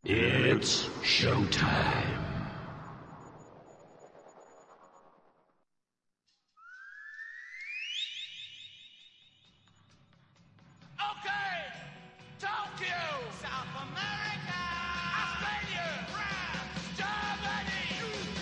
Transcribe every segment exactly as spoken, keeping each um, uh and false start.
It's showtime. Okay, Tokyo, South America, Australia, France, Germany, U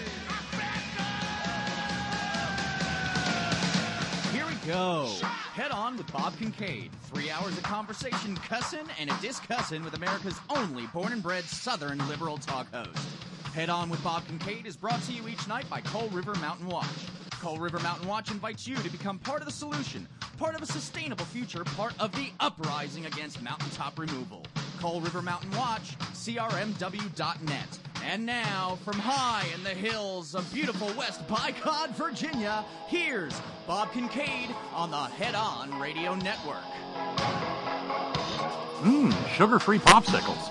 K, Africa. Here we go. Head on with Bob Kincaid. Three hours of conversation, cussin' and a discussin' with America's only born and bred Southern liberal talk host. Head on with Bob Kincaid is brought to you each night by Coal River Mountain Watch. Coal River Mountain Watch invites you to become part of the solution, part of a sustainable future, part of the uprising against mountaintop removal. Coal River Mountain Watch, C R M W dot net. And now, from high in the hills of beautiful West Bicod, Virginia, here's Bob Kincaid on the Head On Radio Network. Mmm, sugar-free popsicles.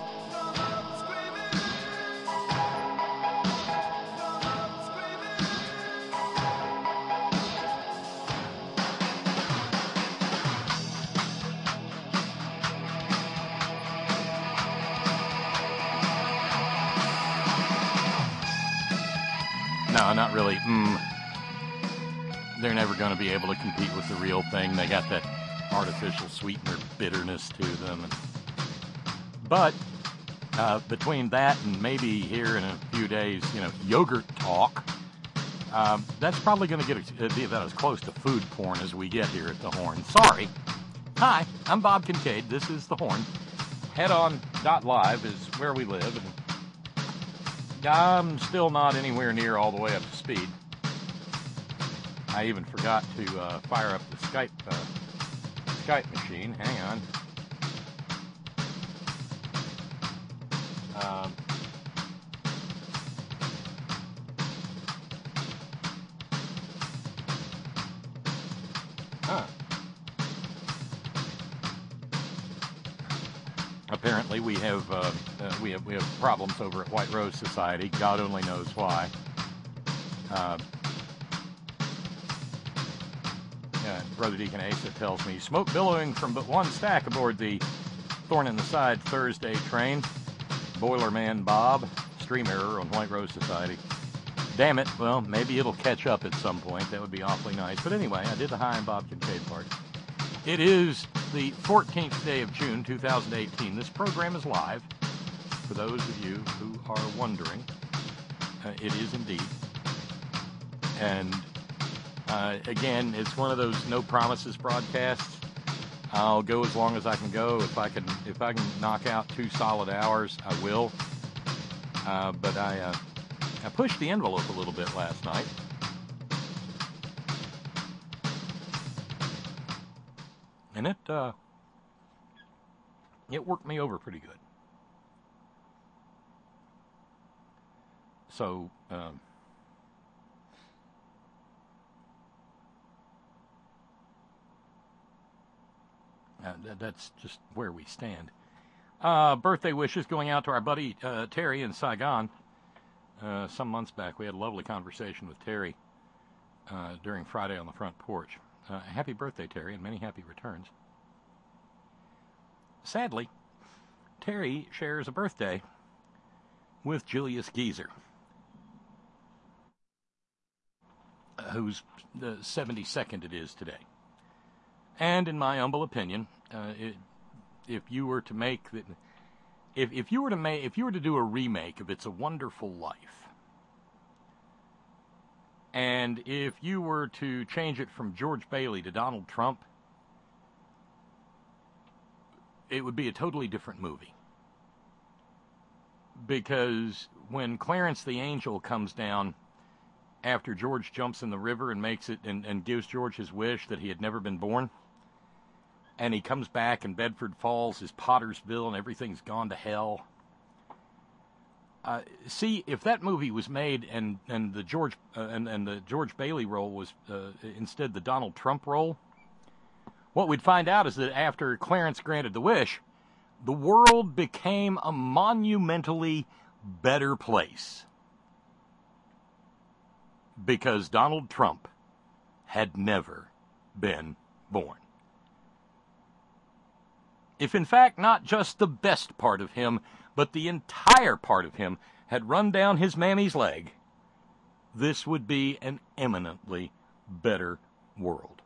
No, not really. Mm. They're never going to be able to compete with the real thing. They got that artificial sweetener bitterness to them. And, but uh, between that and maybe here in a few days, you know, yogurt talk, um, that's probably going to get uh, be about as close to food porn as we get here at the Horn. Sorry. Hi, I'm Bob Kincaid. This is the Horn. Head On dot live is where we live, and I'm still not anywhere near all the way up to speed. I even forgot to uh, fire up the Skype uh, Skype machine. Hang on. Um, huh. Apparently, we have uh, uh, we have we have problems over at White Rose Society. God only knows why. Uh, yeah, Brother Deacon Asa tells me smoke billowing from but one stack aboard the Thorn in the Side Thursday train. Boiler Man Bob, stream error on White Rose Society. Damn it! Well, maybe it'll catch up at some point. That would be awfully nice. But anyway, I did the Hi and Bob Kincaid part. It is the fourteenth day of June, two thousand eighteen. This program is live. For those of you who are wondering, uh, it is indeed. And uh, again, it's one of those no promises broadcasts. I'll go as long as I can go. If I can, if I can knock out two solid hours, I will. Uh, but I, uh, I pushed the envelope a little bit last night. And it, uh, it worked me over pretty good. So, um, uh, th- that's just where we stand. Uh, birthday wishes going out to our buddy uh, Terry in Saigon. Uh, some months back, we had a lovely conversation with Terry uh, during Friday on the Front Porch. Uh, happy birthday, Terry, and many happy returns. Sadly, Terry shares a birthday with Julius Geezer, uh, whose the seventy-second it is today. And in my humble opinion, uh, it, if you were to make the, if if you were to make if you were to do a remake of It's a Wonderful Life, and if you were to change it from George Bailey to Donald Trump, it would be a totally different movie. Because when Clarence the Angel comes down after George jumps in the river and makes it and, and gives George his wish that he had never been born, and he comes back and Bedford Falls is Pottersville and everything's gone to hell. Uh, see, if that movie was made and and the George uh, and and the George Bailey role was uh, instead the Donald Trump role, what we'd find out is that after Clarence granted the wish, the world became a monumentally better place because Donald Trump had never been born. If in fact not just the best part of him, but the entire part of him had run down his mammy's leg, this would be an eminently better world.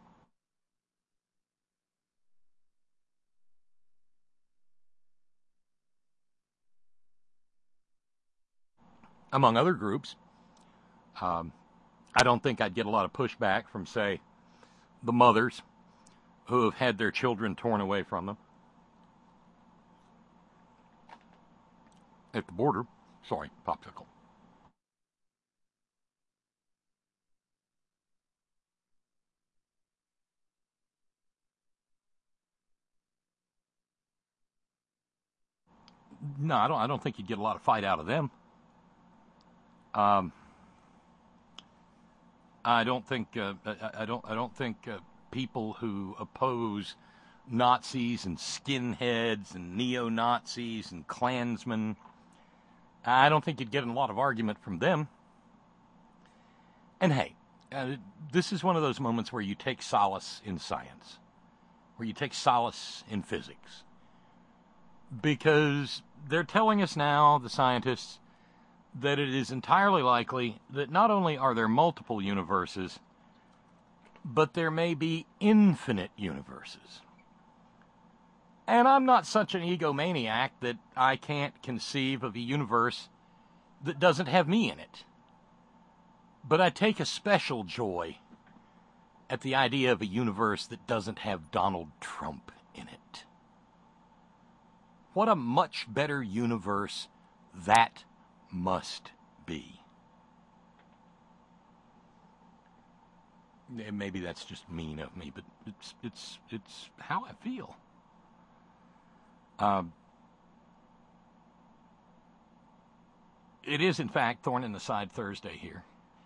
Among other groups, um, I don't think I'd get a lot of pushback from, say, the mothers who have had their children torn away from them at the border. Sorry, popsicle. No, I don't. I don't think you'd get a lot of fight out of them. Um, I don't think. Uh, I, I don't. I don't think uh, people who oppose Nazis and skinheads and neo-Nazis and Klansmen, I don't think you'd get a lot of argument from them. And hey, uh, this is one of those moments where you take solace in science, where you take solace in physics, because they're telling us now, the scientists, that it is entirely likely that not only are there multiple universes, but there may be infinite universes. And I'm not such an egomaniac that I can't conceive of a universe that doesn't have me in it. But I take a special joy at the idea of a universe that doesn't have Donald Trump in it. What a much better universe that must be. Maybe that's just mean of me, but it's it's it's how I feel. Um, it is, in fact, Thorn in the Side Thursday here.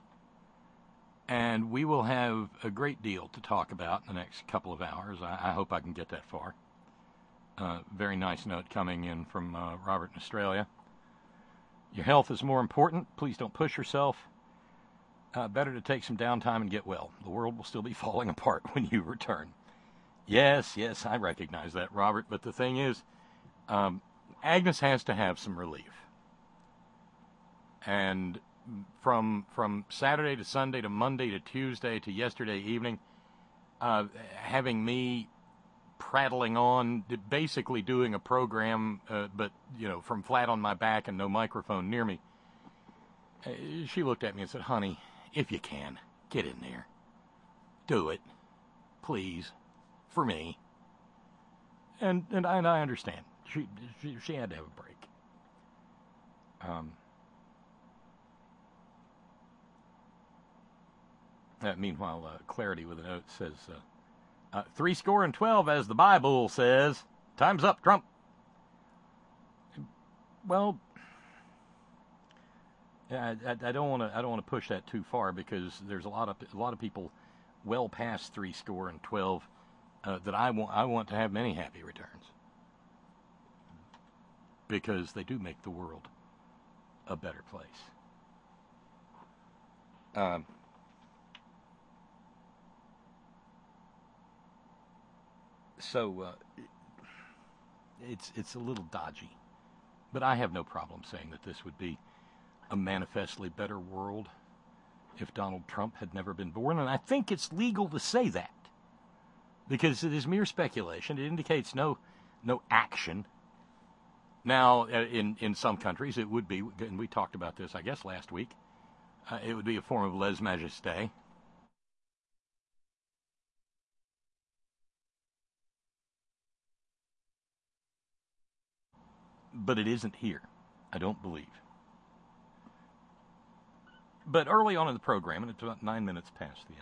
And we will have a great deal to talk about in the next couple of hours. I, I hope I can get that far. Uh, very nice note coming in from uh, Robert in Australia. Your health is more important. Please don't push yourself. Uh, better to take some downtime and get well. The world will still be falling apart when you return. Yes, yes, I recognize that, Robert. But the thing is, um, Agnes has to have some relief. And from from Saturday to Sunday to Monday to Tuesday to yesterday evening, uh, having me prattling on, basically doing a program, uh, but, you know, from flat on my back and no microphone near me, uh, she looked at me and said, honey, if you can, get in there. Do it. Please. For me. And and I, and I understand. She, she she had to have a break. Um. Uh, meanwhile, uh, Clarity with a note says, uh, uh, three score and twelve, as the Bible says. Time's up, Trump. Well, I, I, I don't want to. I don't want to push that too far, because there's a lot of a lot of people well past three score and twelve uh, that I want. I want to have many happy returns, because they do make the world a better place. Um. So uh, it's it's a little dodgy, but I have no problem saying that this would be a manifestly better world if Donald Trump had never been born, and I think it's legal to say that, because it is mere speculation. It indicates no no action. Now, in in some countries, it would be, and we talked about this, I guess, last week. Uh, it would be a form of lèse-majesté. But it isn't here, I don't believe. But early on in the program, and it's about nine minutes past the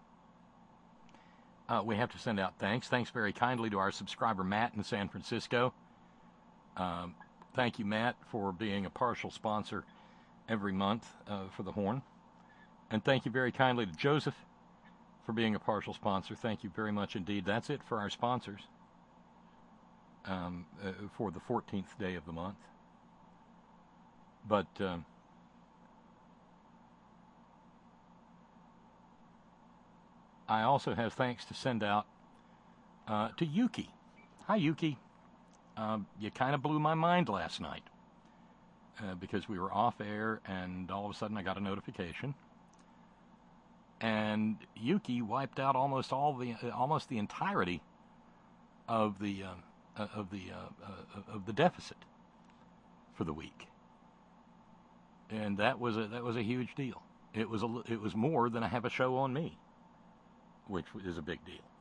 hour, uh, we have to send out thanks. Thanks very kindly to our subscriber, Matt, in San Francisco. Um, thank you, Matt, for being a partial sponsor every month uh, for the Horn. And thank you very kindly to Joseph for being a partial sponsor. Thank you very much indeed. That's it for our sponsors. Um, uh, for the fourteenth day of the month. But um, I also have thanks to send out uh, to Yuki. Hi, Yuki. Um, you kind of blew my mind last night. uh, because we were off air, and all of a sudden I got a notification, and Yuki wiped out almost all the uh, almost the entirety of the uh, of the uh, uh, of the deficit for the week, and that was a that was a huge deal. It was a it was more than I have a show on me, which is a big deal.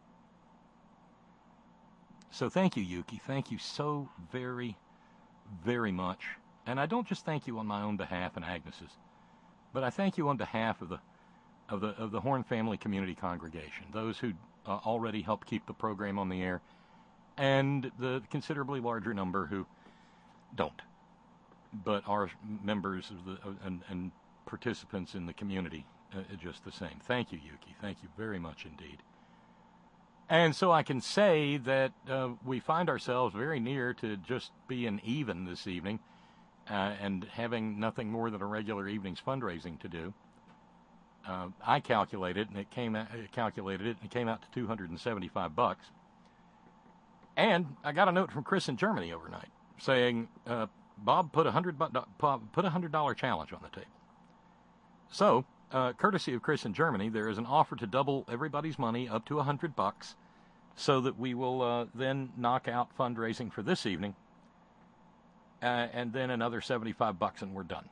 So thank you, Yuki. Thank you so very, very much. And I don't just thank you on my own behalf and Agnes's, but I thank you on behalf of the of the of the Horn Family Community Congregation, those who uh, already help keep the program on the air, and the considerably larger number who don't, but are members of the uh, and, and participants in the community uh, just the same. Thank you, Yuki. Thank you very much indeed. And so I can say that uh, we find ourselves very near to just being even this evening uh, and having nothing more than a regular evening's fundraising to do. Uh, I calculated, and it came out, calculated it, and it came out to two hundred seventy-five bucks. And I got a note from Chris in Germany overnight saying, uh, Bob, put a hundred put a hundred dollar challenge on the table. So, uh, courtesy of Chris in Germany, there is an offer to double everybody's money up to a hundred bucks, so that we will uh, then knock out fundraising for this evening, uh, and then another seventy-five bucks, and we're done.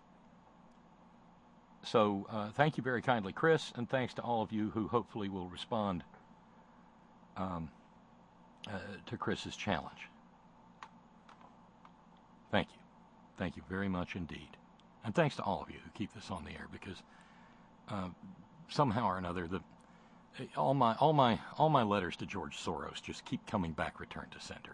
So, uh, thank you very kindly, Chris, and thanks to all of you who hopefully will respond um, uh, to Chris's challenge. Thank you. Thank you very much indeed. And thanks to all of you who keep this on the air, because uh, somehow or another, the all my all my all my letters to George Soros just keep coming back return to sender.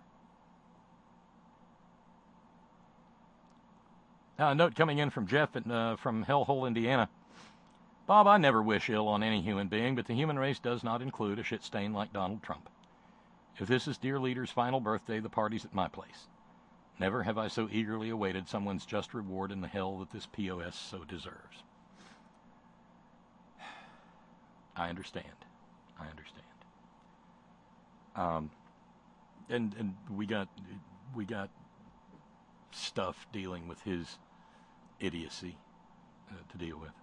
Now, a note coming in from Jeff in, uh, from Hellhole, Indiana. Bob, I never wish ill on any human being, but the human race does not include a shit stain like Donald Trump. If this is dear leader's final birthday, the party's at my place. Never have I so eagerly awaited someone's just reward in the hell that this P O S so deserves. I understand. I understand. Um, and and we got we got stuff dealing with his idiocy uh, to deal with.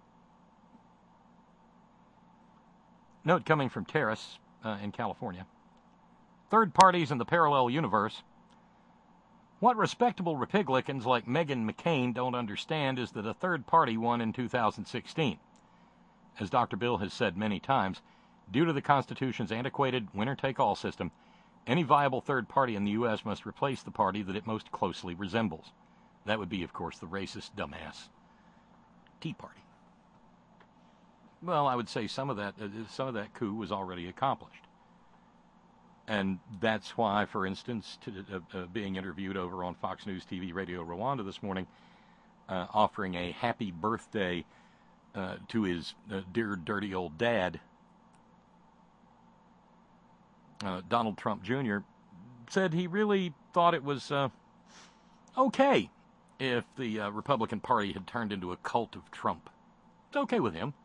Note coming from Terrace uh, in California. Third parties in the parallel universe. What respectable Republicans like Meghan McCain don't understand is that a third party won in two thousand sixteen. As Doctor Bill has said many times, due to the Constitution's antiquated winner-take-all system, any viable third party in the U S must replace the party that it most closely resembles. That would be, of course, the racist, dumbass Tea Party. Well, I would say some of that, uh, some of that coup was already accomplished. And that's why, for instance, to, uh, uh, being interviewed over on Fox News T V Radio Rwanda this morning, uh, offering a happy birthday uh, to his uh, dear, dirty old dad, uh, Donald Trump Junior, said he really thought it was uh, okay if the uh, Republican Party had turned into a cult of Trump. It's okay with him.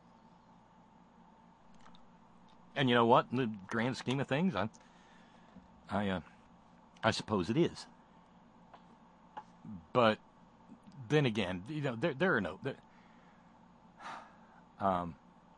And you know what? In the grand scheme of things, I, I, uh, I suppose it is. But then again, you know, there, there are no, there, um,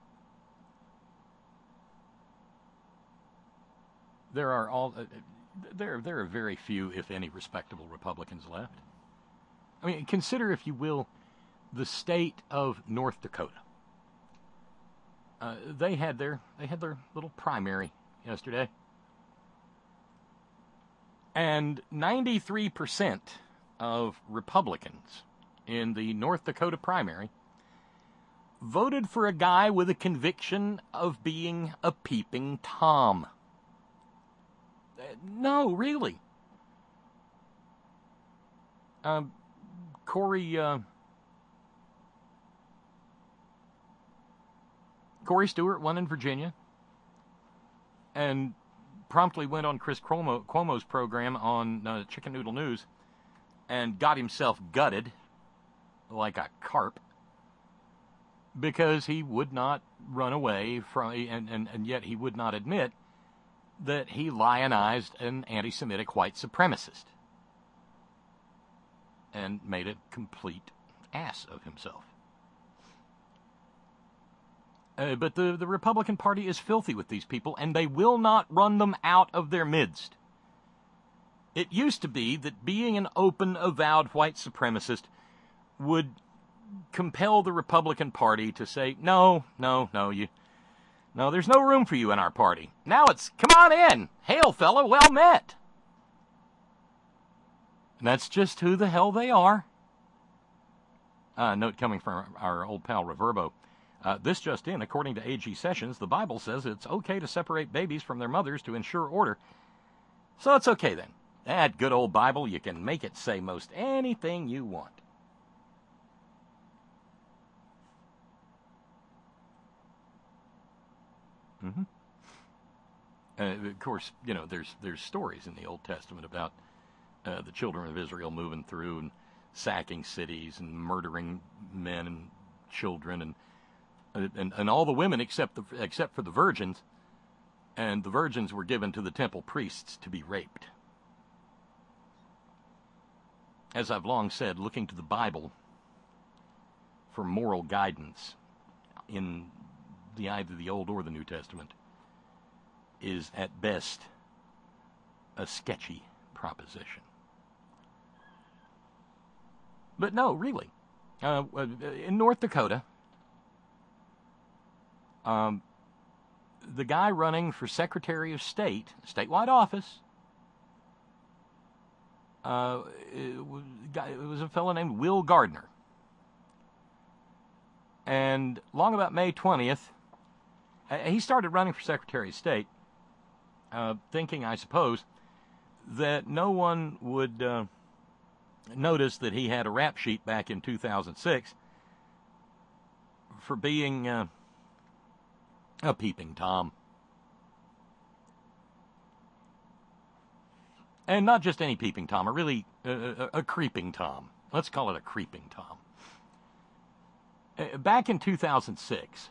there are all, uh, there, there are very few, if any, respectable Republicans left. I mean, consider, if you will, the state of North Dakota. Uh, they had their they had their little primary yesterday, and ninety-three percent of Republicans in the North Dakota primary voted for a guy with a conviction of being a peeping Tom. Uh, no, really. Uh, Corey. Uh, Corey Stewart won in Virginia and promptly went on Chris Cuomo, Cuomo's program on uh, Chicken Noodle News and got himself gutted like a carp because he would not run away from, and, and, and yet he would not admit that he lionized an anti-Semitic white supremacist. and made a complete ass of himself. Uh, but the, the Republican Party is filthy with these people, and they will not run them out of their midst. It used to be that being an open, avowed white supremacist would compel the Republican Party to say, no, no, no, you, no, there's no room for you in our party. Now it's, come on in, hail fella, well met. And that's just who the hell they are. Uh, note coming from our old pal Reverbo. Uh, this just in, according to A G Sessions, the Bible says it's okay to separate babies from their mothers to ensure order. So it's okay then. That good old Bible, you can make it say most anything you want. Mm-hmm. Uh, of course, you know, there's there's stories in the Old Testament about uh, the children of Israel moving through and sacking cities and murdering men and children and and, and all the women except the, except for the virgins, and the virgins were given to the temple priests to be raped. As I've long said, looking to the Bible for moral guidance in the either the Old or the New Testament is at best a sketchy proposition. But no, really, uh, in North Dakota, um, the guy running for Secretary of State, statewide office, uh, it was a fellow named Will Gardner. And long about May twentieth, he started running for Secretary of State, uh, thinking, I suppose, that no one would uh, notice that he had a rap sheet back in two thousand six for being uh, a peeping Tom. And not just any peeping Tom, a really uh, a, a creeping Tom. Let's call it a creeping Tom. Uh, back in two thousand six,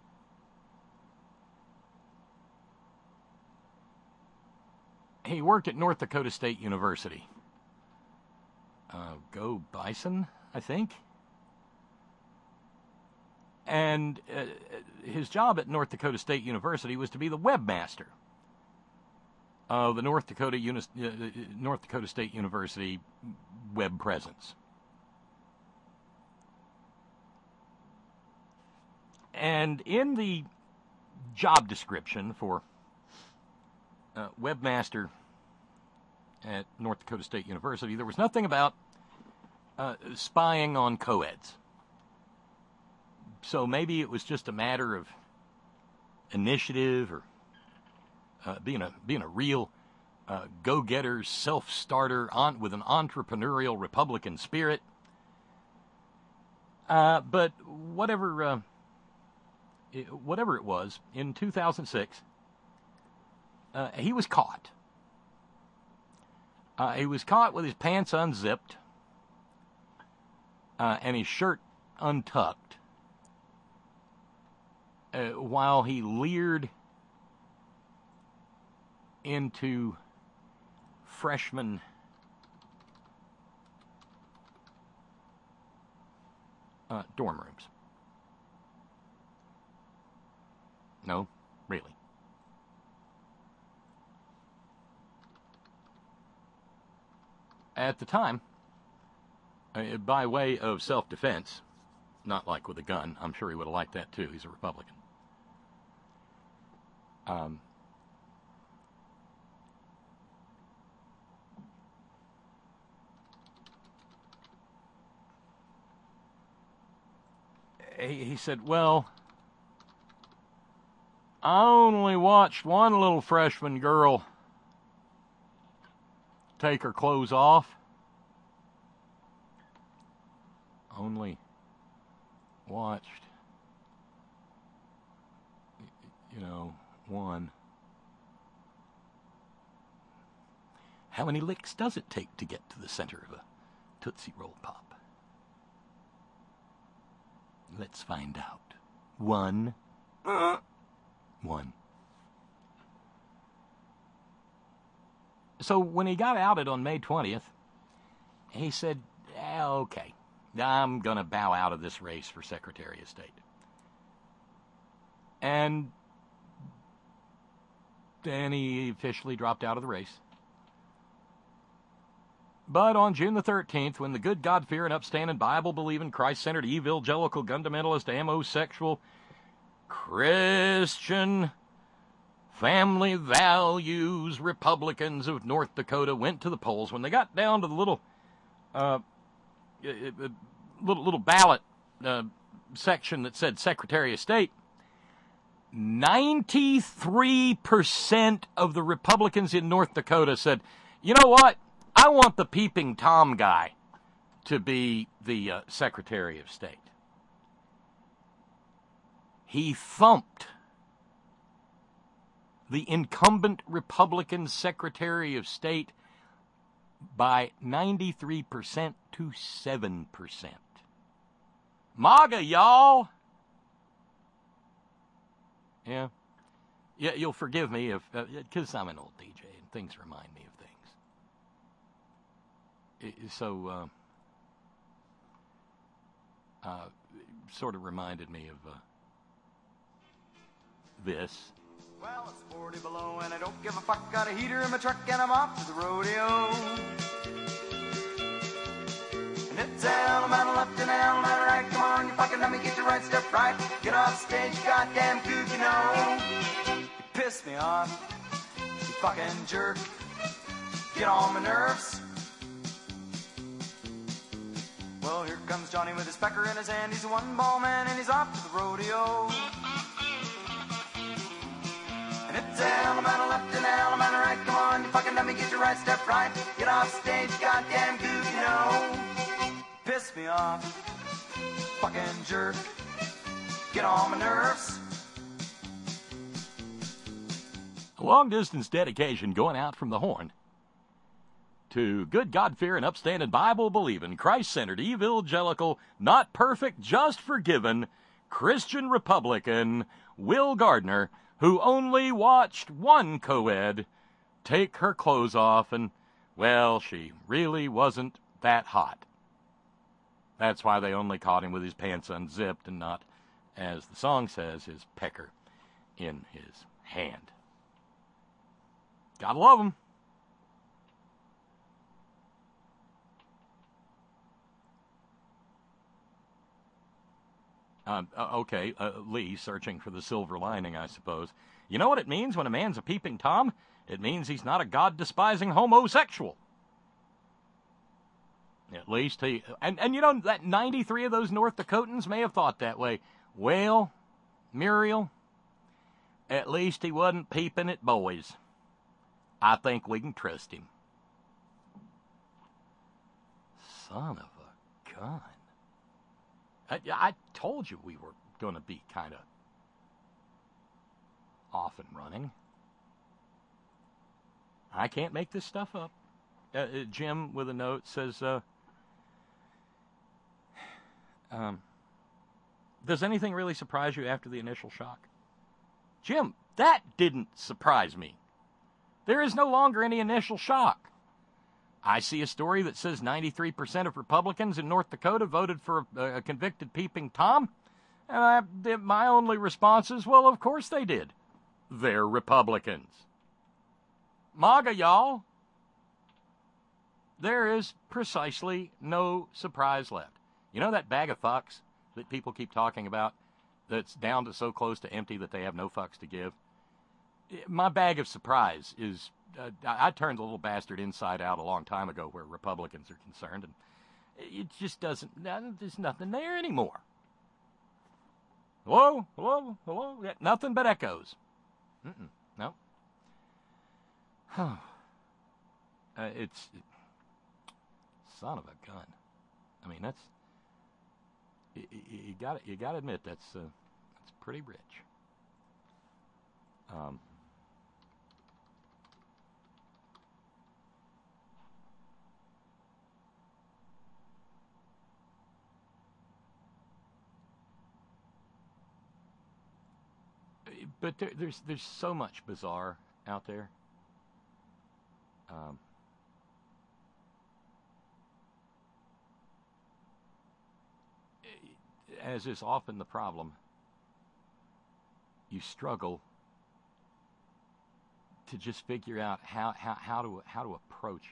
he worked at North Dakota State University. Uh, go Bison, I think. And uh, his job at North Dakota State University was to be the webmaster of the North Dakota Uni- uh, North Dakota State University web presence. And in the job description for uh, webmaster at North Dakota State University, there was nothing about uh, spying on co-eds. So maybe it was just a matter of initiative or uh, being a being a real uh, go-getter, self-starter on, with an entrepreneurial Republican spirit. Uh, but whatever uh, it, whatever it was, in two thousand six, uh, he was caught. Uh, he was caught with his pants unzipped uh, and his shirt untucked, uh, while he leered into freshman uh, dorm rooms. No, really. At the time, uh, by way of self-defense, not like with a gun, I'm sure he would have liked that too, he's a Republican. Um, he, he said, well, I only watched one little freshman girl take her clothes off. Only watched, you know, one. How many licks does it take to get to the center of a Tootsie Roll Pop? Let's find out. One. Uh. One. So when he got outed on May twentieth, he said, okay, I'm going to bow out of this race for Secretary of State. And then he officially dropped out of the race. But on June the thirteenth, when the good, God-fearing, upstanding, Bible-believing, Christ-centered, evangelical, fundamentalist, amosexual, Christian, family values Republicans of North Dakota went to the polls, when they got down to the little uh, little, little ballot uh, section that said Secretary of State, ninety-three percent of the Republicans in North Dakota said, you know what? I want the Peeping Tom guy to be the uh, Secretary of State. He thumped the incumbent Republican Secretary of State by ninety-three percent to seven percent. MAGA, y'all! Yeah. Yeah, you'll forgive me if, because uh, I'm an old D J and things remind me of things. It, so, uh, uh, sort of reminded me of uh, this. Well, it's forty below and I don't give a fuck. Got a heater in my truck and I'm off to the rodeo. And it's Alabama left and Alabama right. Come on, you fucking let me get your right step right. Get off stage, goddamn kook, you know. You piss me off, you fucking jerk. Get on my nerves. Well, here comes Johnny with his pecker in his hand. He's a one-ball man and he's off to the rodeo. And it's Alabama left and Alabama right. Come on, you fucking let me get your right step right. Get off stage, goddamn gook, you know. Piss me off, fucking jerk. Get on my nerves. A long-distance dedication going out from the horn to good, God-fearing, upstanding, Bible-believing, Christ-centered, evangelical, not perfect, just forgiven, Christian Republican Will Gardner, who only watched one co-ed take her clothes off, and, well, she really wasn't that hot. That's why they only caught him with his pants unzipped and not, as the song says, his pecker in his hand. Gotta love him. Uh, okay, uh, Lee, searching for the silver lining, I suppose. You know what it means when a man's a peeping Tom? It means he's not a God-despising homosexual. At least he... And, and you know, that ninety-three of those North Dakotans may have thought that way. Well, Muriel, at least he wasn't peeping at boys. I think we can trust him. Son of a gun. I, I told you we were going to be kind of off and running. I can't make this stuff up. Uh, uh, Jim, with a note, says, uh, um, does anything really surprise you after the initial shock? Jim, that didn't surprise me. There is no longer any initial shock. I see a story that says ninety-three percent of Republicans in North Dakota voted for a, a convicted peeping Tom. And I, my only response is, well, of course they did. They're Republicans. MAGA, y'all. There is precisely no surprise left. You know that bag of fucks that people keep talking about that's down to so close to empty that they have no fucks to give? My bag of surprise is... Uh, I turned the little bastard inside out a long time ago where Republicans are concerned, and it just doesn't, there's nothing there anymore. Hello? Hello? Hello? Yeah, nothing but echoes. Mm-mm. No. uh, it's, it, son of a gun. I mean, that's, you, you got you got to admit, that's, uh, that's pretty rich. Um, But there, there's there's so much bizarre out there. Um, as is often the problem, you struggle to just figure out how, how, how to how to approach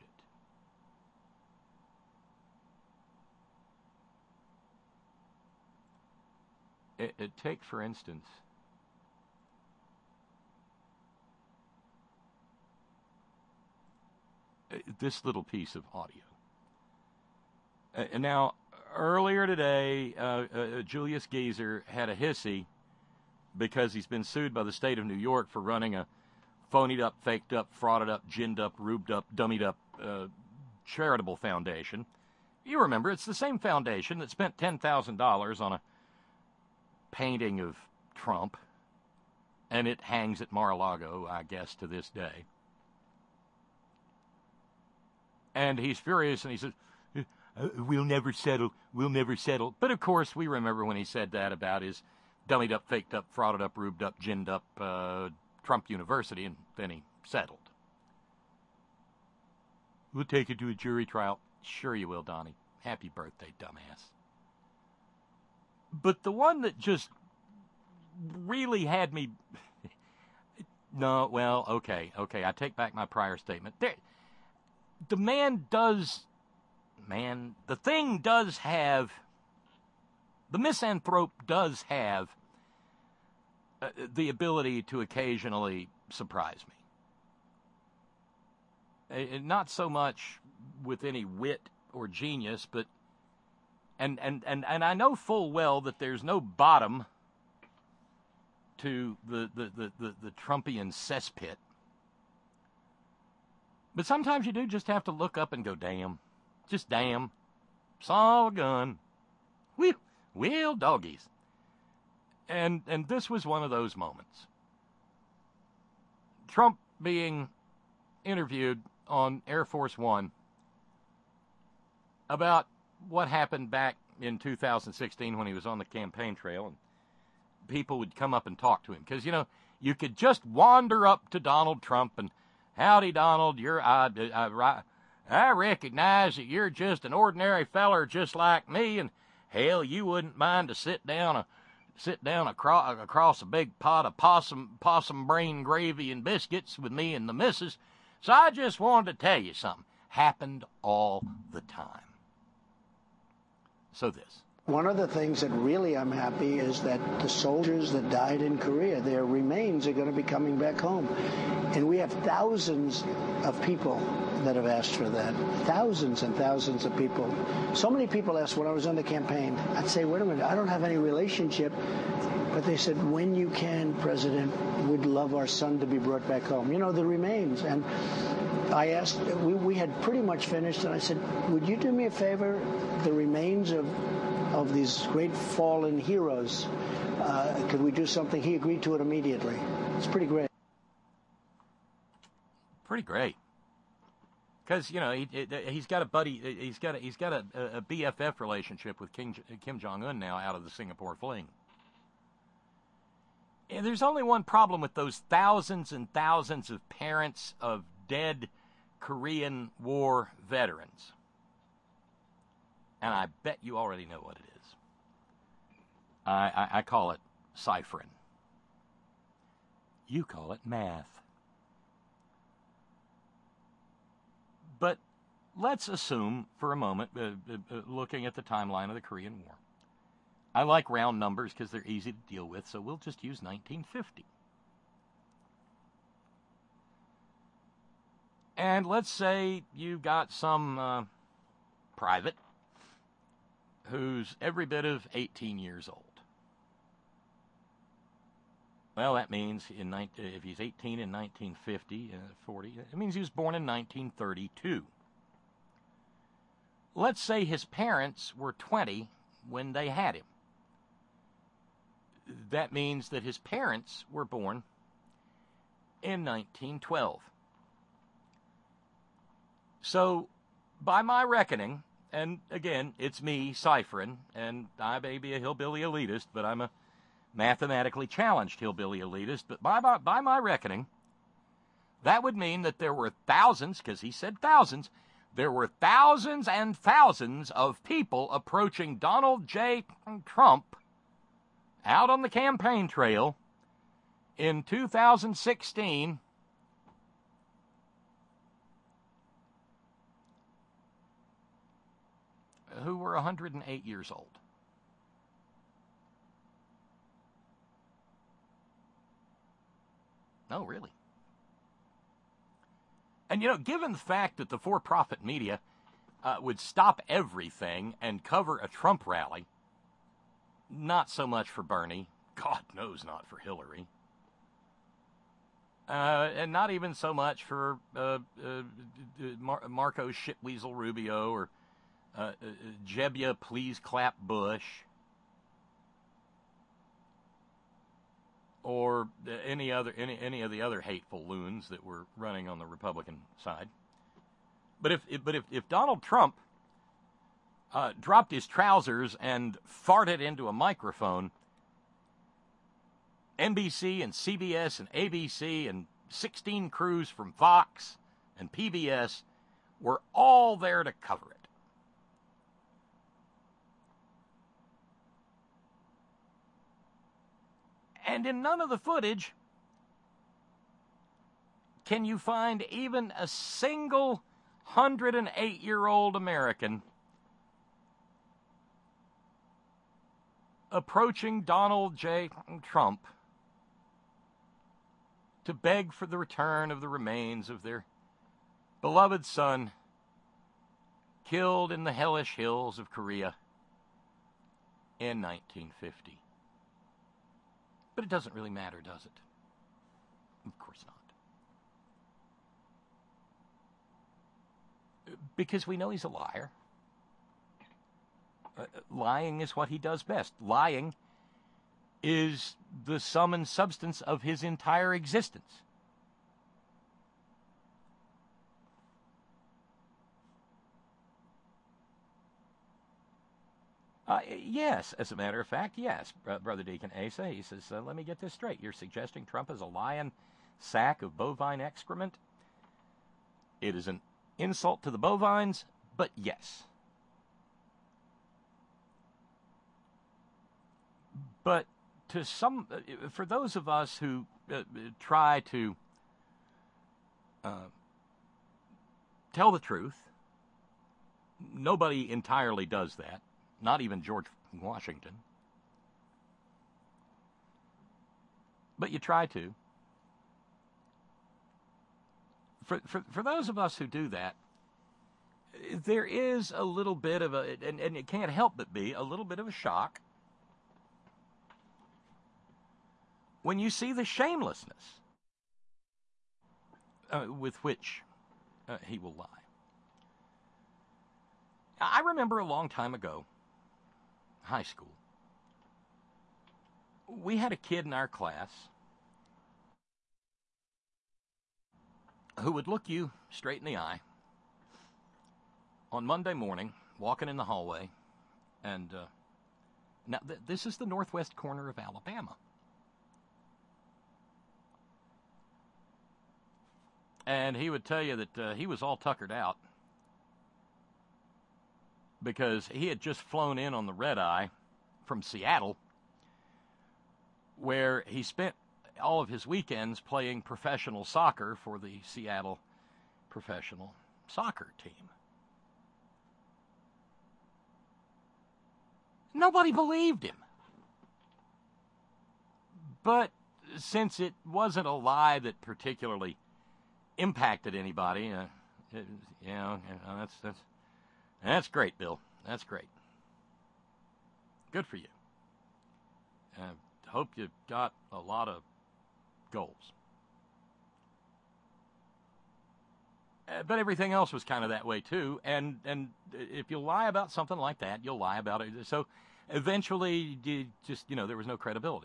it. It, it take, for instance, this little piece of audio. Uh, and now, earlier today, uh, uh, Julius Geezer had a hissy because he's been sued by the state of New York for running a phonied up, faked up, frauded up, ginned up, rubed up, dummied up uh, charitable foundation. You remember, it's the same foundation that spent ten thousand dollars on a painting of Trump, and it hangs at Mar-a-Lago, I guess, to this day. And he's furious, and he says, we'll never settle, we'll never settle. But, of course, we remember when he said that about his dummied up, faked up, frauded up, rubed up, ginned up uh, Trump University, and then he settled. We'll take it to a jury trial. Sure you will, Donnie. Happy birthday, dumbass. But the one that just really had me... no, well, okay, okay, I take back my prior statement. There, the man does... Man, the thing does have... The misanthrope does have uh, the ability to occasionally surprise me. Uh, not so much with any wit or genius, but... And, and, and, and I know full well that there's no bottom to the, the, the, the, the Trumpian cesspit. But sometimes you do just have to look up and go, damn. Just damn. Saw a gun. Wheel, wheel doggies. And, and this was one of those moments. Trump being interviewed on Air Force One about what happened back in two thousand sixteen when he was on the campaign trail, and people would come up and talk to him. Because, you know, you could just wander up to Donald Trump and, howdy, Donald, you're, I, I, I recognize that you're just an ordinary feller just like me, and hell, you wouldn't mind to sit down a, sit down across, across a big pot of possum, possum brain gravy and biscuits with me and the missus. So I just wanted to tell you something. Happened all the time. So this. One of the things that really I'm happy is that the soldiers that died in Korea, their remains are going to be coming back home. And we have thousands of people that have asked for that. Thousands and thousands of people. So many people asked when I was on the campaign, I'd say, wait a minute, I don't have any relationship. But they said, when you can, President, we'd love our son to be brought back home. You know, the remains. And I asked, we, we had pretty much finished, and I said, would you do me a favor? The remains of of these great fallen heroes, uh, could we do something? He agreed to it immediately. It's pretty great. Pretty great. Because, you know, he, he's got a buddy, he's got a, he's got a, a B F F relationship with King, Kim Jong-un now out of the Singapore fling. And there's only one problem with those thousands and thousands of parents of dead Korean War veterans. And I bet you already know what it is. I, I, I call it ciphering. You call it math. But let's assume for a moment, uh, uh, looking at the timeline of the Korean War. I like round numbers because they're easy to deal with, so we'll just use nineteen fifty. And let's say you've got some uh, private who's every bit of eighteen years old. Well, that means in if he's eighteen in nineteen fifty, uh, forty, it means he was born in nineteen thirty-two. Let's say his parents were twenty when they had him. That means that his parents were born in nineteen twelve. So, by my reckoning, and again, it's me ciphering, and I may be a hillbilly elitist, but I'm a mathematically challenged hillbilly elitist. But by my, by my reckoning, that would mean that there were thousands, because he said thousands, there were thousands and thousands of people approaching Donald J. Trump out on the campaign trail in two thousand sixteen who were one hundred eight years old. No, really. And, you know, given the fact that the for-profit media uh, would stop everything and cover a Trump rally, not so much for Bernie, God knows not for Hillary, uh, and not even so much for uh, uh, Mar- Marco Shitweasel Rubio or uh, uh, Jebbia Please Clap Bush, or any other any any of the other hateful loons that were running on the Republican side. But if, if but if, if Donald Trump uh, dropped his trousers and farted into a microphone, N B C and C B S and A B C and sixteen crews from Fox and P B S were all there to cover it. And in none of the footage can you find even a single one hundred eight-year-old American approaching Donald J. Trump to beg for the return of the remains of their beloved son killed in the hellish hills of Korea in nineteen fifty. But it doesn't really matter, does it? Of course not. Because we know he's a liar. Uh, lying is what he does best. Lying is the sum and substance of his entire existence. Uh, yes, as a matter of fact, yes, Brother Deacon Asa. He says, uh, let me get this straight. You're suggesting Trump is a lion sack of bovine excrement? It is an insult to the bovines, but yes. But to some, uh, for those of us who uh, try to uh, tell the truth, nobody entirely does that. Not even George Washington. But you try to. For, for, for those of us who do that, there is a little bit of a, and, and it can't help but be, a little bit of a shock when you see the shamelessness uh, with which uh, he will lie. I remember a long time ago, high school, we had a kid in our class who would look you straight in the eye on Monday morning, walking in the hallway, and uh, now th- this is the northwest corner of Alabama. And he would tell you that uh, he was all tuckered out because he had just flown in on the red eye from Seattle, where he spent all of his weekends playing professional soccer for the Seattle professional soccer team. Nobody believed him. But since it wasn't a lie that particularly impacted anybody, uh, it, you know, that's that's that's great, Bill. That's great. Good for you. I uh, hope you got a lot of goals. Uh, but everything else was kind of that way too. And and if you lie about something like that, you'll lie about it. So eventually, you just you know, there was no credibility.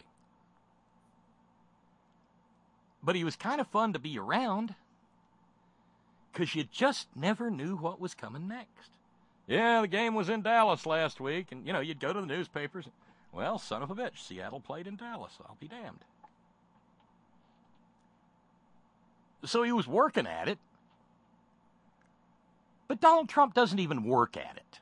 But he was kind of fun to be around because you just never knew what was coming next. Yeah, the game was in Dallas last week, and, you know, you'd go to the newspapers. Well, son of a bitch, Seattle played in Dallas. I'll be damned. So he was working at it. But Donald Trump doesn't even work at it.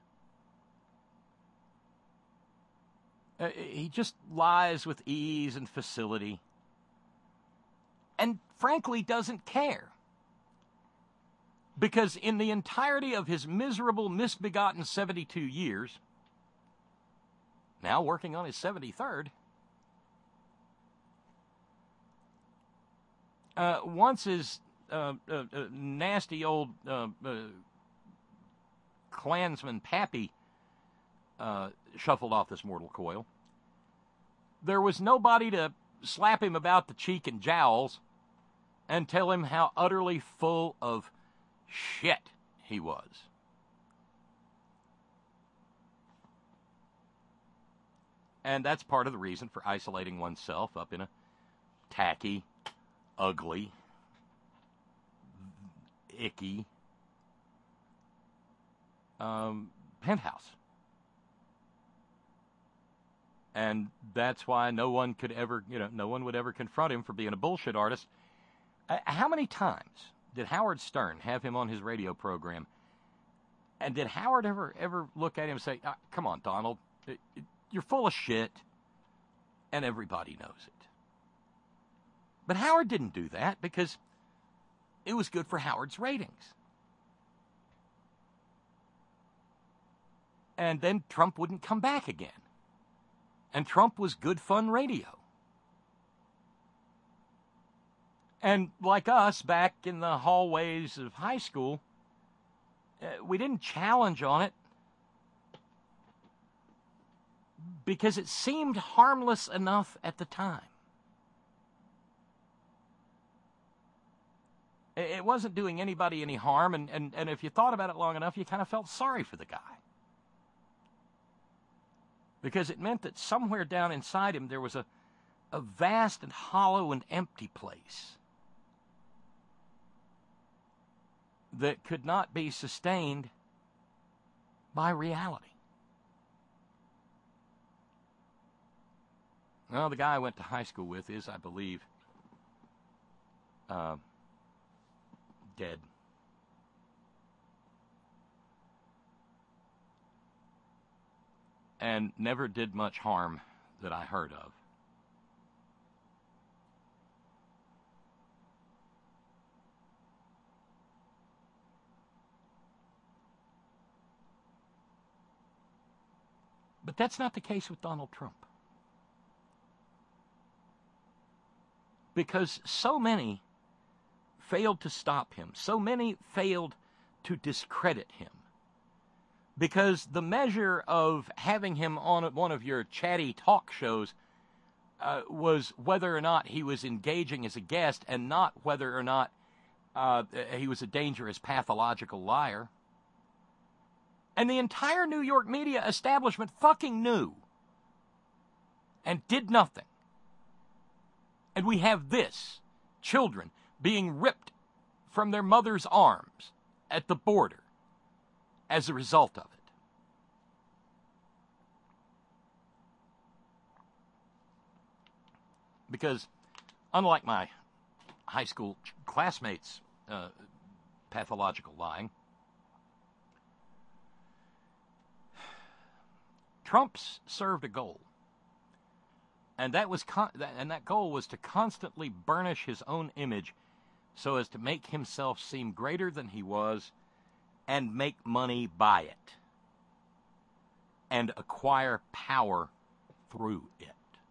Uh, he just lies with ease and facility. And frankly, doesn't care. Because in the entirety of his miserable, misbegotten seventy-two years, now working on his seventy-third, uh, once his uh, uh, uh, nasty old uh, uh, Klansman Pappy uh, shuffled off this mortal coil, there was nobody to slap him about the cheek and jowls and tell him how utterly full of shit he was. And that's part of the reason for isolating oneself up in a tacky, ugly, icky um, penthouse. And that's why no one could ever, you know, no one would ever confront him for being a bullshit artist. Uh, how many times did Howard Stern have him on his radio program? And did Howard ever ever look at him and say, ah, come on, Donald, it, it, you're full of shit, and everybody knows it. But Howard didn't do that because it was good for Howard's ratings. And then Trump wouldn't come back again. And Trump was good fun radio. And like us back in the hallways of high school, uh, we didn't challenge on it because it seemed harmless enough at the time. It wasn't doing anybody any harm, and, and, and if you thought about it long enough, you kind of felt sorry for the guy. Because it meant that somewhere down inside him there was a, a vast and hollow and empty place that could not be sustained by reality. Well, the guy I went to high school with is, I believe, uh, dead. And never did much harm that I heard of. But that's not the case with Donald Trump. Because so many failed to stop him. So many failed to discredit him. Because the measure of having him on one of your chatty talk shows uh, was whether or not he was engaging as a guest and not whether or not uh, he was a dangerous pathological liar. And the entire New York media establishment fucking knew and did nothing. And we have this, children being ripped from their mother's arms at the border as a result of it. Because unlike my high school classmates' uh, pathological lying, Trump's served a goal. And that was con- and that goal was to constantly burnish his own image so as to make himself seem greater than he was and make money by it and acquire power through it.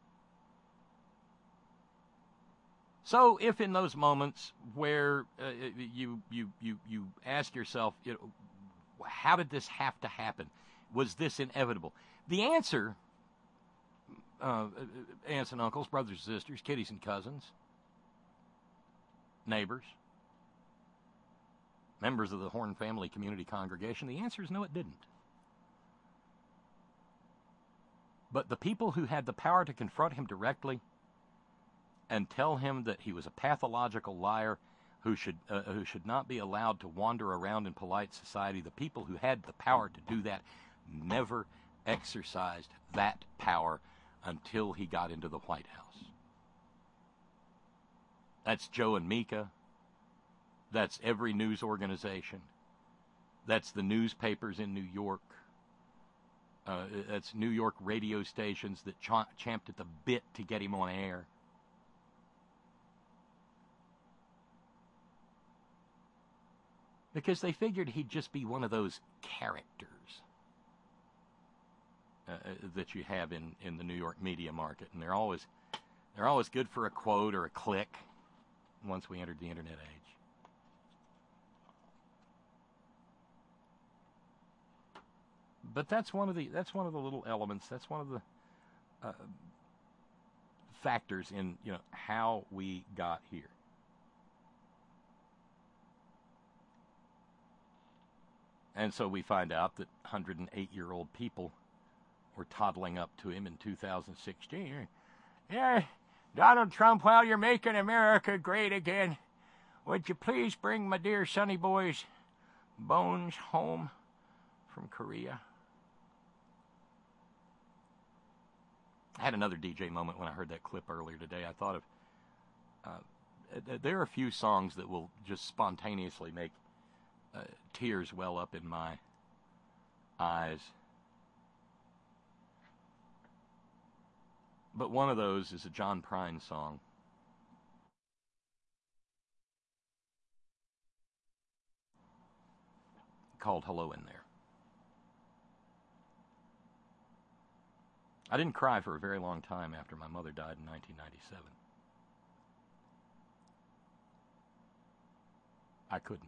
So if in those moments where uh, you, you, you, you ask yourself, you know, how did this have to happen? Was this inevitable? The answer, uh, aunts and uncles, brothers and sisters, kiddies and cousins, neighbors, members of the Horn Family Community Congregation, the answer is no, it didn't. But the people who had the power to confront him directly and tell him that he was a pathological liar who should uh, who should not be allowed to wander around in polite society, the people who had the power to do that never exercised that power until he got into the White House. That's Joe and Mika. That's every news organization. That's the newspapers in New York. Uh, that's New York radio stations that ch- champed at the bit to get him on air. Because they figured he'd just be one of those characters uh, that you have in, in the New York media market. And they're always, they're always good for a quote or a click once we entered the internet age. But that's one of the that's one of the little elements. That's one of the uh, factors in you know how we got here. And so we find out that one hundred eight-year-old people were toddling up to him in two thousand sixteen. Yeah, Donald Trump, while you're making America great again, would you please bring my dear Sonny Boy's bones home from Korea? I had another D J moment when I heard that clip earlier today. I thought of, uh, there are a few songs that will just spontaneously make uh, tears well up in my eyes. But one of those is a John Prine song. Called Hello in There. I didn't cry for a very long time after my mother died in nineteen ninety-seven. I couldn't.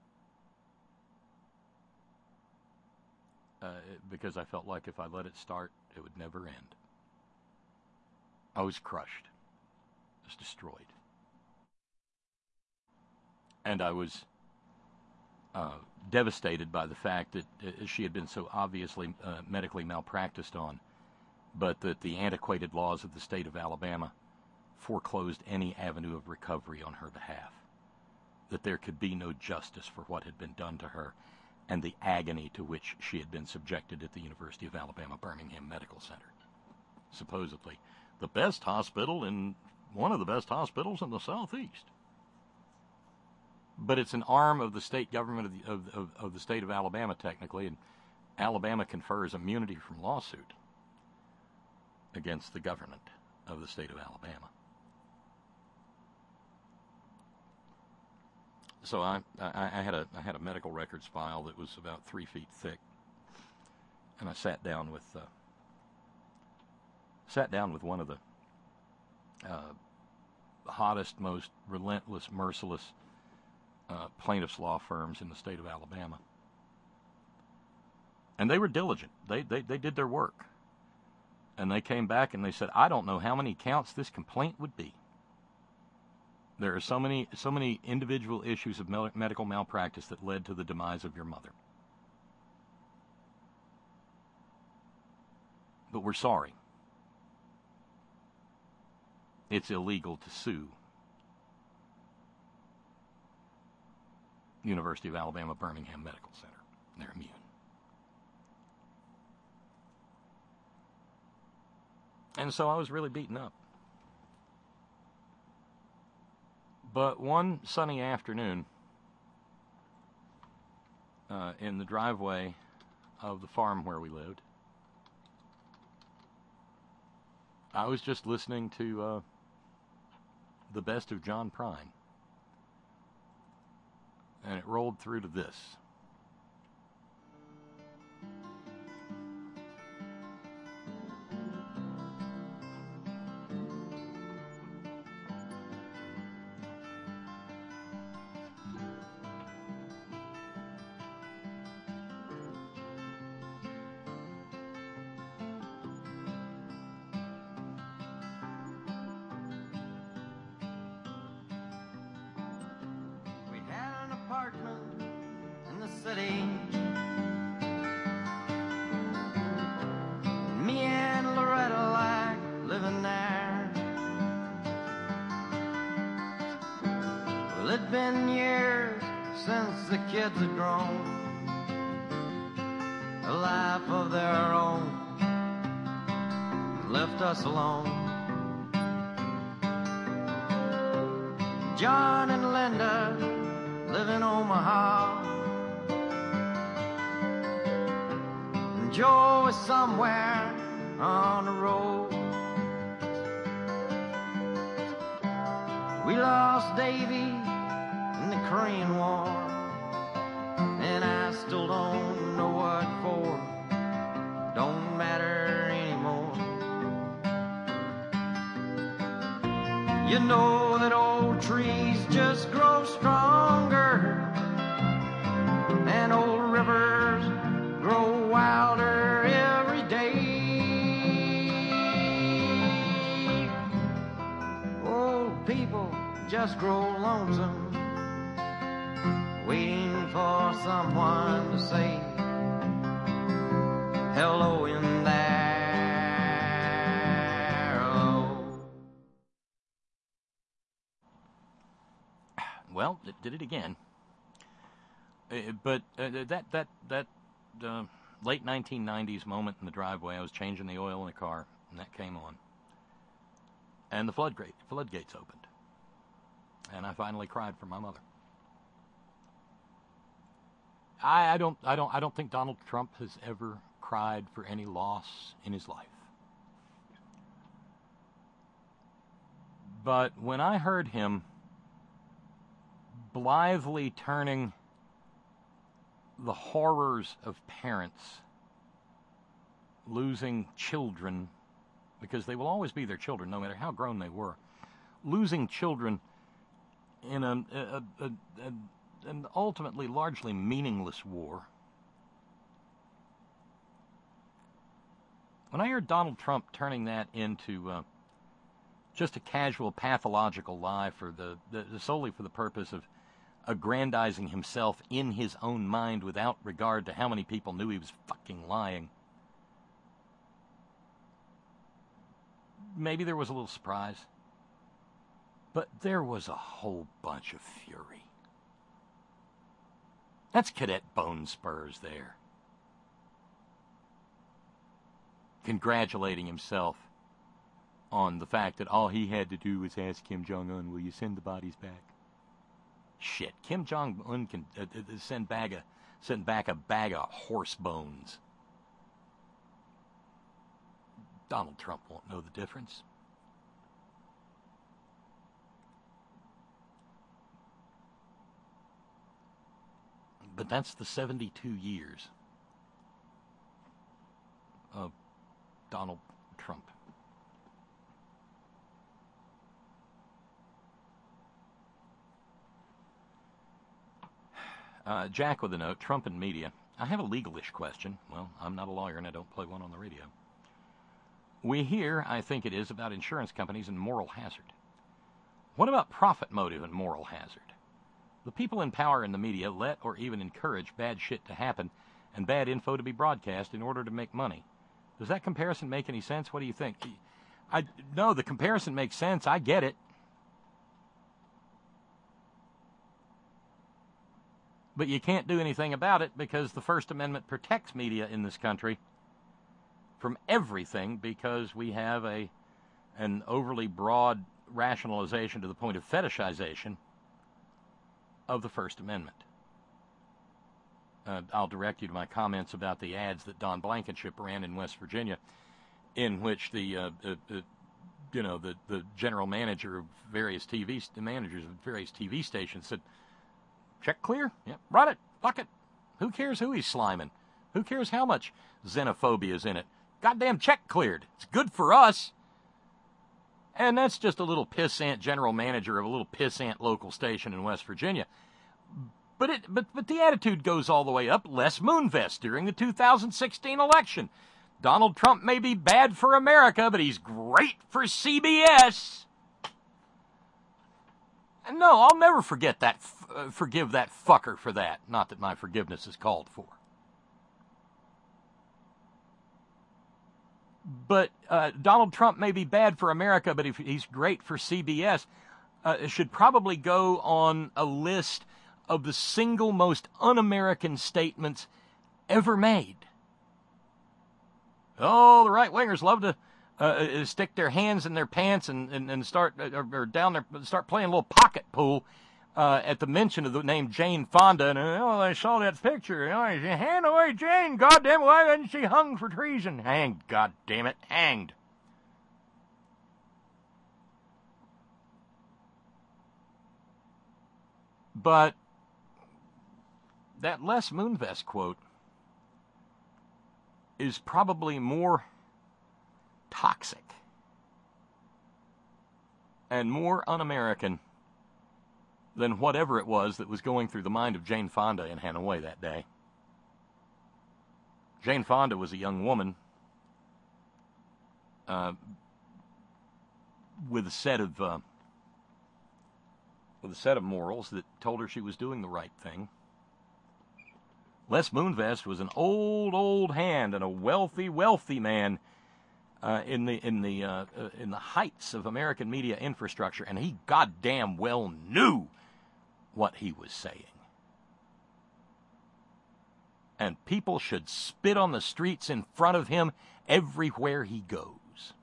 Uh, because I felt like if I let it start, it would never end. I was crushed. I was destroyed. And I was uh, devastated by the fact that uh, she had been so obviously uh, medically malpracticed on, but that the antiquated laws of the state of Alabama foreclosed any avenue of recovery on her behalf, that there could be no justice for what had been done to her and the agony to which she had been subjected at the University of Alabama Birmingham Medical Center. Supposedly the best hospital in one of the best hospitals in the Southeast. But it's an arm of the state government of the, of, of, of the state of Alabama, technically, and Alabama confers immunity from lawsuit against the government of the state of Alabama. So I, I, I had a I had a medical records file that was about three feet thick, and I sat down with uh, sat down with one of the uh, hottest, most relentless, merciless uh, plaintiffs' law firms in the state of Alabama, and they were diligent. They they they did their work. And they came back and they said, I don't know how many counts this complaint would be. There are so many so many individual issues of me- medical malpractice that led to the demise of your mother. But we're sorry. It's illegal to sue University of Alabama Birmingham Medical Center. They're immune. And so I was really beaten up. But one sunny afternoon, uh, in the driveway of the farm where we lived, I was just listening to uh, the best of John Prine. And it rolled through to this. Kids are grown, a life of their own, left us alone. John and Linda live in Omaha, Joe is somewhere on the road. We lost Davy in the Korean War, and I still don't know what for. Don't matter anymore. You know that old trees just grow stronger, and old rivers grow wilder every day. Old people just grow lonesome, waiting for someone to say hello in there. Hello. Well, it did it again. Uh, but uh, that that that uh, late nineteen nineties moment in the driveway, I was changing the oil in the car, and that came on, and the floodgate floodgates opened, and I finally cried for my mother. I, I don't I don't I don't think Donald Trump has ever cried for any loss in his life. But when I heard him blithely turning the horrors of parents losing children, because they will always be their children, no matter how grown they were, losing children in a, a, a, a, an ultimately largely meaningless war. When I heard Donald Trump turning that into uh, just a casual pathological lie for the, the solely for the purpose of aggrandizing himself in his own mind without regard to how many people knew he was fucking lying, maybe there was a little surprise, but there was a whole bunch of fury. That's Cadet Bone Spurs there, congratulating himself on the fact that all he had to do was ask Kim Jong-un, will you send the bodies back? Shit, Kim Jong-un can uh, uh, send, bag a, send back a bag of horse bones. Donald Trump won't know the difference. But that's the seventy-two years of Donald Trump. Uh, Jack with a note, Trump and media. I have a legal-ish question. Well, I'm not a lawyer and I don't play one on the radio. We hear, I think it is, about insurance companies and moral hazard. What about profit motive and moral hazard? The people in power in the media let or even encourage bad shit to happen and bad info to be broadcast in order to make money. Does that comparison make any sense? What do you think? I, no, the comparison makes sense. I get it. But you can't do anything about it because the First Amendment protects media in this country from everything, because we have a an overly broad rationalization to the point of fetishization of the First Amendment. Uh, I'll direct you to my comments about the ads that Don Blankenship ran in West Virginia, in which the uh, uh, uh, you know the the general manager of various T V the managers of various T V stations said, check clear? Yeah, run it. Fuck it. Who cares who he's sliming? Who cares how much xenophobia is in it? Goddamn check cleared. It's good for us. And that's just a little pissant general manager of a little pissant local station in West Virginia. But it, but but the attitude goes all the way up. Les Moonves during the two thousand sixteen election. Donald Trump may be bad for America, but he's great for C B S. And no, I'll never forget that, uh, forgive that fucker for that. Not that my forgiveness is called for. But uh, Donald Trump may be bad for America, but if he's great for C B S, uh, it should probably go on a list of the single most un-American statements ever made. Oh, the right-wingers love to uh, stick their hands in their pants and, and, and start uh, or down their start playing a little pocket pool uh, at the mention of the name Jane Fonda, and oh, I saw that picture. Oh, Hanoi Jane, goddamn, why isn't she hung for treason? Hanged, goddamn it, hanged. But that Les Moonves quote is probably more toxic and more un-American than whatever it was that was going through the mind of Jane Fonda in Hanoi that day. Jane Fonda was a young woman uh, with a set of uh, with a set of morals that told her she was doing the right thing. Les Moonves was an old, old hand and a wealthy, wealthy man uh, in the in the uh, uh, in the heights of American media infrastructure, and he goddamn well knew what he was saying. And people should spit on the streets in front of him everywhere he goes.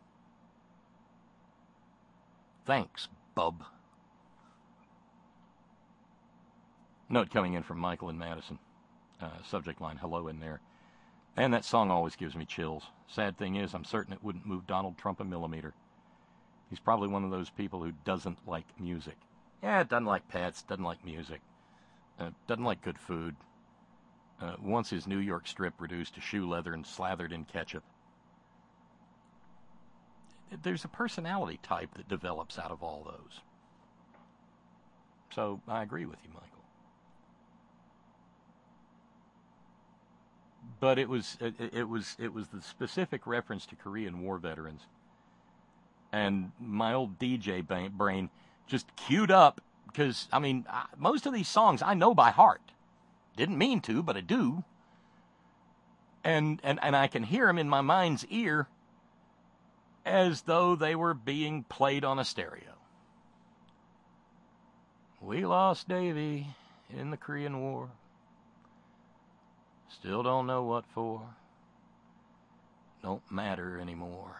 Thanks, bub. Note coming in from Michael in Madison. Uh, subject line, hello in there. And that song always gives me chills. Sad thing is, I'm certain it wouldn't move Donald Trump a millimeter. He's probably one of those people who doesn't like music. Yeah, doesn't like pets, doesn't like music, uh, doesn't like good food. Uh, wants his New York strip reduced to shoe leather and slathered in ketchup. There's a personality type that develops out of all those. So I agree with you, Michael. But it was it, it was it was the specific reference to Korean War veterans, and my old D J brain just queued up because I mean most of these songs I know by heart. Didn't mean to, but I do. And and and I can hear them in my mind's ear as though they were being played on a stereo. We lost Davy in the Korean War. Still don't know what for. Don't matter anymore.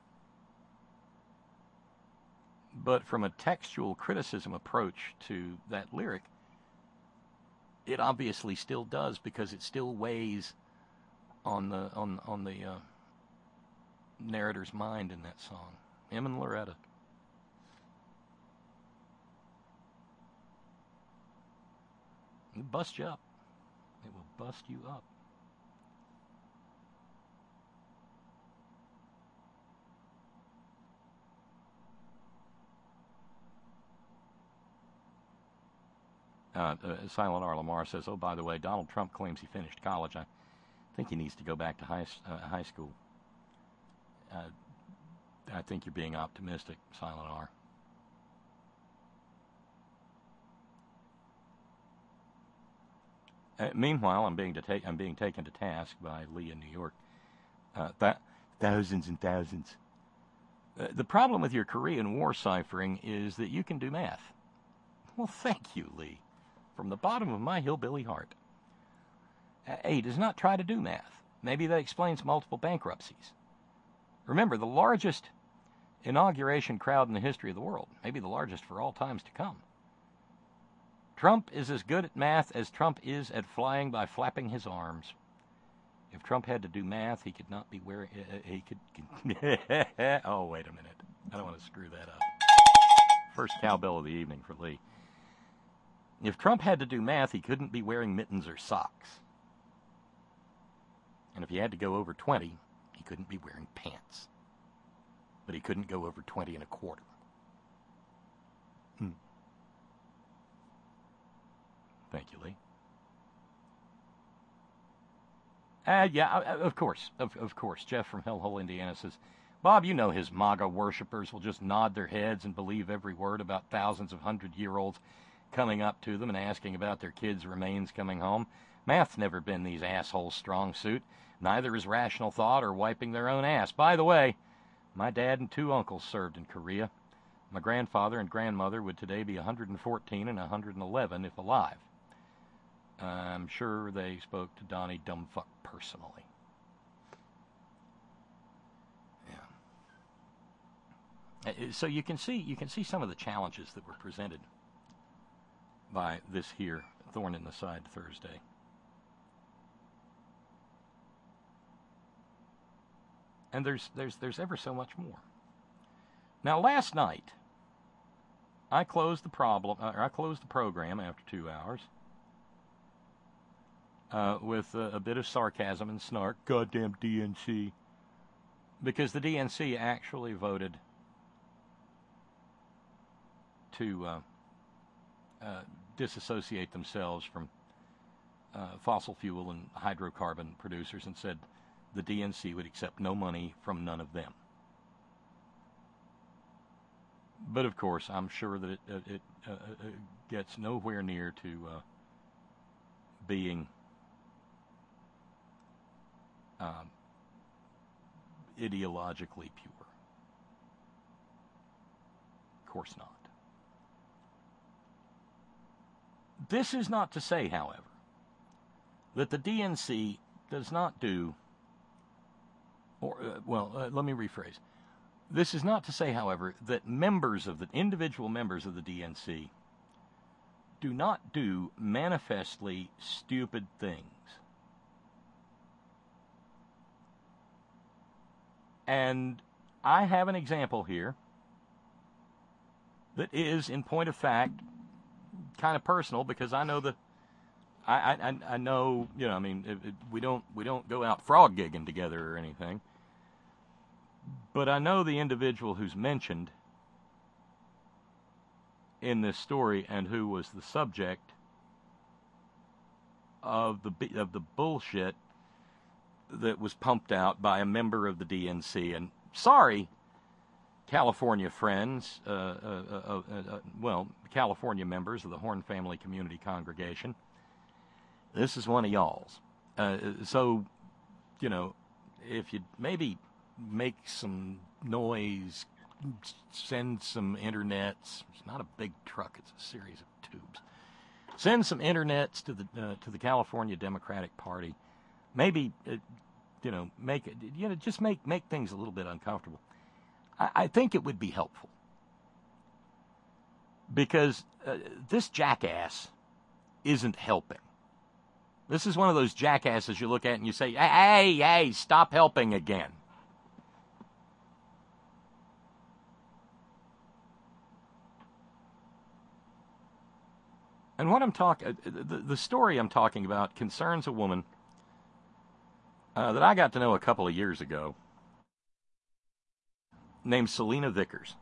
But from a textual criticism approach to that lyric, it obviously still does, because it still weighs on the on on the uh, narrator's mind in that song. Him and Loretta. It'll bust you up. It will bust you up. Uh, uh, Silent R. Lamar says, oh, by the way, Donald Trump claims he finished college. I think he needs to go back to high, uh, high school. Uh, I think you're being optimistic, Silent R. Uh, meanwhile, I'm being to ta- I'm being taken to task by Lee in New York. Uh, th- thousands and thousands. Uh, the problem with your Korean War ciphering is that you can do math. Well, thank you, Lee, from the bottom of my hillbilly heart. Uh, he does not try to do math. Maybe that explains multiple bankruptcies. Remember, the largest inauguration crowd in the history of the world, maybe the largest for all times to come. Trump is as good at math as Trump is at flying by flapping his arms. If Trump had to do math, he could not be wearing... Uh, he could... oh, wait a minute. I don't want to screw that up. First cowbell of the evening for Lee. If Trump had to do math, he couldn't be wearing mittens or socks. And if he had to go over twenty, he couldn't be wearing pants. But he couldn't go over twenty and a quarter. Hmm. Thank you, Lee. Uh, yeah, of course, of, of course. Jeff from Hellhole, Indiana says, Bob, you know his MAGA worshippers will just nod their heads and believe every word about thousands of hundred-year-olds coming up to them and asking about their kids' remains coming home. Math's never been these assholes' strong suit. Neither is rational thought or wiping their own ass. By the way, my dad and two uncles served in Korea. My grandfather and grandmother would today be one hundred fourteen and one hundred eleven if alive. I'm sure they spoke to Donnie Dumbfuck personally. Yeah. So you can see you can see some of the challenges that were presented by this here thorn in the side Thursday. And there's there's there's ever so much more. Now, last night, I closed the problem. Uh, I closed the program after two hours uh, with a, a bit of sarcasm and snark. Goddamn D N C, because the D N C actually voted to uh, uh, disassociate themselves from uh, fossil fuel and hydrocarbon producers, and said the D N C would accept no money from none of them. But of course, I'm sure that it, it uh, gets nowhere near to uh, being uh, ideologically pure. Of course not. This is not to say, however, that the D N C does not do, or, uh, well, uh, let me rephrase. This is not to say, however, that members of the, individual members of the D N C do not do manifestly stupid things. And I have an example here that is, in point of fact, kind of personal, because I know the, I I, I know, you know, I mean, it, it, we don't we don't go out frog gigging together or anything. But I know the individual who's mentioned in this story and who was the subject of the of the bullshit that was pumped out by a member of the D N C. And sorry, California friends, uh, uh, uh, uh, uh, well, California members of the Horn Family Community Congregation, this is one of y'all's. Uh, so, you know, if you maybe make some noise, send some internets. It's not a big truck, it's a series of tubes. Send some internets to the uh, to the California Democratic Party. Maybe, uh, you know, make it, you know, just make, make things a little bit uncomfortable. I, I think it would be helpful. Because uh, this jackass isn't helping. This is one of those jackasses you look at and you say, hey, hey, stop helping again. And what I'm talking, the, the story I'm talking about concerns a woman uh, that I got to know a couple of years ago, named Selena Vickers.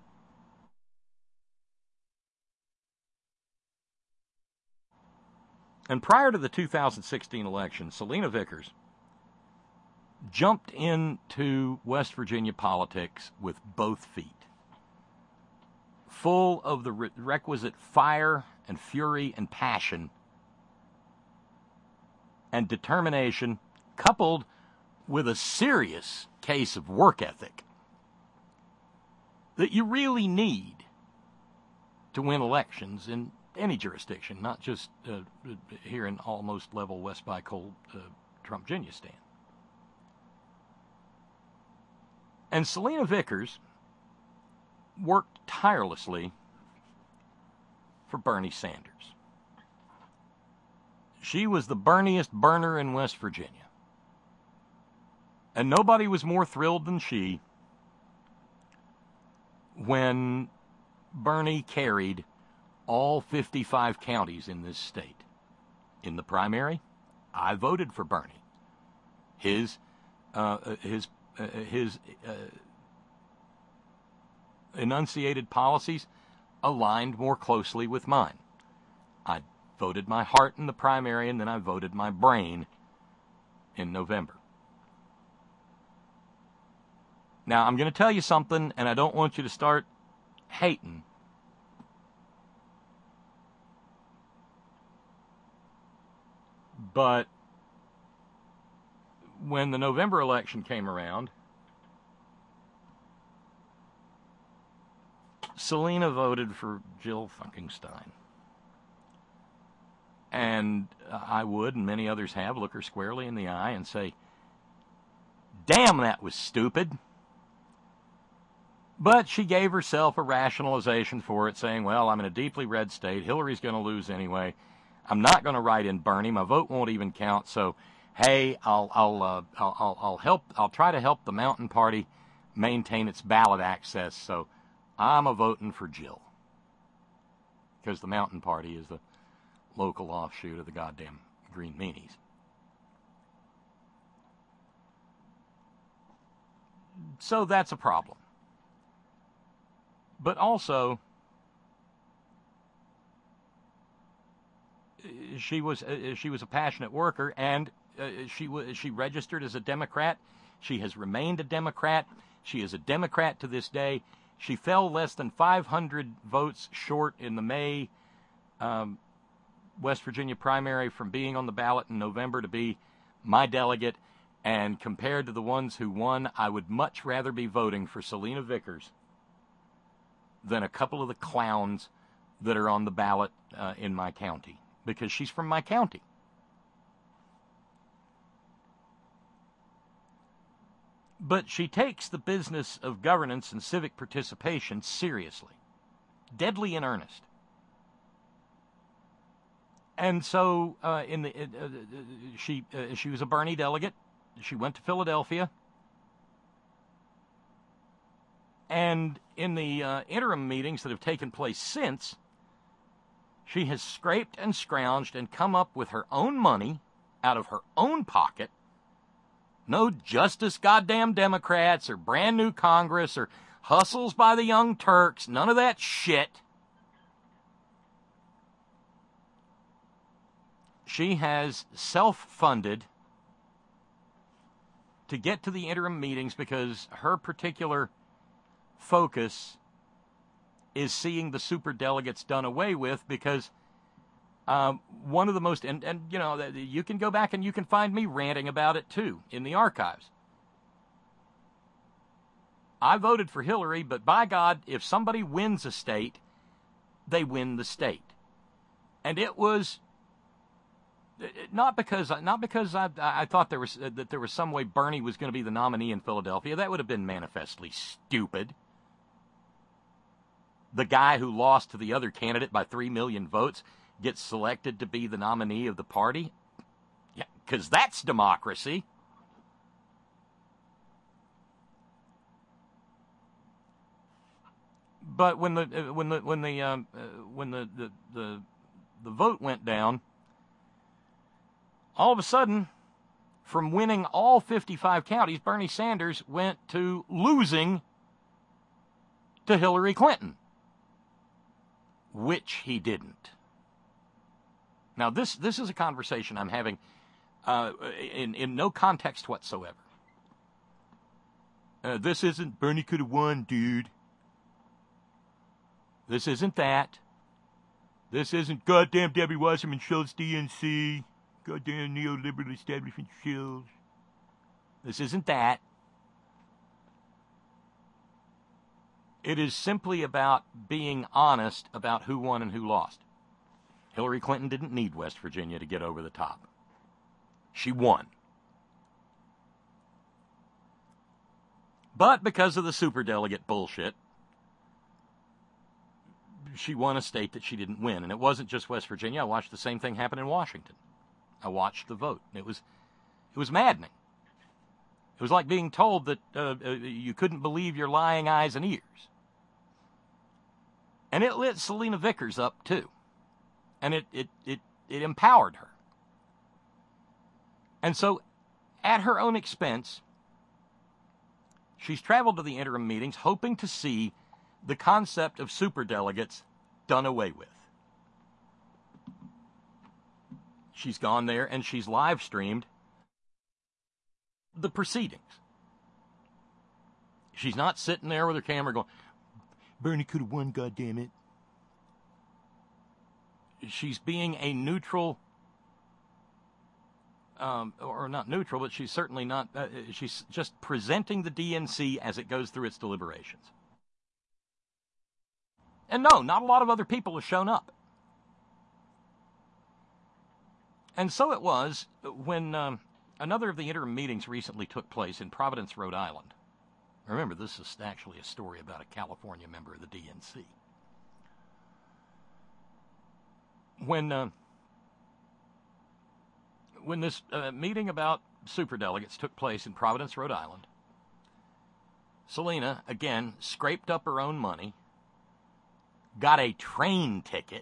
And prior to the two thousand sixteen election, Selena Vickers jumped into West Virginia politics with both feet, full of the re- requisite fire and fury and passion and determination, coupled with a serious case of work ethic that you really need to win elections in any jurisdiction, not just uh, here in almost level West by Cold uh, Trump-Ginistan. And Selena Vickers worked tirelessly for Bernie Sanders. She was the burniest burner in West Virginia. And nobody was more thrilled than she when Bernie carried all fifty-five counties in this state. In the primary, I voted for Bernie. His, uh, his, uh, his uh, enunciated policies aligned more closely with mine. I voted my heart in the primary, and then I voted my brain in November. Now, I'm going to tell you something, and I don't want you to start hating. But when the November election came around, Selena voted for Jill fucking Stein. And I would, and many others have, look her squarely in the eye and say, damn, that was stupid. But she gave herself a rationalization for it, saying, well, I'm in a deeply red state. Hillary's going to lose anyway. I'm not going to write in Bernie. My vote won't even count. So, hey, I'll I'll, uh, I'll I'll I'll help. I'll try to help the Mountain Party maintain its ballot access. So, I'm a voting for Jill, because the Mountain Party is the local offshoot of the goddamn Green Meanies. So that's a problem. But also, she was uh, she was a passionate worker, and uh, she was she registered as a Democrat. She has remained a Democrat. She is a Democrat to this day. She fell less than five hundred votes short in the May um, West Virginia primary from being on the ballot in November to be my delegate. And compared to the ones who won, I would much rather be voting for Selena Vickers than a couple of the clowns that are on the ballot uh, in my county, because she's from my county. But she takes the business of governance and civic participation seriously, deadly in earnest. And so, uh, in the uh, uh, she uh, she was a Bernie delegate. She went to Philadelphia. And in the uh, interim meetings that have taken place since, she has scraped and scrounged and come up with her own money out of her own pocket. No Justice goddamn Democrats or brand new Congress or hustles by the Young Turks. None of that shit. She has self-funded to get to the interim meetings because her particular focus is seeing the superdelegates done away with, because um, one of the most, and, and you know, you can go back and you can find me ranting about it too in the archives. I voted for Hillary, but by God, if somebody wins a state, they win the state. And it was not because not because I I thought there was that there was some way Bernie was going to be the nominee in Philadelphia. That would have been manifestly stupid. The guy who lost to the other candidate by three million votes gets selected to be the nominee of the party? Yeah, because that's democracy. But when the when the when the um, uh, when the, the the the vote went down, all of a sudden, from winning all fifty-five counties, Bernie Sanders went to losing to Hillary Clinton, which he didn't. Now, this this is a conversation I'm having uh, in, in no context whatsoever. Uh, this isn't Bernie could have won, dude. This isn't that. This isn't goddamn Debbie Wasserman Schultz D N C. Goddamn neoliberal establishment shills. This isn't that. It is simply about being honest about who won and who lost. Hillary Clinton didn't need West Virginia to get over the top. She won. But because of the superdelegate bullshit, she won a state that she didn't win. And it wasn't just West Virginia. I watched the same thing happen in Washington. I watched the vote. It was, it was maddening. It was like being told that uh, uh, you couldn't believe your lying eyes and ears. And it lit Selena Vickers up, too. And it, it, it, it empowered her. And so, at her own expense, she's traveled to the interim meetings hoping to see the concept of superdelegates done away with. She's gone there and she's live streamed the proceedings. She's not sitting there with her camera going, Bernie could have won, goddammit. She's being a neutral, um, or not neutral, but she's certainly not, uh, she's just presenting the D N C as it goes through its deliberations. And no, not a lot of other people have shown up. And so it was when um, another of the interim meetings recently took place in Providence, Rhode Island, Remember, this is actually a story about a California member of the D N C. When uh, when this uh, meeting about superdelegates took place in Providence, Rhode Island, Selena, again, scraped up her own money, got a train ticket,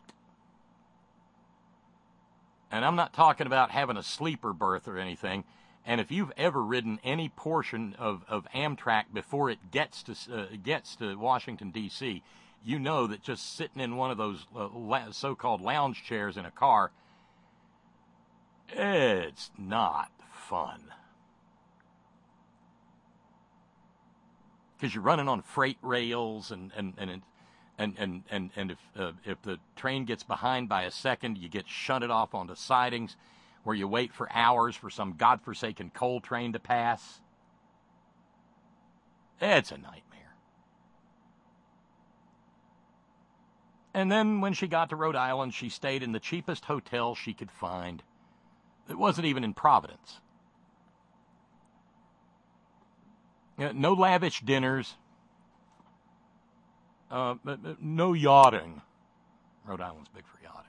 and I'm not talking about having a sleeper berth or anything. And if you've ever ridden any portion of, of Amtrak before it gets to uh, gets to Washington, D C, you know that just sitting in one of those uh, la- so-called lounge chairs in a car, it's not fun. Because you're running on freight rails, and and and and and and, and if uh, if the train gets behind by a second, you get shunted off onto sidings, where you wait for hours for some godforsaken coal train to pass. It's a nightmare. And then when she got to Rhode Island, she stayed in the cheapest hotel she could find. It wasn't even in Providence. No lavish dinners. Uh, no yachting. Rhode Island's big for yachting.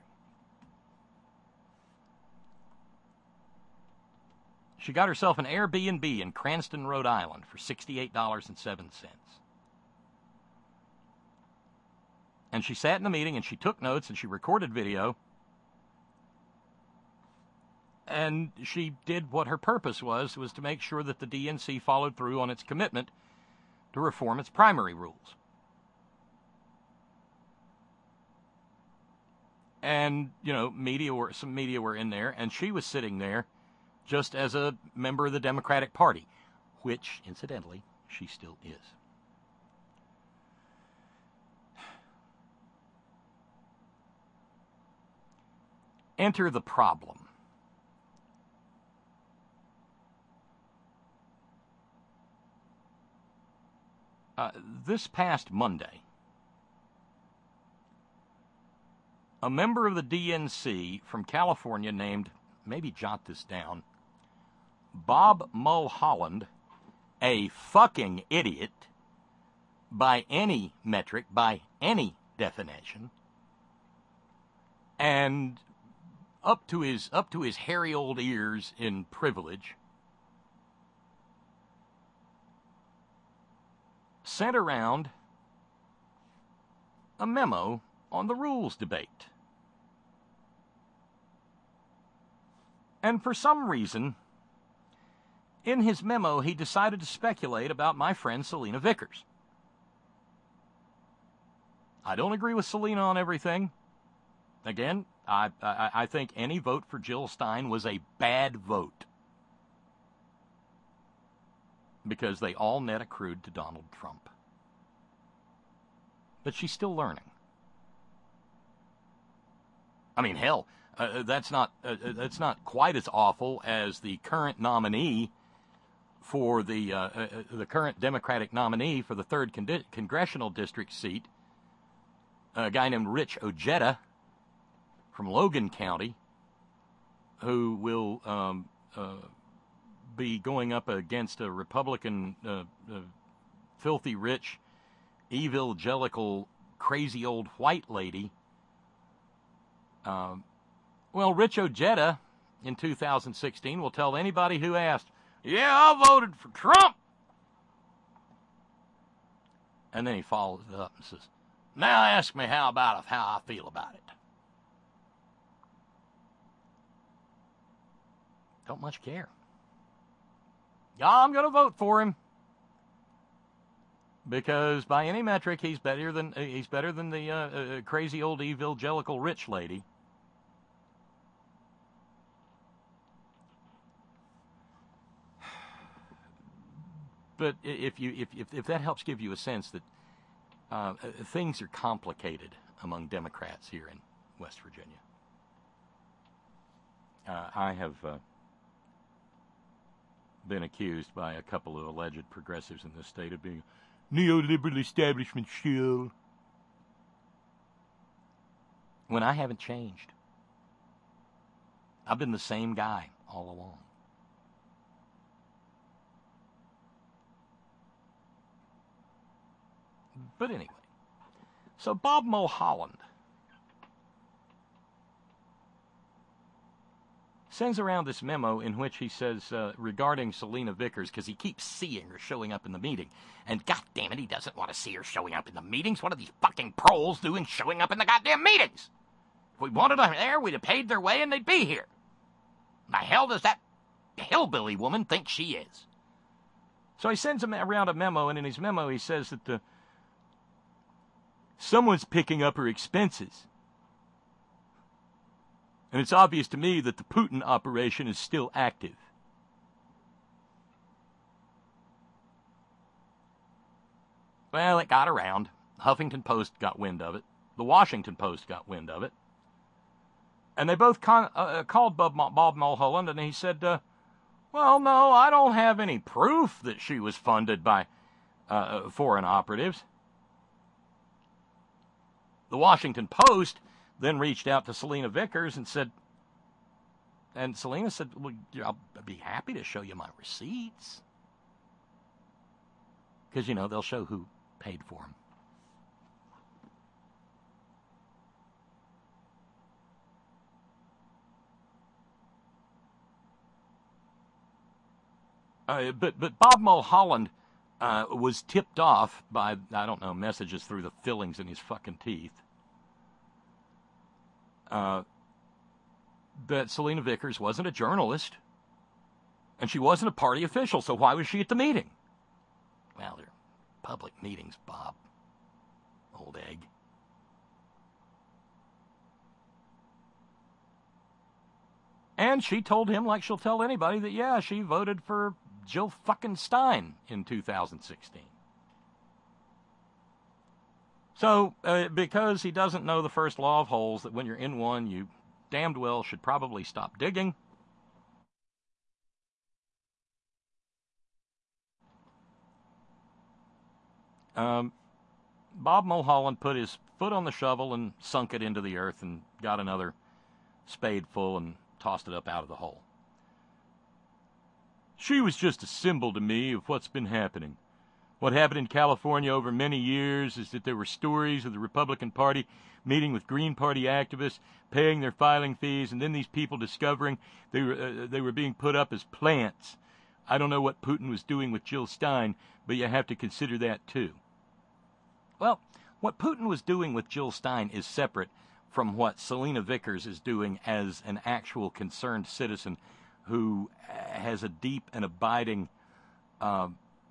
She got herself an Airbnb in Cranston, Rhode Island for sixty-eight dollars and seven cents. And she sat in the meeting and she took notes and she recorded video. And she did what her purpose was, was to make sure that the D N C followed through on its commitment to reform its primary rules. And, you know, media were, some media were in there, and she was sitting there just as a member of the Democratic Party, which, incidentally, she still is. Enter the problem. Uh, this past Monday, a member of the D N C from California named, maybe jot this down, Bob Mulholland, a fucking idiot by any metric, by any definition, and up to his up to his hairy old ears in privilege, sent around a memo on the rules debate. And for some reason, in his memo, he decided to speculate about my friend Selena Vickers. I don't agree with Selena on everything. Again, I, I, I think any vote for Jill Stein was a bad vote, because they all net accrued to Donald Trump. But she's still learning. I mean, hell, uh, that's not uh, that's not quite as awful as the current nominee for the uh, uh, the current Democratic nominee for the third con- congressional district seat, a guy named Rich Ojeda from Logan County, who will um, uh, be going up against a Republican, uh, uh, filthy rich, evangelical, crazy old white lady. Um, well, Rich Ojeda in two thousand sixteen will tell anybody who asked, "Yeah, I voted for Trump." And then he follows it up and says, "Now ask me how about how I feel about it." Don't much care. Yeah, I'm going to vote for him, because by any metric, he's better than he's better than the uh, uh, crazy old evangelical rich lady. But if you if if, if that helps give you a sense that uh, things are complicated among Democrats here in West Virginia, uh, I have uh, been accused by a couple of alleged progressives in this state of being neoliberal establishment shill, when I haven't changed. I've been the same guy all along. But anyway, so Bob Mulholland sends around this memo in which he says, uh, regarding Selena Vickers, because he keeps seeing her showing up in the meeting, and God damn it, he doesn't want to see her showing up in the meetings. What are these fucking proles doing showing up in the goddamn meetings? If we wanted them there, we'd have paid their way and they'd be here. The hell does that hillbilly woman think she is? So he sends him around a memo, and in his memo he says that the someone's picking up her expenses. And it's obvious to me that the Putin operation is still active. Well, it got around. Huffington Post got wind of it. The Washington Post got wind of it. And they both con- uh, called Bob, Bob Mulholland, and he said, uh, well, no, I don't have any proof that she was funded by uh, foreign operatives. The Washington Post then reached out to Selena Vickers and said, and Selena said, well, I'll be happy to show you my receipts. Because, you know, they'll show who paid for them. Uh, but but Bob Mulholland uh, was tipped off by, I don't know, messages through the fillings in his fucking teeth, uh, that Selena Vickers wasn't a journalist, and she wasn't a party official, so why was she at the meeting? Well, they're public meetings, Bob. Old egg. And she told him, like she'll tell anybody, that, yeah, she voted for Jill fucking Stein in two thousand sixteen. So, uh, because he doesn't know the first law of holes, that when you're in one, you damned well should probably stop digging. Um, Bob Mulholland put his foot on the shovel and sunk it into the earth and got another spadeful and tossed it up out of the hole. She was just a symbol to me of what's been happening. What happened in California over many years is that there were stories of the Republican Party meeting with Green Party activists, paying their filing fees, and then these people discovering they were uh, they were being put up as plants. I don't know what Putin was doing with Jill Stein, but you have to consider that too. Well, what Putin was doing with Jill Stein is separate from what Selena Vickers is doing as an actual concerned citizen who has a deep and abiding uh,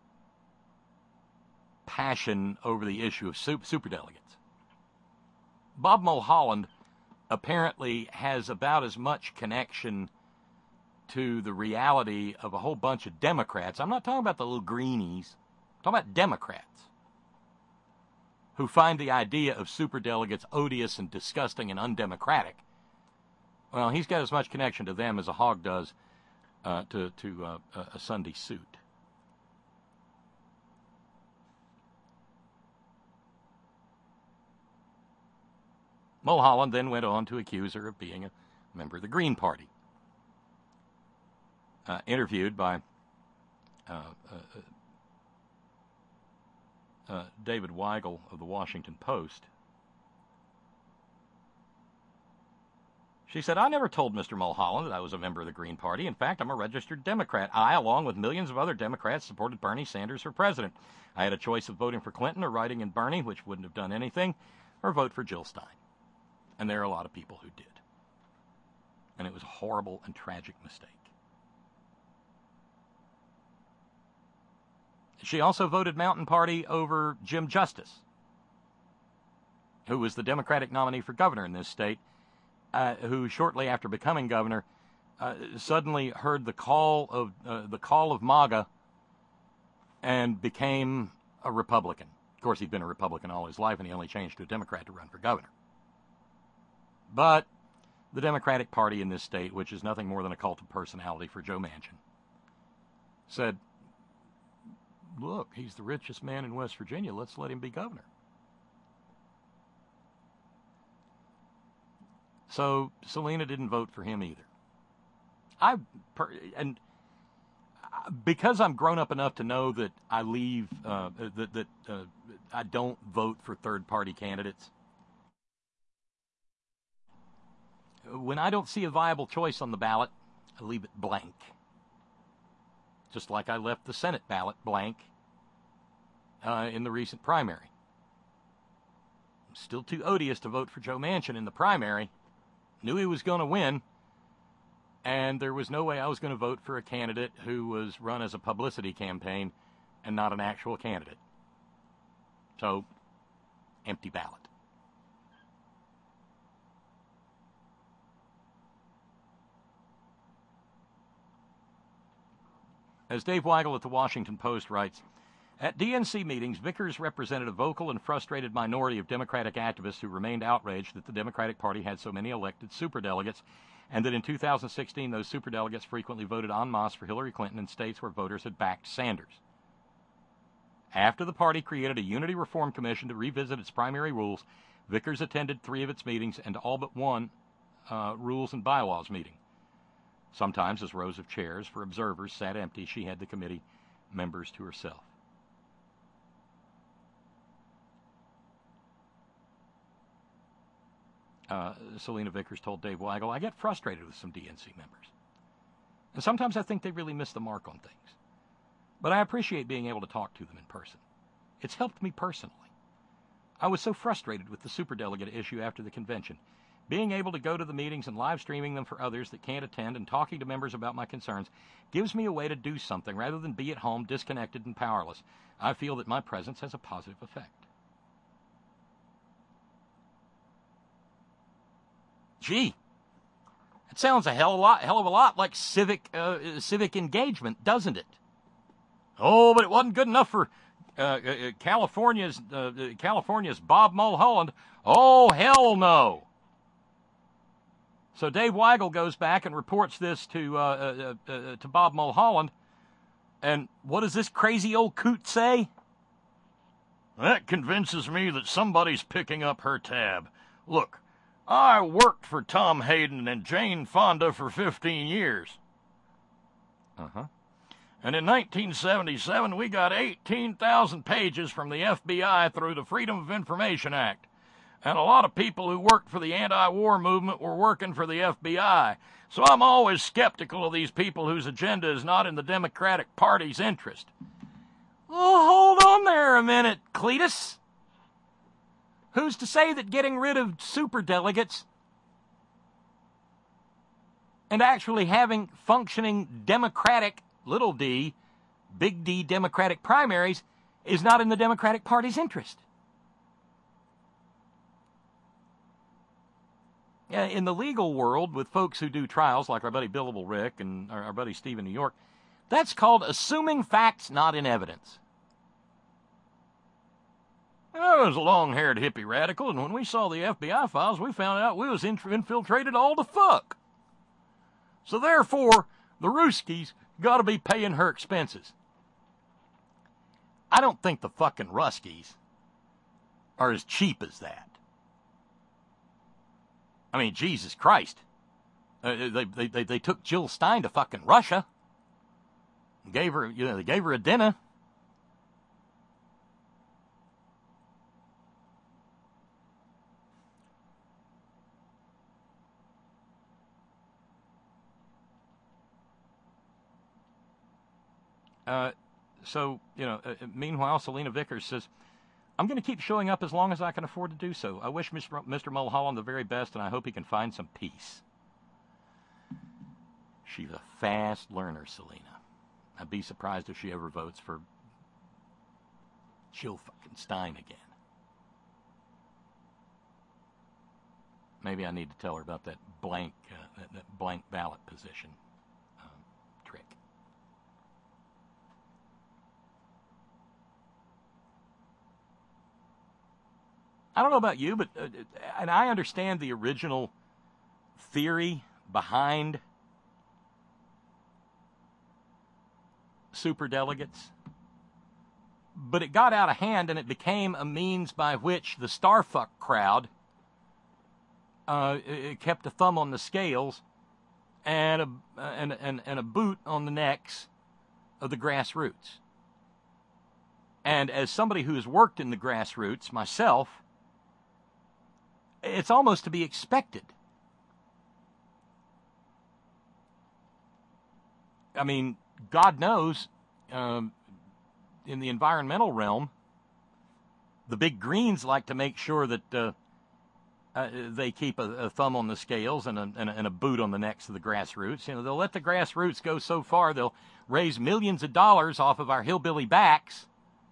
passion over the issue of super superdelegates. Bob Mulholland apparently has about as much connection to the reality of a whole bunch of Democrats. I'm not talking about the little greenies. I'm talking about Democrats who find the idea of superdelegates odious and disgusting and undemocratic. Well, he's got as much connection to them as a hog does uh, to, to uh, a Sunday suit. Mulholland then went on to accuse her of being a member of the Green Party. Uh, interviewed by uh, uh, uh, David Weigel of the Washington Post, she said, I never told Mister Mulholland that I was a member of the Green Party. In fact, I'm a registered Democrat. I, along with millions of other Democrats, supported Bernie Sanders for president. I had a choice of voting for Clinton or writing in Bernie, which wouldn't have done anything, or vote for Jill Stein. And there are a lot of people who did. And it was a horrible and tragic mistake. She also voted Mountain Party over Jim Justice, who was the Democratic nominee for governor in this state, uh, who shortly after becoming governor uh, suddenly heard the call of uh, the call of MAGA and became a Republican. Of course, he'd been a Republican all his life, and he only changed to a Democrat to run for governor. But the Democratic Party in this state, which is nothing more than a cult of personality for Joe Manchin, said, look, he's the richest man in West Virginia. Let's let him be governor. So Selena didn't vote for him either. I per, and because I'm grown up enough to know that I leave, uh, that, that uh, I don't vote for third-party candidates. When I don't see a viable choice on the ballot, I leave it blank. Just like I left the Senate ballot blank uh, in the recent primary. I'm still too odious to vote for Joe Manchin in the primary. Knew he was going to win. And there was no way I was going to vote for a candidate who was run as a publicity campaign and not an actual candidate. So, empty ballot. As Dave Weigel at the Washington Post writes, at D N C meetings, Vickers represented a vocal and frustrated minority of Democratic activists who remained outraged that the Democratic Party had so many elected superdelegates, and that in two thousand sixteen those superdelegates frequently voted en masse for Hillary Clinton in states where voters had backed Sanders. After the party created a Unity Reform Commission to revisit its primary rules, Vickers attended three of its meetings and all but one uh, Rules and Bylaws meeting. Sometimes, as rows of chairs for observers sat empty, she had the committee members to herself. Uh, Selena Vickers told Dave Weigel, I get frustrated with some D N C members. And sometimes I think they really miss the mark on things. But I appreciate being able to talk to them in person. It's helped me personally. I was so frustrated with the superdelegate issue after the convention. Being able to go to the meetings and live streaming them for others that can't attend and talking to members about my concerns gives me a way to do something rather than be at home disconnected and powerless. I feel that my presence has a positive effect. Gee, it sounds a hell of a lot, hell of a lot like civic uh, civic engagement, doesn't it? Oh, but it wasn't good enough for uh, uh, California's uh, California's Bob Mulholland. Oh, hell no. So Dave Weigel goes back and reports this to uh, uh, uh, to Bob Mulholland, and what does this crazy old coot say? That convinces me that somebody's picking up her tab. Look, I worked for Tom Hayden and Jane Fonda for fifteen years. Uh-huh. And in nineteen seventy-seven, we got eighteen thousand pages from the F B I through the Freedom of Information Act. And a lot of people who worked for the anti-war movement were working for the F B I. So I'm always skeptical of these people whose agenda is not in the Democratic Party's interest. Oh, hold on there a minute, Cletus. Who's to say that getting rid of superdelegates and actually having functioning Democratic, little d, big D Democratic primaries is not in the Democratic Party's interest? In the legal world, with folks who do trials like our buddy Billable Rick and our, our buddy Steve in New York, that's called assuming facts not in evidence. I was a long-haired hippie radical, and when we saw the F B I files, we found out we was infiltrated all the fuck. So therefore, the Ruskies got to be paying her expenses. I don't think the fucking Ruskies are as cheap as that. I mean, Jesus Christ. Uh, they, they, they, they took Jill Stein to fucking Russia. Gave her, you know, they gave her a dinner. Uh, so, you know, uh, meanwhile, Selena Vickers says, I'm going to keep showing up as long as I can afford to do so. I wish Mister Mulholland the very best, and I hope he can find some peace. She's a fast learner, Selena. I'd be surprised if she ever votes for Jill fucking Stein again. Maybe I need to tell her about that blank, uh, that, that blank ballot position um, trick. I don't know about you, but uh, and I understand the original theory behind superdelegates, but it got out of hand and it became a means by which the starfuck crowd uh, kept a thumb on the scales and a and, and and a boot on the necks of the grassroots. And as somebody who has worked in the grassroots myself, it's almost to be expected. I mean, God knows, um, in the environmental realm, the big greens like to make sure that uh, uh, they keep a, a thumb on the scales and a, and, a, and a boot on the necks of the grassroots. You know, they'll let the grassroots go so far, they'll raise millions of dollars off of our hillbilly backs.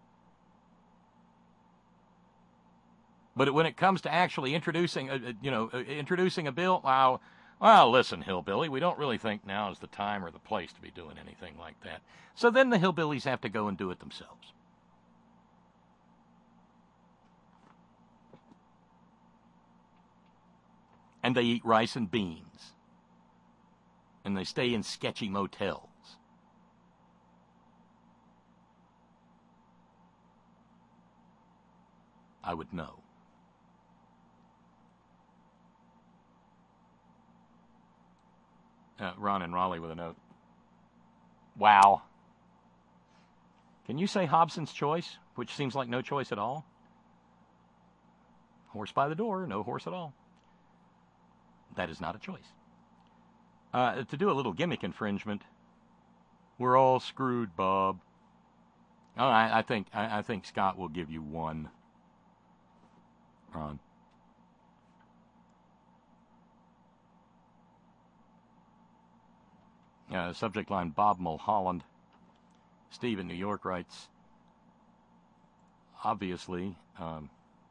But when it comes to actually introducing, a, a, you know, uh, introducing a bill, well, well, listen, hillbilly, we don't really think now is the time or the place to be doing anything like that. So then the hillbillies have to go and do it themselves. And they eat rice and beans. And they stay in sketchy motels. I would know. Uh, Ron and Raleigh with a note. Wow. Can you say Hobson's choice, which seems like no choice at all? Horse by the door, no horse at all. That is not a choice. Uh, to do a little gimmick infringement, we're all screwed, Bob. Oh, I, I think I, I think Scott will give you one. Ron. Uh, subject line, Bob Mulholland. Steve in New York writes, obviously, um,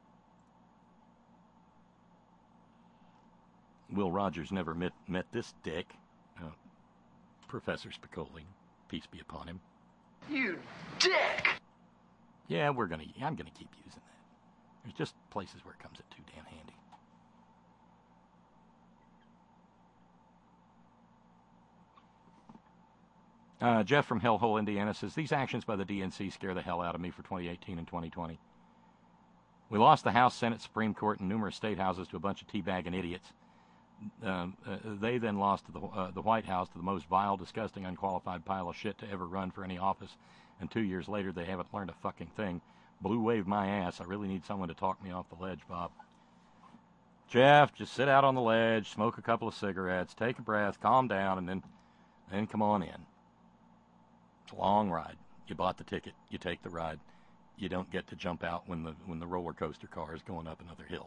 Will Rogers never met, met this dick, uh, Professor Spicoli, peace be upon him. You dick! Yeah, we're gonna. I'm gonna keep using that. There's just places where it comes in too damn handy. Uh, Jeff from Hellhole, Indiana says, these actions by the D N C scare the hell out of me for twenty eighteen and twenty twenty. We lost the House, Senate, Supreme Court, and numerous state houses to a bunch of teabagging idiots. Um, uh, they then lost to the, uh, the White House to the most vile, disgusting, unqualified pile of shit to ever run for any office. And two years later, they haven't learned a fucking thing. Blue wave my ass. I really need someone to talk me off the ledge, Bob. Jeff, just sit out on the ledge, smoke a couple of cigarettes, take a breath, calm down, and then, then come on in. It's a long ride. You bought the ticket. You take the ride. You don't get to jump out when the when the roller coaster car is going up another hill.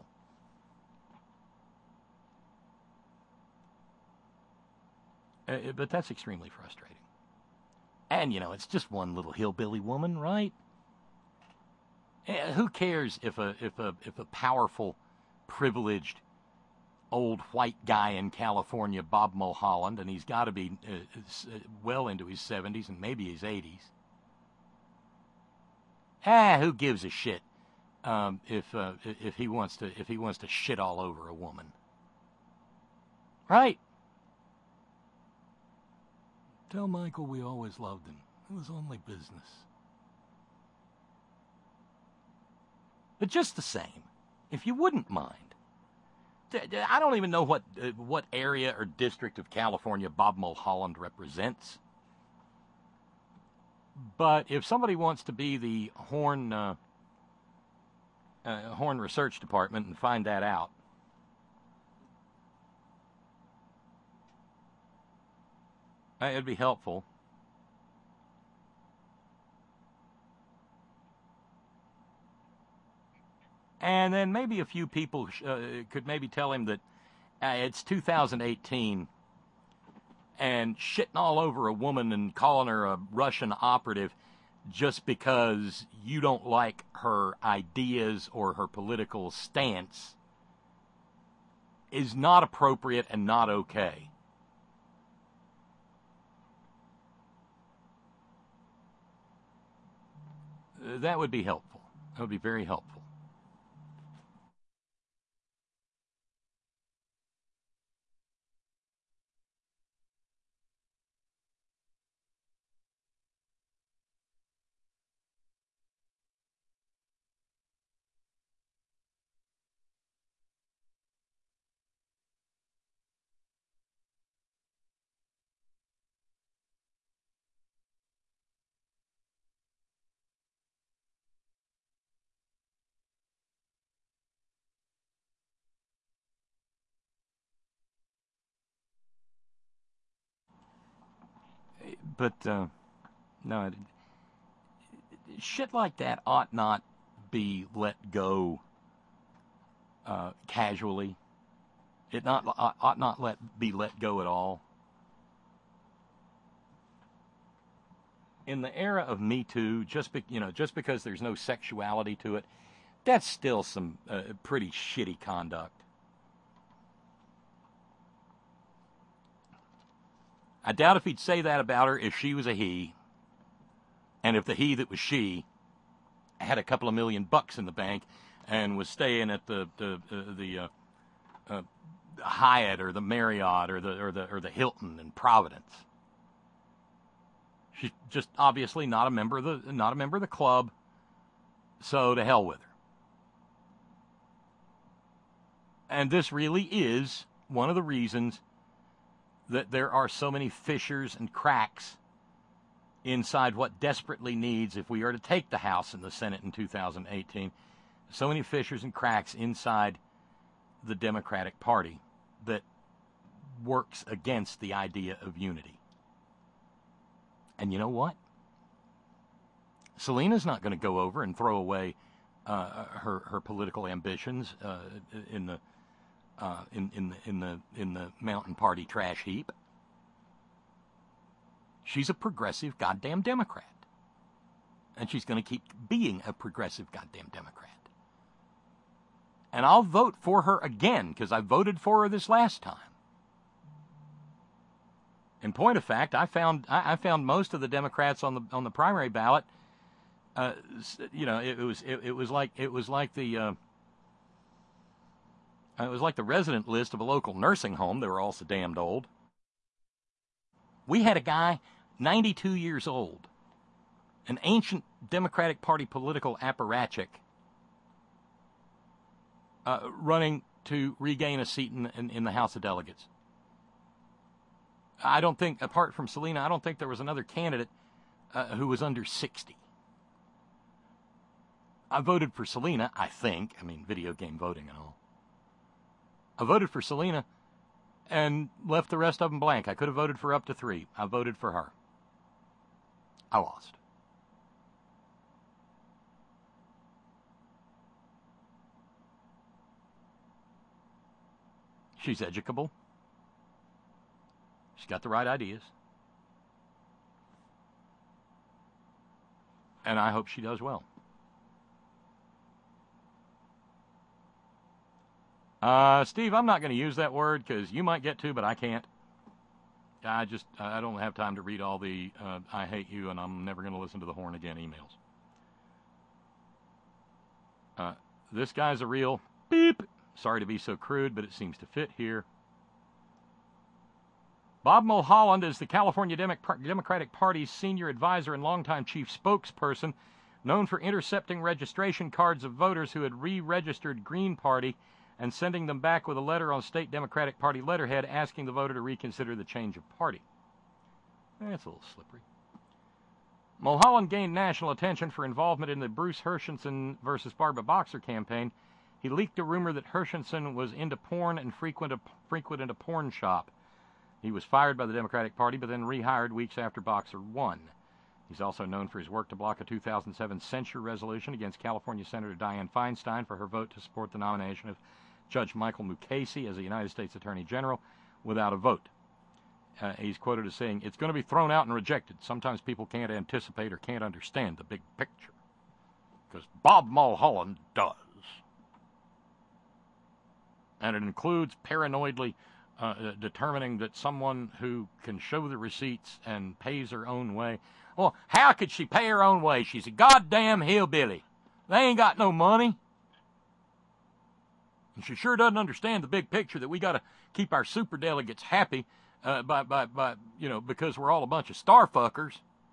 Uh, but that's extremely frustrating. And, you know, it's just one little hillbilly woman, right? Uh, who cares if a if a if a powerful, privileged, old white guy in California, Bob Mulholland, and he's got to be uh, well into his seventies and maybe his eighties. Ah, who gives a shit um, if uh, if he wants to if he wants to shit all over a woman, right? Tell Michael we always loved him. It was only business. But just the same, if you wouldn't mind. I don't even know what uh, what area or district of California Bob Mulholland represents. But if somebody wants to be the Horn uh, uh, Horn Research Department and find that out, uh, it'd be helpful. And then maybe a few people uh, could maybe tell him that uh, it's two thousand eighteen and shitting all over a woman and calling her a Russian operative just because you don't like her ideas or her political stance is not appropriate and not okay. That would be helpful. That would be very helpful. but uh, no, it, shit like that ought not be let go uh, casually. It not ought, ought not let be let go at all. In the era of Me Too, just be, you know, just because there's no sexuality to it, that's still some uh, pretty shitty conduct. I doubt if he'd say that about her if she was a he, and if the he that was she had a couple of million bucks in the bank and was staying at the the uh, the uh, uh, Hyatt or the Marriott or the or the or the Hilton in Providence. She's just obviously not a member of the not a member of the club, so to hell with her. And this really is one of the reasons that there are so many fissures and cracks inside what desperately needs, if we are to take the House and the Senate in two thousand eighteen, so many fissures and cracks inside the Democratic Party that works against the idea of unity. And you know what? Selena's not going to go over and throw away uh, her her political ambitions uh, in the uh, in in the in the in the Mountain Party trash heap. She's a progressive goddamn Democrat, and she's going to keep being a progressive goddamn Democrat. And I'll vote for her again because I voted for her this last time. In point of fact, I found I, I found most of the Democrats on the on the primary ballot. Uh, you know, it, it was it, it was like it was like the uh, it was like the resident list of a local nursing home. They were all so damned old. We had a guy, ninety-two years old, an ancient Democratic Party political apparatchik, uh, running to regain a seat in, in in the House of Delegates. I don't think, apart from Selena, I don't think there was another candidate uh, who was under sixty. I voted for Selena, I think. I mean, video game voting and all. I voted for Selena and left the rest of them blank. I could have voted for up to three. I voted for her. I lost. She's educable. She's got the right ideas. And I hope she does well. Uh, Steve, I'm not going to use that word because you might get to, but I can't. I just, I don't have time to read all the uh, I hate you and I'm never going to listen to the horn again emails. Uh, this guy's a real beep. Sorry to be so crude, but it seems to fit here. Bob Mulholland is the California Democratic Party's senior advisor and longtime chief spokesperson, known for intercepting registration cards of voters who had re-registered Green Party and sending them back with a letter on state Democratic Party letterhead asking the voter to reconsider the change of party. That's a little slippery. Mulholland gained national attention for involvement in the Bruce Hershenson versus Barbara Boxer campaign. He leaked a rumor that Hershenson was into porn and frequented a, frequented a porn shop. He was fired by the Democratic Party, but then rehired weeks after Boxer won. He's also known for his work to block a two thousand seven censure resolution against California Senator Dianne Feinstein for her vote to support the nomination of Judge Michael Mukasey as the United States Attorney General without a vote. Uh, he's quoted as saying, "It's going to be thrown out and rejected. Sometimes people can't anticipate or can't understand the big picture. Because Bob Mulholland does. And it includes paranoidly uh, determining that someone who can show the receipts and pays her own way. Well, how could she pay her own way? She's a goddamn hillbilly. They ain't got no money. And she sure doesn't understand the big picture that we got to keep our superdelegates happy uh, by, by, by, you know, because we're all a bunch of starfuckers."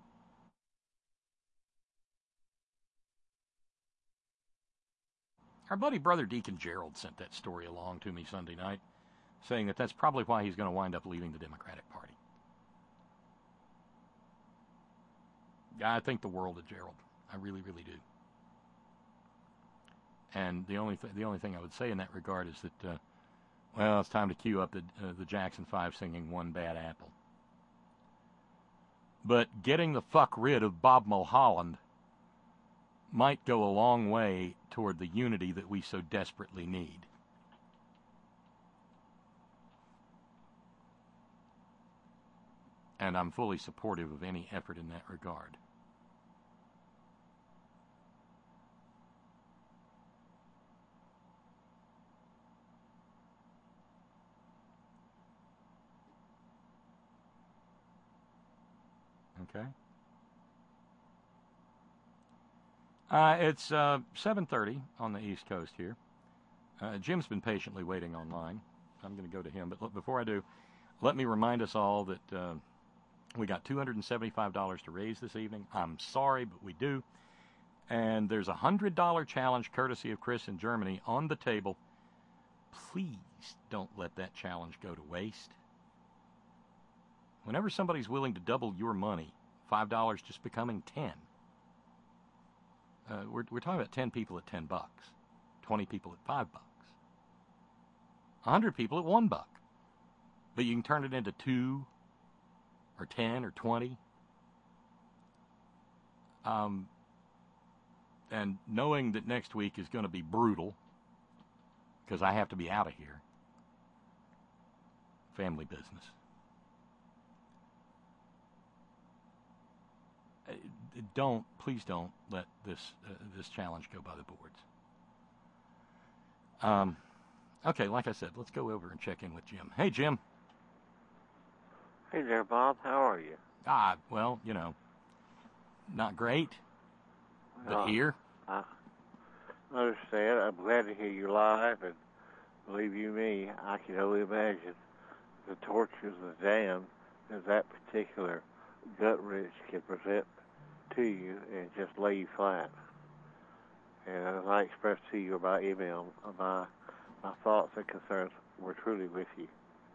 Our buddy Brother Deacon Gerald sent that story along to me Sunday night, saying that that's probably why he's going to wind up leaving the Democratic Party. I think the world of Gerald. I really, really do. And the only th- the only thing I would say in that regard is that, uh, well, it's time to cue up the uh, the Jackson Five singing "One Bad Apple." But getting the fuck rid of Bob Mulholland might go a long way toward the unity that we so desperately need. And I'm fully supportive of any effort in that regard. Okay. Uh, it's uh, seven thirty on the East Coast here. Uh, Jim's been patiently waiting online. I'm going to go to him. But look, before I do, let me remind us all that uh, we got two hundred seventy-five dollars to raise this evening. I'm sorry, but we do. And there's a one hundred dollars challenge courtesy of Chris in Germany on the table. Please don't let that challenge go to waste. Whenever somebody's willing to double your money, five dollars just becoming ten. Uh, we're, we're talking about ten people at ten bucks, twenty people at five bucks, one hundred people at one buck. But you can turn it into two or ten or twenty. Um, and knowing that next week is going to be brutal because I have to be out of here. Family business. Don't, please don't let this uh, this challenge go by the boards. Um, okay, like I said, let's go over and check in with Jim. Hey, Jim. Hey there, Bob. How are you? Ah, well, you know, not great, but Uh, here. I understand. I'm glad to hear you live, and believe you me, I can only imagine the tortures of the damned that that particular gut wrench can present to you and just lay you flat. And as I expressed to you by email, my my thoughts and concerns were truly with you.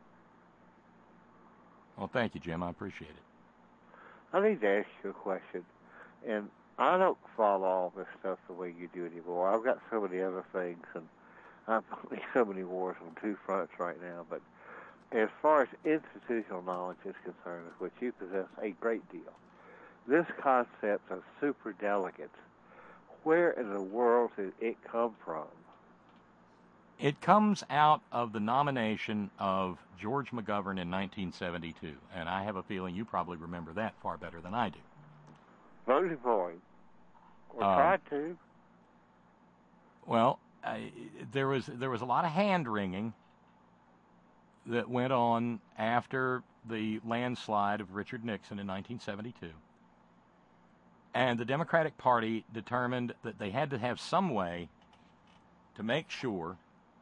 Well, thank you, Jim. I appreciate it. I need to ask you a question, and I don't follow all this stuff the way you do anymore. I've got so many other things, and I'm fighting so many wars on two fronts right now. But as far as institutional knowledge is concerned, of which you possess a great deal, this concept of superdelegates, where in the world did it come from? It comes out of the nomination of George McGovern in nineteen seventy-two, and I have a feeling you probably remember that far better than I do. Voted for him, or Um, tried to. Well, I, there was there was a lot of hand-wringing that went on after the landslide of Richard Nixon in nineteen seventy-two. And the Democratic Party determined that they had to have some way to make sure,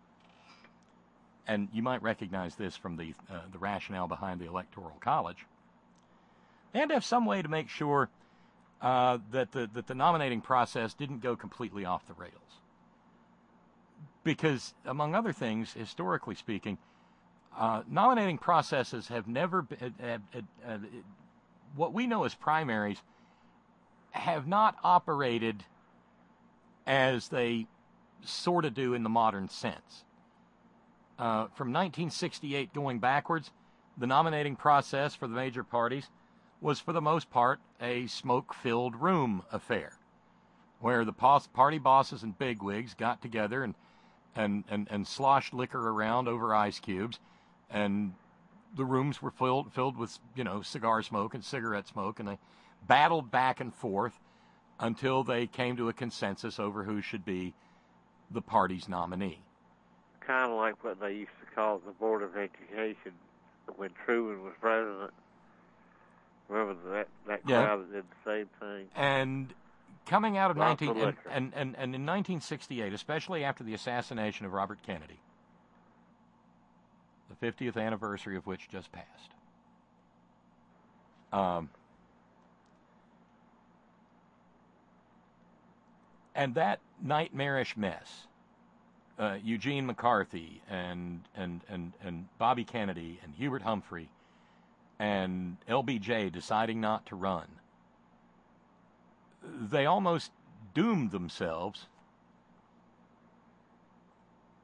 and you might recognize this from the uh, the rationale behind the Electoral College, they had to have some way to make sure uh, that the that the nominating process didn't go completely off the rails. Because, among other things, historically speaking, uh, nominating processes have never been, uh, uh, uh, what we know as primaries have not operated as they sort of do in the modern sense. Uh, from nineteen sixty-eight going backwards, the nominating process for the major parties was for the most part a smoke-filled room affair, where the pos- party bosses and bigwigs got together and, and, and, and sloshed liquor around over ice cubes, and the rooms were filled filled with, you know, cigar smoke and cigarette smoke, and they battled back and forth until they came to a consensus over who should be the party's nominee. Kind of like what they used to call the Board of Education when Truman was president. Remember that, that Yeah. crowd that did the same thing? And coming out of Lots nineteen of and, liquor. and, and, and in nineteen sixty-eight, especially after the assassination of Robert Kennedy, the fiftieth anniversary of which just passed, um, and that nightmarish mess, uh, Eugene McCarthy and, and, and, and Bobby Kennedy and Hubert Humphrey and L B J deciding not to run, they almost doomed themselves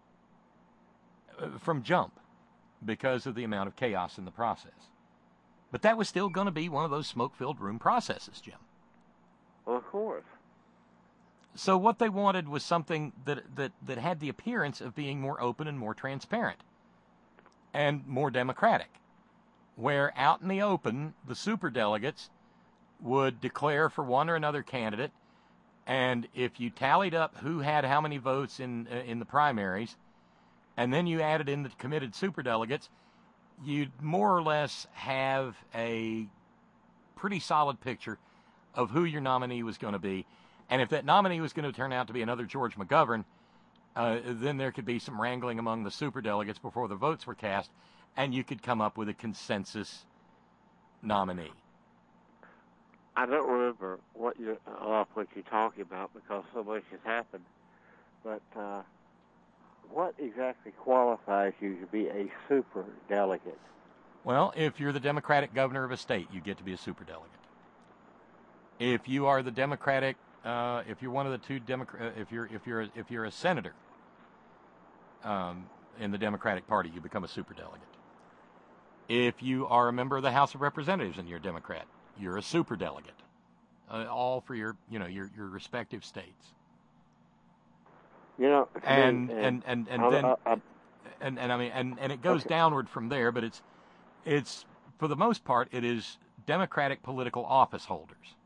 from jump because of the amount of chaos in the process. But that was still going to be one of those smoke-filled room processes, Jim. Well, of course. So what they wanted was something that, that, that had the appearance of being more open and more transparent and more democratic, where out in the open, the superdelegates would declare for one or another candidate, and if you tallied up who had how many votes in uh, in the primaries, and then you added in the committed superdelegates, you'd more or less have a pretty solid picture of who your nominee was going to be. And if that nominee was going to turn out to be another George McGovern, uh, then there could be some wrangling among the superdelegates before the votes were cast, and you could come up with a consensus nominee. I don't remember what you're, a lot of what you're talking about because so much has happened, but uh, what exactly qualifies you to be a super delegate? Well, if you're the Democratic governor of a state, you get to be a super delegate. If you are the Democratic, uh, if you're one of the two Democrat, if you're if you're if you're a senator um, in the Democratic Party, you become a super delegate. If you are a member of the House of Representatives and you're a Democrat, you're a super delegate. Uh, all for your you know your your respective states. You know, and, me, and, and, and, I, then, I, I, and, and I mean, and, and it goes okay. downward from there, but it's, it's, for the most part, it is Democratic political office holders.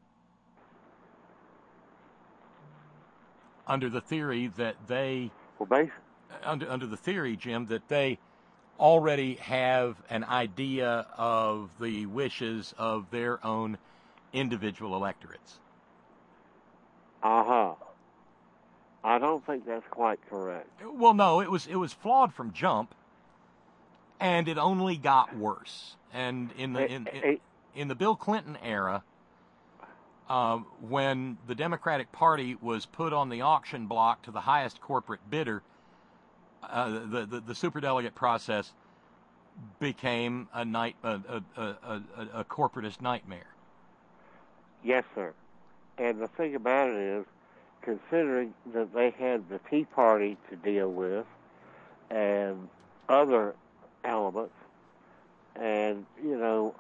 Under the theory that they, well, basically, under, under the theory, Jim, that they already have an idea of the wishes of their own individual electorates. Uh-huh. I don't think that's quite correct. Well, no, it was it was flawed from jump, and it only got worse. And in the in in, in the Bill Clinton era, uh, when the Democratic Party was put on the auction block to the highest corporate bidder, uh, the, the the superdelegate process became a night a a, a, a, a corporatist nightmare. Yes, sir. And the thing about it is, considering that they had the Tea Party to deal with and other elements and, you know,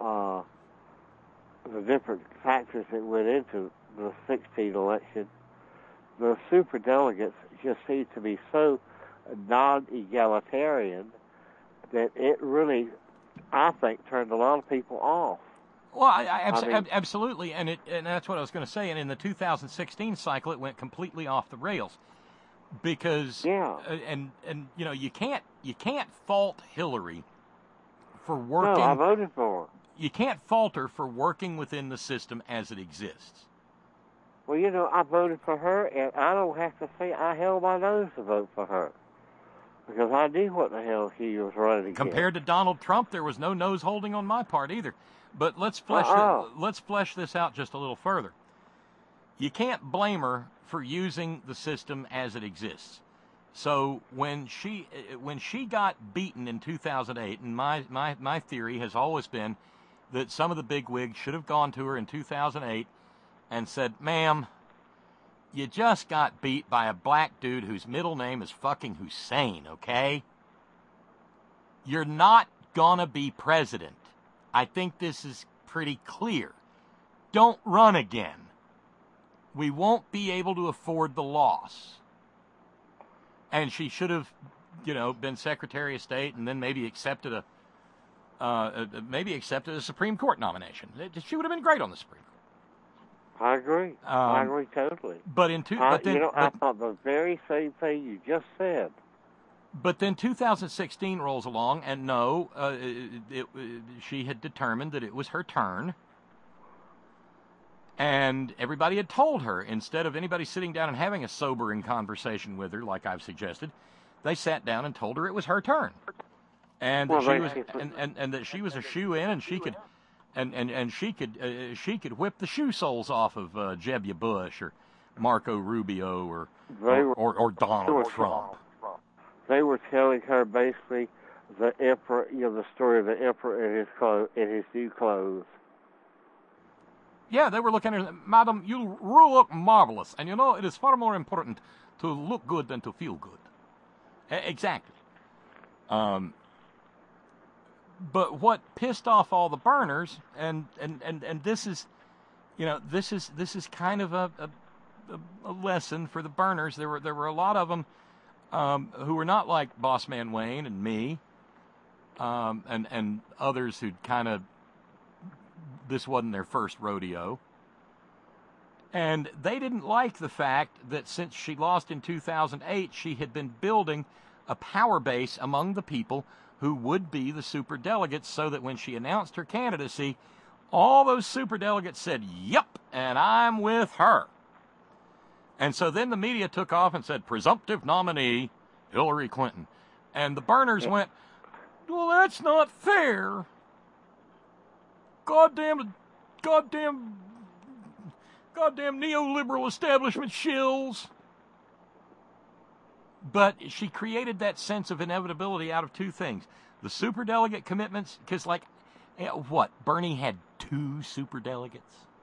uh, the different factors that went into the sixteen election, the superdelegates just seem to be so non-egalitarian that it really, I think, turned a lot of people off. Well, I, I, abs- I mean, absolutely, and it, and that's what I was going to say. And in the two thousand sixteen cycle, it went completely off the rails because, yeah, uh, and and you know, you can't you can't fault Hillary for working. No, I voted for her. You can't fault her for working within the system as it exists. Well, you know, I voted for her, and I don't have to say I held my nose to vote for her because I knew what the hell she was running against. Compared to Donald Trump, there was no nose holding on my part either. But let's flesh uh-uh. it, let's flesh this out just a little further. You can't blame her for using the system as it exists. So when she when she got beaten in two thousand eight, and my, my, my theory has always been that some of the bigwigs should have gone to her in two thousand eight and said, "Ma'am, you just got beat by a black dude whose middle name is fucking Hussein, okay? You're not gonna be president. I think this is pretty clear. Don't run again. We won't be able to afford the loss." And she should have, you know, been Secretary of State and then maybe accepted a, uh, maybe accepted a Supreme Court nomination. She would have been great on the Supreme Court. I agree. Um, I agree totally. But in two, I, but then, you know, but, I thought the very same thing you just said. But then two thousand sixteen rolls along, and no, uh, it, it, it, she had determined that it was her turn. And everybody had told her, instead of anybody sitting down and having a sobering conversation with her, like I've suggested, they sat down and told her it was her turn. And well, that she they, was, and, and, and that she was a shoe-in, and she could, and, and, and she could, uh, she could whip the shoe soles off of uh, Jeb Bush or Marco Rubio or or, were, or, or Donald Trump. They were telling her basically the emperor, you know, the story of the emperor in his clothes, in his new clothes. Yeah, they were looking at her, "Madam, you really look marvelous, and you know it is far more important to look good than to feel good." A- exactly. Um, but what pissed off all the burners, and, and, and, and this is, you know, this is this is kind of a, a, a lesson for the burners. There were there were a lot of them um, who were not like Boss Man Wayne and me, um, and and others who'd kind of, this wasn't their first rodeo. And they didn't like the fact that since she lost in two thousand eight, she had been building a power base among the people who would be the superdelegates, so that when she announced her candidacy, all those superdelegates said, yep, and I'm with her. And so then the media took off and said, presumptive nominee, Hillary Clinton. And the burners yeah. went, well, that's not fair. Goddamn, goddamn, goddamn neoliberal establishment shills. But she created that sense of inevitability out of two things. The superdelegate commitments, because, like, what? Bernie had two superdelegates?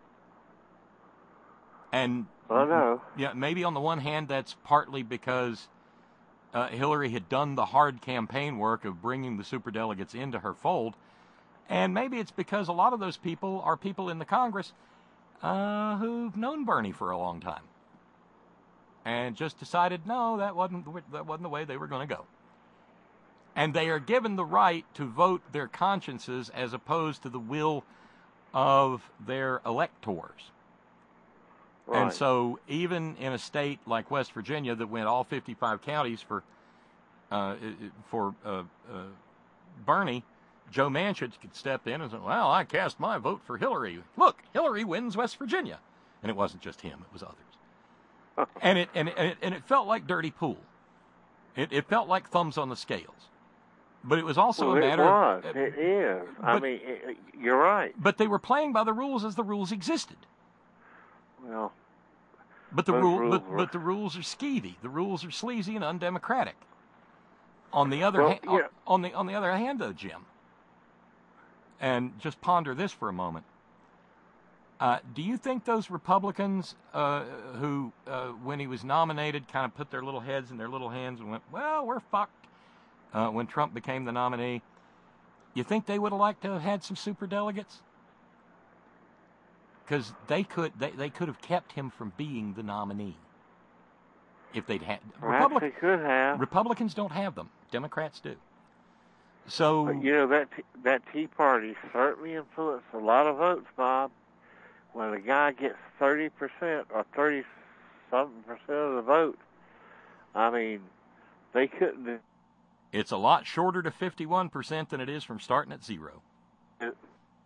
And, I know. Yeah, maybe on the one hand, that's partly because uh, Hillary had done the hard campaign work of bringing the superdelegates into her fold. And maybe it's because a lot of those people are people in the Congress uh, who've known Bernie for a long time. And just decided, no, that wasn't that wasn't the way they were going to go. And they are given the right to vote their consciences as opposed to the will of their electors. Right. And so even in a state like West Virginia that went all fifty-five counties for uh, for uh, uh, Bernie, Joe Manchin could step in and say, well, I cast my vote for Hillary. Look, Hillary wins West Virginia. And it wasn't just him, it was others. And it and it and it felt like dirty pool. It it felt like thumbs on the scales, but it was also well, a matter. It was. Of, it is. But, I mean, it, you're right. But they were playing by the rules as the rules existed. Well, but the rule, rules but, were... but the rules are skeevy. The rules are sleazy and undemocratic. On the other well, hand, yeah. on the on the other hand, though, Jim, and just ponder this for a moment. Uh, do you think those Republicans uh, who, uh, when he was nominated, kind of put their little heads in their little hands and went, well, we're fucked, uh, when Trump became the nominee, you think they would have liked to have had some superdelegates? Because they could they, they could have kept him from being the nominee if they'd had. Perhaps they could have. Republicans don't have them. Democrats do. So but, you know, that that Tea Party certainly influenced a lot of votes, Bob. When a guy gets thirty percent or thirty-something percent of the vote, I mean, they couldn't... It's a lot shorter to fifty-one percent than it is from starting at zero. It,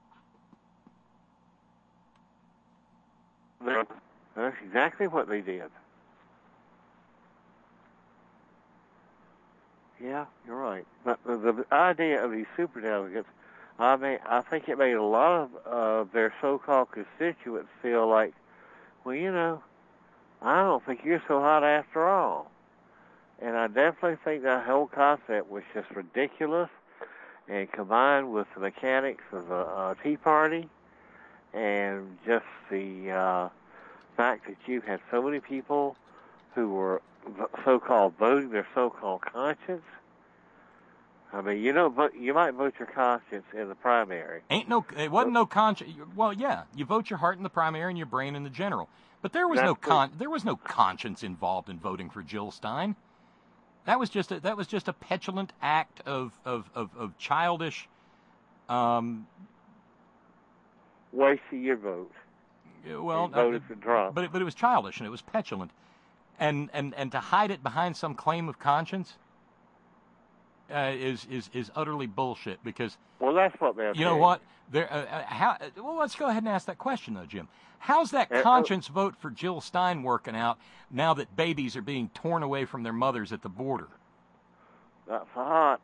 that's exactly what they did. Yeah, you're right. But the, the idea of these superdelegates, I mean, I think it made a lot of uh, their so-called constituents feel like, well, you know, I don't think you're so hot after all. And I definitely think that whole concept was just ridiculous, and combined with the mechanics of the uh, Tea Party, and just the uh, fact that you had so many people who were so-called voting their so-called conscience. I mean, you know, but you might vote your conscience in the primary. Ain't no, it wasn't no conscience. Well, yeah, you vote your heart in the primary and your brain in the general. But there was That's no con, there was no conscience involved in voting for Jill Stein. That was just a, that was just a petulant act of of of, of childish. Um, wasting your vote. Well, you voted for Trump. But it, but it was childish and it was petulant, and and and to hide it behind some claim of conscience. Uh, is is is utterly bullshit because well that's what they're you know saying. what there uh, uh, how well let's go ahead and ask that question though, Jim. How's that uh, conscience uh, vote for Jill Stein working out now that babies are being torn away from their mothers at the border? That's hot.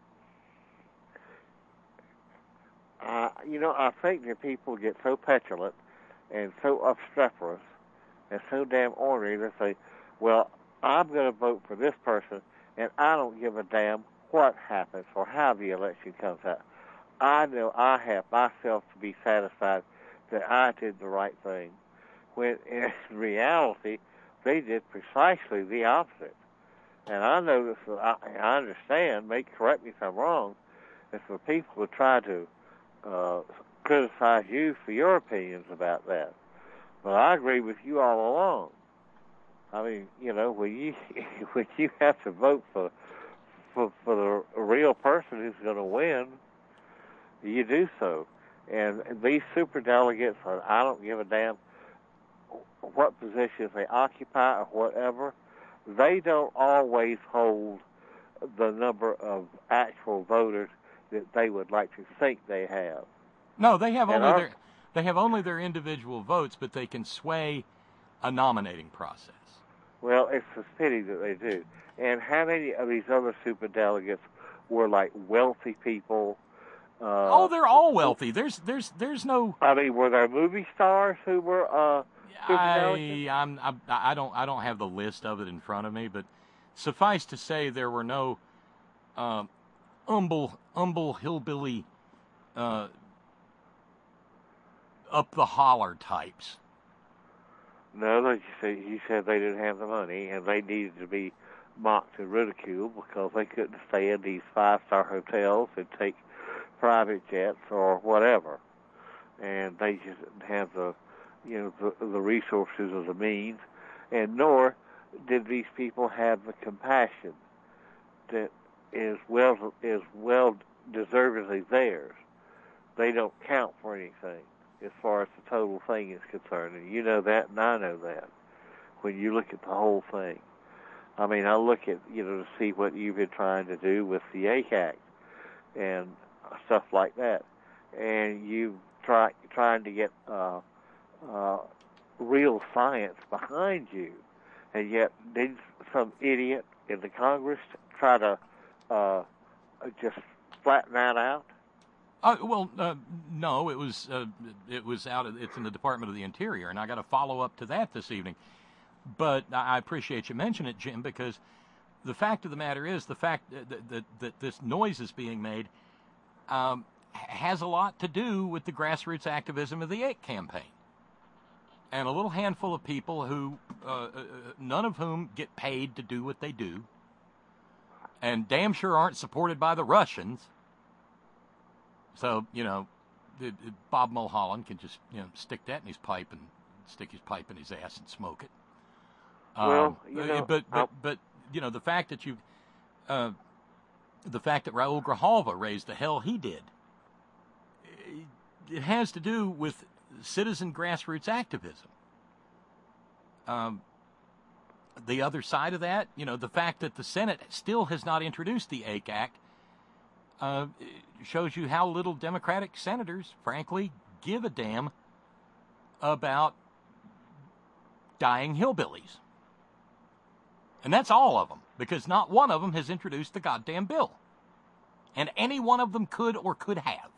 Uh, you know, I think that people get so petulant and so obstreperous and so damn ornery they say, well, I'm going to vote for this person and I don't give a damn what happens or how the election comes out. I know I have myself to be satisfied that I did the right thing, when in reality they did precisely the opposite. And I notice, I, I understand, make correct me if I'm wrong, is for people to try to uh, criticize you for your opinions about that. But I agree with you all along. I mean, you know, when you when you have to vote for for, for the real person who's going to win, you do so. And these superdelegates, I don't give a damn what positions they occupy or whatever, they don't always hold the number of actual voters that they would like to think they have. No, they have and only our, their they have only their individual votes, but they can sway a nominating process. Well, it's a pity that they do. And how many of these other superdelegates were like wealthy people? Uh, oh, they're all wealthy. There's there's there's no. I mean, were there movie stars who were uh, superdelegates? I I'm, I'm I don't I don't have the list of it in front of me, but suffice to say, there were no uh, humble humble hillbilly uh, up the holler types. No, like you said, he said they didn't have the money and they needed to be mocked and ridiculed because they couldn't stay in these five-star hotels and take private jets or whatever, and they just didn't have the, you know, the, the resources or the means, and nor did these people have the compassion that is well is well deservedly theirs. They don't count for anything as far as the total thing is concerned, and you know that, and I know that. When you look at the whole thing, I mean, I look at, you know, to see what you've been trying to do with the A C A C and stuff like that, and you try trying to get uh, uh, real science behind you, and yet did some idiot in the Congress try to uh, just flatten that out? Uh, well, uh, no, it was uh, it was out. Of, it's in the Department of the Interior, and I got a follow up to that this evening. But I appreciate you mentioning it, Jim, because the fact of the matter is the fact that that, that this noise is being made um, has a lot to do with the grassroots activism of the A C campaign, and a little handful of people who, uh, none of whom get paid to do what they do, and damn sure aren't supported by the Russians. So, you know, it, it, Bob Mulholland can just, you know, stick that in his pipe and stick his pipe in his ass and smoke it. Well, um, you know, but, but, but, you know, the fact that you, uh, the fact that Raul Grijalva raised the hell he did, it has to do with citizen grassroots activism. Um, the other side of that, you know, the fact that the Senate still has not introduced the A C A C uh, shows you how little Democratic senators, frankly, give a damn about dying hillbillies. And that's all of them, because not one of them has introduced the goddamn bill. And any one of them could or could have.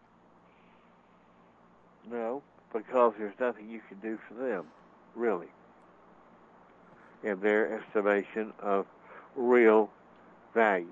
No, because there's nothing you can do for them, really, in their estimation of real value.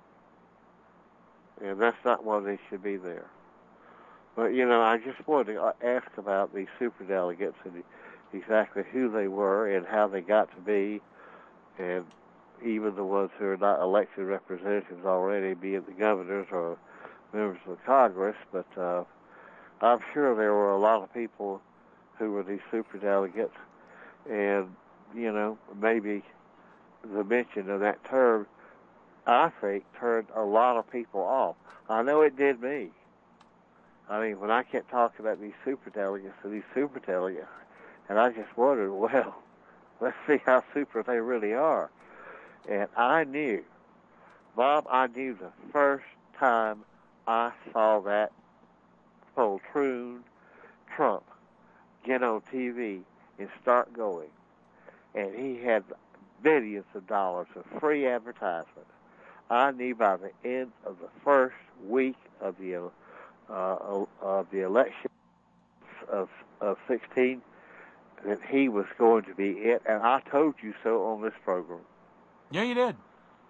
And that's not why they should be there. But, you know, I just wanted to ask about these superdelegates and exactly who they were and how they got to be, and even the ones who are not elected representatives already, be it the governors or members of Congress. But uh, I'm sure there were a lot of people who were these superdelegates, and, you know, maybe the mention of that term, I think, turned a lot of people off. I know it did me. I mean, when I kept talking about these superdelegates and these superdelegates, and I just wondered, well, let's see how super they really are. And I knew, Bob, I knew the first time I saw that poltroon Trump get on T V and start going, and he had billions of dollars of free advertisement. I knew by the end of the first week of the uh, of the election of of sixteen that he was going to be it, and I told you so on this program. Yeah, you did.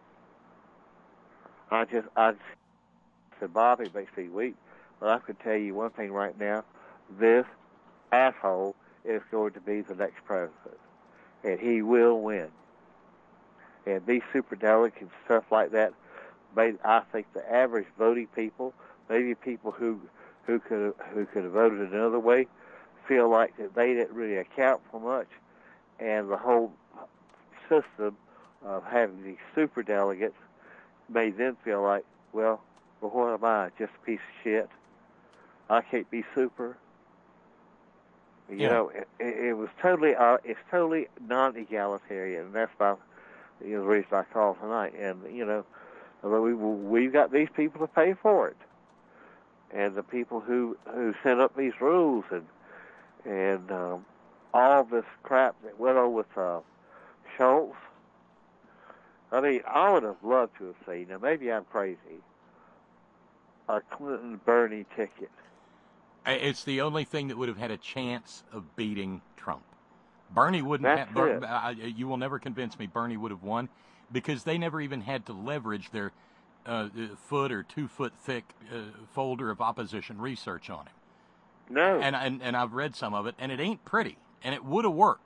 I just I just said, Bob, it makes me weak, but I can tell you one thing right now: this asshole is going to be the next president, and he will win. And these superdelegates and stuff like that, made, I think, the average voting people, maybe people who who could who could have voted another way, feel like that they didn't really account for much, and the whole system of having these super delegates made them feel like, well, well, what am I? Just a piece of shit. I can't be super. You yeah. know, it, it was totally, uh, it's totally non-egalitarian, and that's my, you know, the reason I called tonight. And you know, we we've got these people to pay for it, and the people who who set up these rules and and um, all this crap that went on with uh, Schultz. I mean, I would have loved to have seen. Now, maybe I'm crazy. A Clinton-Bernie ticket. It's the only thing that would have had a chance of beating Trump. Bernie wouldn't That's have. Ber, it. uh, you will never convince me Bernie would have won, because they never even had to leverage their uh, foot or two foot thick uh, folder of opposition research on him. No. And, and and I've read some of it, and it ain't pretty, and it would have worked.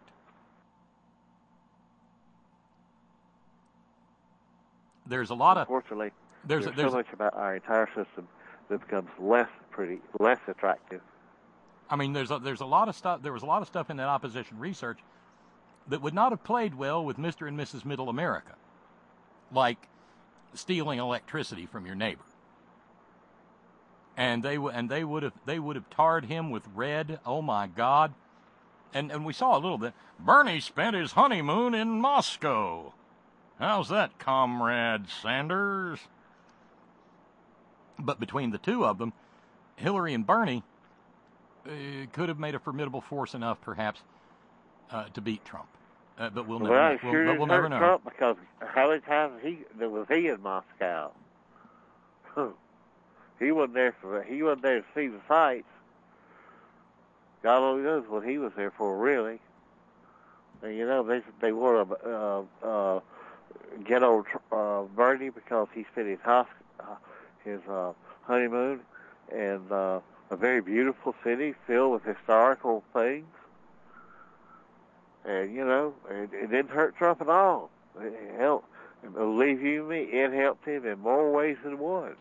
There's a lot of. Unfortunately, there's there's, there's so much about our entire system that becomes less pretty, less attractive. I mean, there's a, there's a lot of stuff. There was a lot of stuff in that opposition research that would not have played well with Mister and Missus Middle America, like stealing electricity from your neighbor. And they and they would have they would have tarred him with red. Oh my God! And and we saw a little bit. Bernie spent his honeymoon in Moscow. How's that, Comrade Sanders? But between the two of them, Hillary and Bernie uh, could have made a formidable force enough, perhaps, uh, to beat Trump. Uh, but we'll never, Well, know. it We'll, sure but didn't we'll hurt never know. Trump, because how many times he was he in Moscow? He wasn't there for he wasn't there to see the sights. God only knows what he was there for, really. And, you know, they they want to uh, uh, get old uh, Bernie because he spent his hos- uh, his uh, honeymoon in uh, a very beautiful city filled with historical things. And, you know, it, it didn't hurt Trump at all. It helped. And believe you me, it helped him in more ways than one.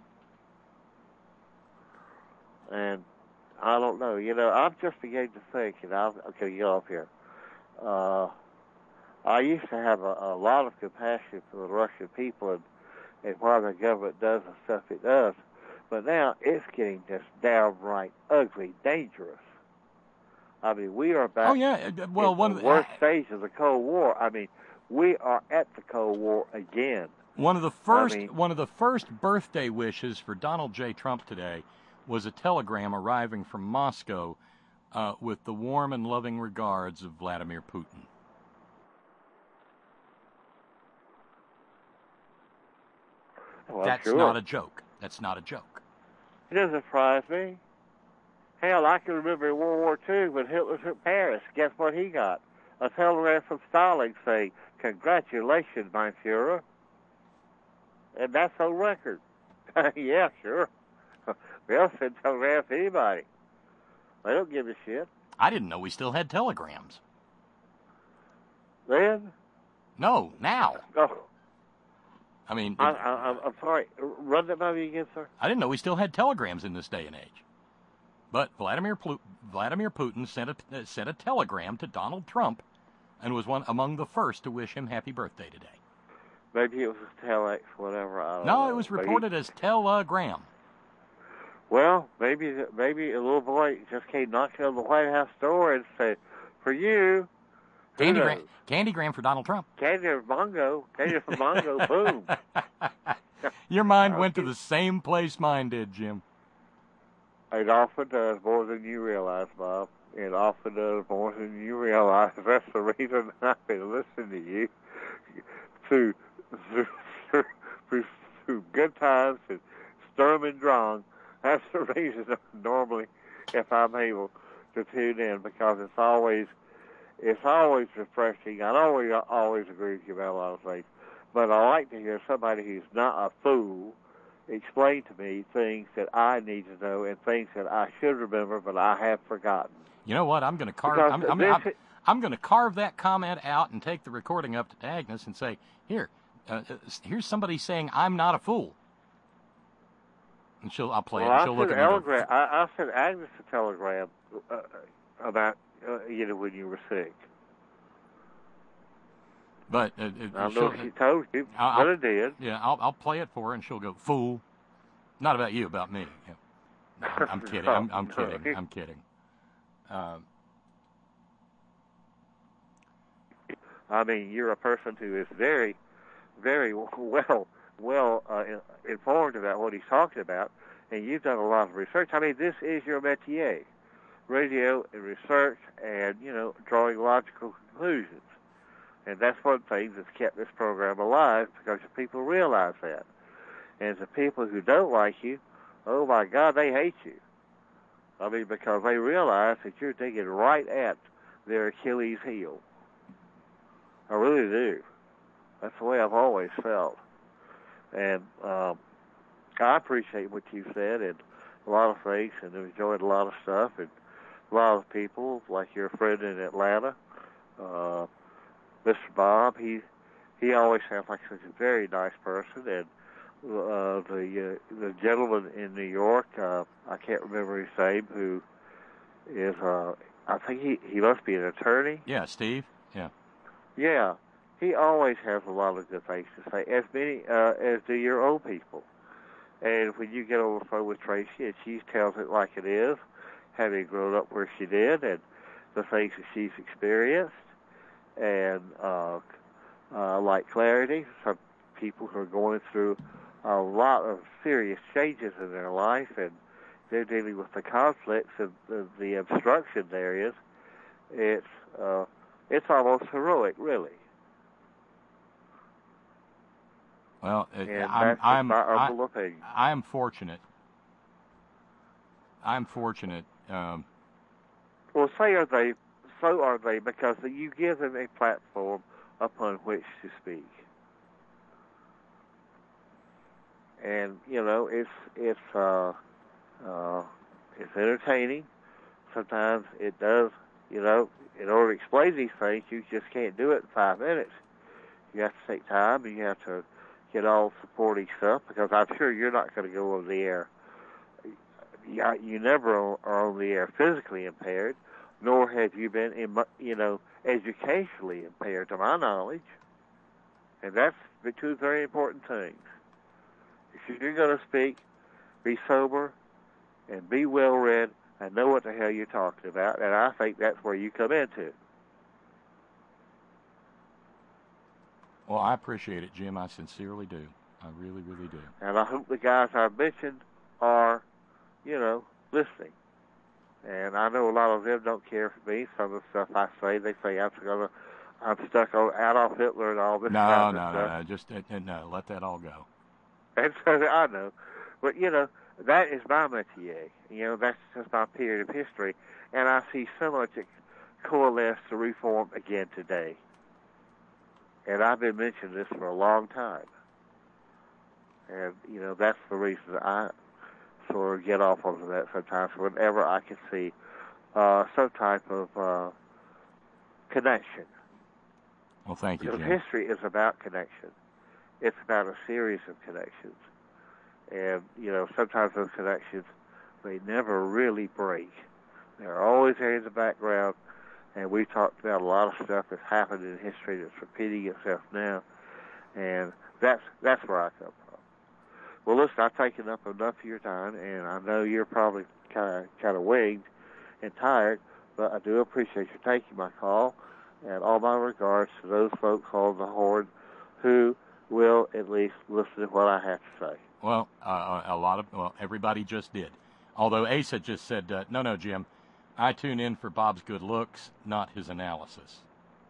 And I don't know. You know, I'm just beginning to think, and I'll, I'll get off here. Uh, I used to have a, a lot of compassion for the Russian people and, and why the government does the stuff it does. But now it's getting just downright ugly, dangerous. I mean, we are back Oh yeah, well, in one the of the, worst stage of the Cold War. I mean, we are at the Cold War again. One of the first I mean, one of the first birthday wishes for Donald J. Trump today was a telegram arriving from Moscow uh, with the warm and loving regards of Vladimir Putin. well, That's sure. not a joke. That's not a joke. It doesn't surprise me. Hell, I can remember in World War Two when Hitler took Paris. Guess what he got? A telegram from Stalin saying, "Congratulations, mein Führer." And that's on record. Yeah, sure. They'll send telegrams to anybody. They don't give a shit. I didn't know we still had telegrams. Then? No, now. Oh, I mean, I, I, I'm sorry. Run that by me again, sir. I didn't know we still had telegrams in this day and age. But Vladimir Plu- Vladimir Putin sent a uh, sent a telegram to Donald Trump, and was one among the first to wish him happy birthday today. Maybe it was a telex, whatever. I don't No, know. it was Maybe- reported as telegram. Well, maybe maybe a little boy just came knocking on the White House door and said, "For you." Who Candygram, knows? Candygram for Donald Trump. Candy or Mongo, Candy for Mongo, boom. Your mind went to the same place mine did, Jim. It often does more than you realize, Bob. It often does more than you realize. That's the reason I've been listening to you through, through, through, through good times and Sturm and Drang. That's the reason normally, if I'm able to tune in, because it's always it's always refreshing. I always always agree with you about a lot of things, but I like to hear somebody who's not a fool explain to me things that I need to know and things that I should remember, but I have forgotten. You know what? I'm going to carve. Because I'm, I'm, this- I'm, I'm going to carve that comment out and take the recording up to Agnes and say, "Here, uh, uh, here's somebody saying I'm not a fool." And she'll, I'll play well, it. And I she'll look sent at me. And Allegra- go, I, I sent Agnes a telegram uh, about uh, you know when you were sick. but uh, I uh, know she'll, she told you, I'll, but it did. Yeah, I'll, I'll play it for her, and she'll go, fool. Not about you, about me. Yeah. No, I'm, I'm kidding. I'm, I'm No, kidding. no. I'm kidding. Um, I mean, you're a person who is very, very well well uh, informed about what he's talking about, and you've done a lot of research. I mean, this is your métier, radio and research, and you know, drawing logical conclusions. And that's one thing that's kept this program alive, because the people realize that. And the people who don't like you, oh my God, they hate you. I mean, because they realize that you're digging right at their Achilles heel. I really do. That's the way I've always felt. And um, I appreciate what you've said and a lot of things, and enjoyed a lot of stuff, and a lot of people, like your friend in Atlanta, uh, Mister Bob, he he always sounds like such a very nice person, and uh, the uh, the gentleman in New York, uh, I can't remember his name, who is, uh, I think he, he must be an attorney. yeah, Steve. Yeah. Yeah, he always has a lot of good things to say, as many uh, as do your old people. And when you get on the phone with Tracy and she tells it like it is, having grown up where she did, and the things that she's experienced, and uh, uh, like Clarity, some people who are going through a lot of serious changes in their life, and they're dealing with the conflicts and the, the obstruction areas. It's uh, it's almost heroic, really. Well, uh, And I'm that's I'm my I, humble opinion. I'm fortunate. I'm fortunate. Um, Well, say are they, so are they, because you give them a platform upon which to speak. And you know, it's it's uh, uh, it's entertaining. Sometimes it does. You know, in order to explain these things, you just can't do it in five minutes. You have to take time, and you have to get all supporting stuff, because I'm sure you're not going to go on the air. You, you never are on the air physically impaired, nor have you been, you know, educationally impaired, to my knowledge. And that's the two very important things. If you're going to speak, be sober and be well-read and know what the hell you're talking about, and I think that's where you come into. well, I appreciate it, Jim. I sincerely do. I really, really do. And I hope the guys I've mentioned are, you know, listening. And I know a lot of them don't care for me. Some of the stuff I say, they say I'm gonna, I'm stuck on Adolf Hitler and all this No, kind no, of no, stuff. no. Just uh, no. Let that all go. And so I know, but you know, that is my métier. You know, that's just my period of history, and I see so much it coalesce to reform again today. And I've been mentioning this for a long time. And, you know, that's the reason I sort of get off onto that sometimes, whenever I can see uh, some type of uh, connection. Well, thank you, Because Jim. history is about connection. It's about a series of connections. And, you know, sometimes those connections, they never really break. They're always there in the background. And we talked about a lot of stuff that's happened in history that's repeating itself now. And that's that's where I come from. Well, listen, I've taken up enough of your time, and I know you're probably kind of kind of winged and tired, but I do appreciate you taking my call. And all my regards to those folks on the Horn who will at least listen to what I have to say. Well, uh, a lot of well, everybody just did. Although Asa just said, uh, no, no, Jim, I tune in for Bob's good looks, not his analysis.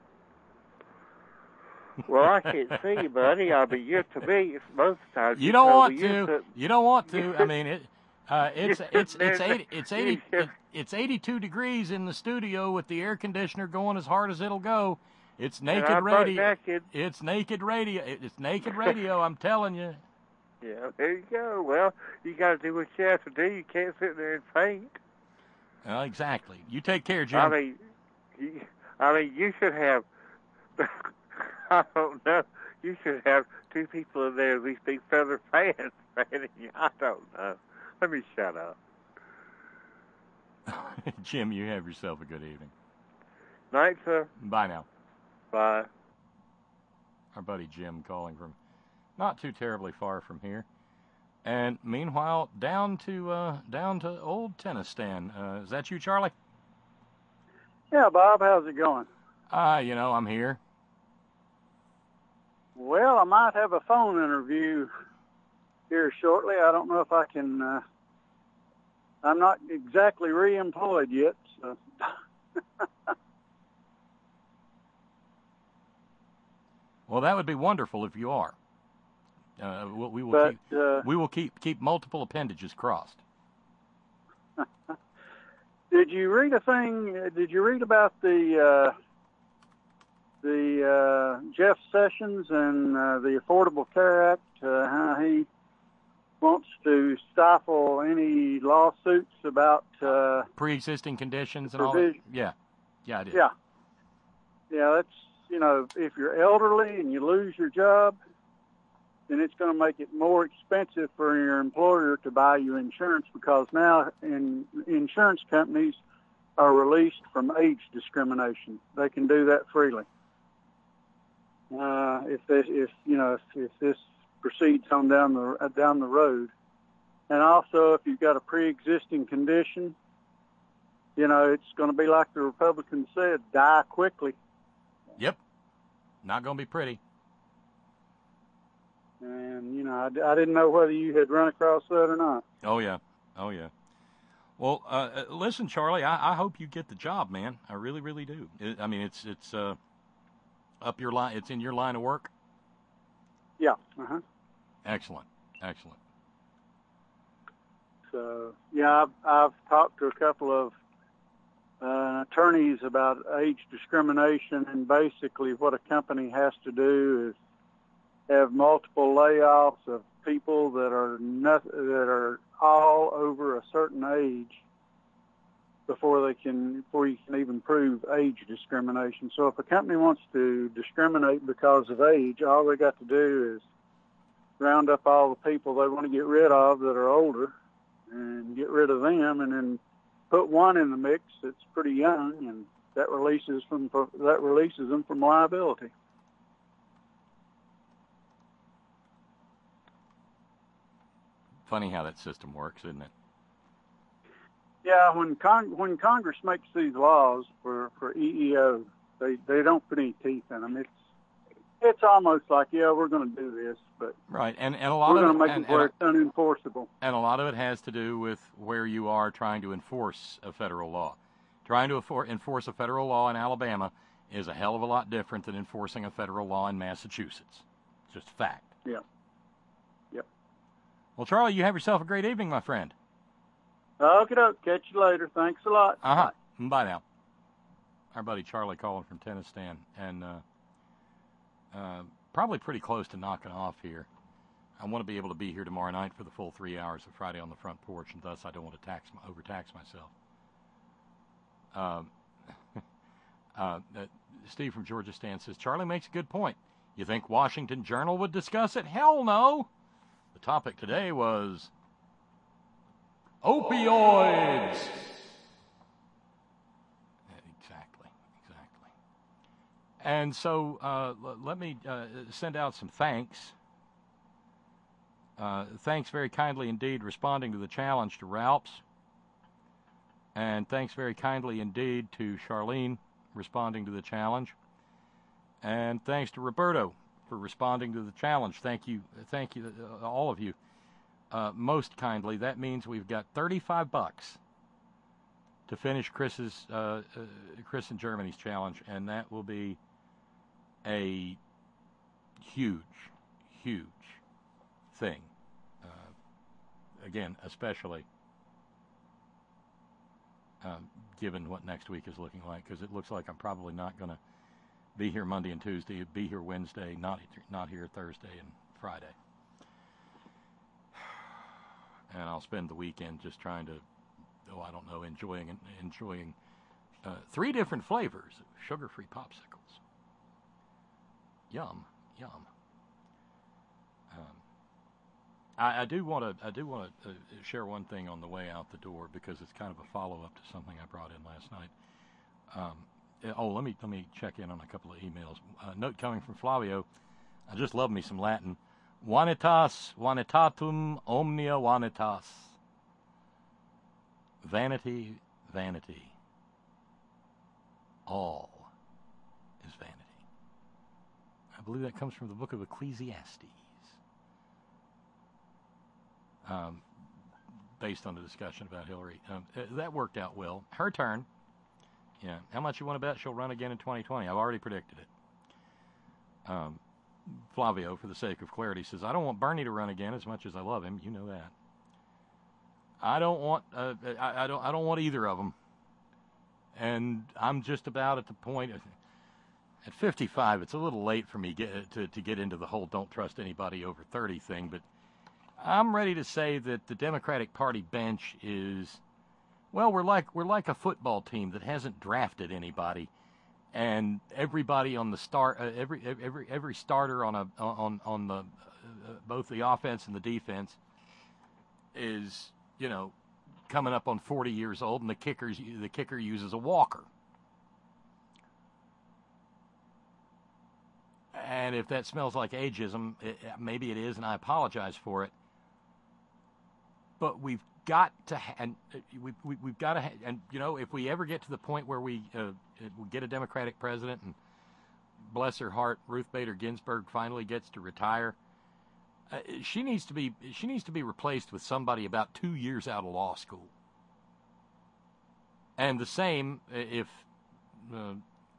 Well, I can't see you, buddy. I mean, you're to me, it's most times. You don't want you're to. sitting- You don't want to. I mean, it. Uh, it's You're it's sitting it's there eighty it's eighty you're- it, it's eighty-two degrees in the studio with the air conditioner going as hard as it'll go. It's and naked I'm butt radio. naked. It's naked radio. It's naked radio. I'm telling you. Yeah, there you go. Well, you got to do what you have to do. You can't sit there and faint. Well, exactly. You take care, Jim. I mean, you, I mean, you should have. I don't know. You should have two people in there with these big feather fans fanning you. I don't know. Let me shut up. Jim, you have yourself a good evening. Night, sir. Bye now. Bye. Our buddy Jim calling from not too terribly far from here. And meanwhile, down to uh, down to old tennis stand. Uh, is that you, Charlie? Yeah, Bob, how's it going? Ah, uh, you know, I'm here. Well, I might have a phone interview here shortly. I don't know if I can. Uh, I'm not exactly re-employed yet. So. Well, that would be wonderful if you are. Uh, we, we will but, keep uh, we will keep keep multiple appendages crossed. Did you read a thing? Did you read about the uh, the uh, Jeff Sessions and uh, the Affordable Care Act? Uh, how he wants to stifle any lawsuits about uh, pre-existing conditions and all that. provision. Yeah, yeah, I did. Yeah, yeah. That's you know, if you're elderly and you lose your job, then it's going to make it more expensive for your employer to buy you insurance, because now in, insurance companies are released from age discrimination. They can do that freely. Uh, if this, if you know, if, if this proceeds on down the uh, down the road, and also if you've got a pre-existing condition, you know, it's going to be like the Republicans said: die quickly. Yep, not going to be pretty. And, you know, I, I didn't know whether you had run across that or not. Oh, yeah. Oh, yeah. Well, uh, listen, Charlie, I, I hope you get the job, man. I really, really do. It, I mean, it's it's uh, up your line. It's in your line of work. Yeah. Uh-huh. Excellent. Excellent. So, yeah, I've, I've talked to a couple of uh, attorneys about age discrimination, and basically what a company has to do is have multiple layoffs of people that are not, that are all over a certain age before they can before you can even prove age discrimination. So if a company wants to discriminate because of age, all they got to do is round up all the people they want to get rid of that are older and get rid of them, and then put one in the mix that's pretty young, and that releases from that releases them from liability. Funny how that system works, isn't it? Yeah, when Cong- when Congress makes these laws for, for E E O, they, they don't put any teeth in them. It's it's almost like, yeah, we're going to do this, but right, and and a lot we're of going to make and, it where and, it's unenforceable. And a lot of it has to do with where you are trying to enforce a federal law. Trying to enfor- enforce a federal law in Alabama is a hell of a lot different than enforcing a federal law in Massachusetts. It's just a fact. Yeah. Yep. Well, Charlie, you have yourself a great evening, my friend. Okay, doke. Catch you later. Thanks a lot. Uh huh. Bye. Bye now. Our buddy Charlie calling from Tennis Stand, and uh, uh, probably pretty close to knocking off here. I want to be able to be here tomorrow night for the full three hours of Friday on the Front Porch, and thus I don't want to tax overtax myself. Um, uh, uh, Steve from Georgia Stand says, Charlie makes a good point. You think Washington Journal would discuss it? Hell no. The topic today was opioids. Exactly, exactly. And so uh, l- let me uh, send out some thanks. Uh, thanks very kindly indeed responding to the challenge to Ralph's. And thanks very kindly indeed to Charlene responding to the challenge. And thanks to Roberto for responding to the challenge. Thank you, thank you, uh, all of you. Uh, most kindly, that means we've got thirty-five bucks to finish Chris's, uh, uh, Chris and Germany's challenge, and that will be a huge, huge thing. Uh, again, especially uh, given what next week is looking like, because it looks like I'm probably not going to be here Monday and Tuesday, be here Wednesday, not not here Thursday and Friday. And I'll spend the weekend just trying to, oh, I don't know, enjoying enjoying uh, three different flavors of sugar-free popsicles. Yum, yum. Um, I, I do want to. I do want to uh, share one thing on the way out the door because it's kind of a follow-up to something I brought in last night. Um, oh, let me let me check in on a couple of emails. Uh, note coming from Flavio. I just love me some Latin. Vanitas, vanitatum, omnia vanitas. Vanity, vanity. All is vanity. I believe that comes from the book of Ecclesiastes. Um, based on the discussion about Hillary. Um, that worked out well. Her turn. Yeah. How much you want to bet she'll run again in twenty twenty? I've already predicted it. Um, Flavio, for the sake of clarity, says, I don't want Bernie to run again as much as I love him. You know that. I don't want uh, I, I don't I don't want either of them. And I'm just about at the point of, at fifty-five, it's a little late for me get, to to get into the whole don't trust anybody over thirty thing, but I'm ready to say that the Democratic Party bench is, well, we're like we're like a football team that hasn't drafted anybody, and everybody on the start, uh, every every every starter on a on on the uh, both the offense and the defense is, you know, coming up on forty years old, and the kickers the kicker uses a walker. And if that smells like ageism, it, maybe it is, and I apologize for it. But we've got to, ha- and we, we, we've got to, ha- and you know, if we ever get to the point where we, uh, we get a Democratic president, and bless her heart, Ruth Bader Ginsburg finally gets to retire, uh, she needs to be, she needs to be replaced with somebody about two years out of law school. And the same if, uh,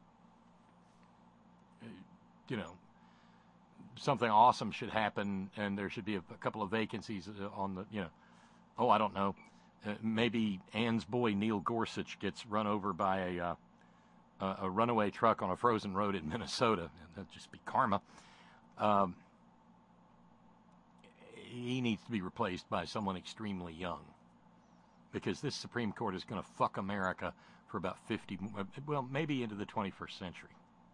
you know, something awesome should happen, and there should be a, a couple of vacancies on the, you know. Oh, I don't know. Uh, maybe Ann's boy Neil Gorsuch gets run over by a, uh, a a runaway truck on a frozen road in Minnesota. That'd just be karma. Um, he needs to be replaced by someone extremely young, because this Supreme Court is going to fuck America for about fifty, well, maybe into the twenty-first century.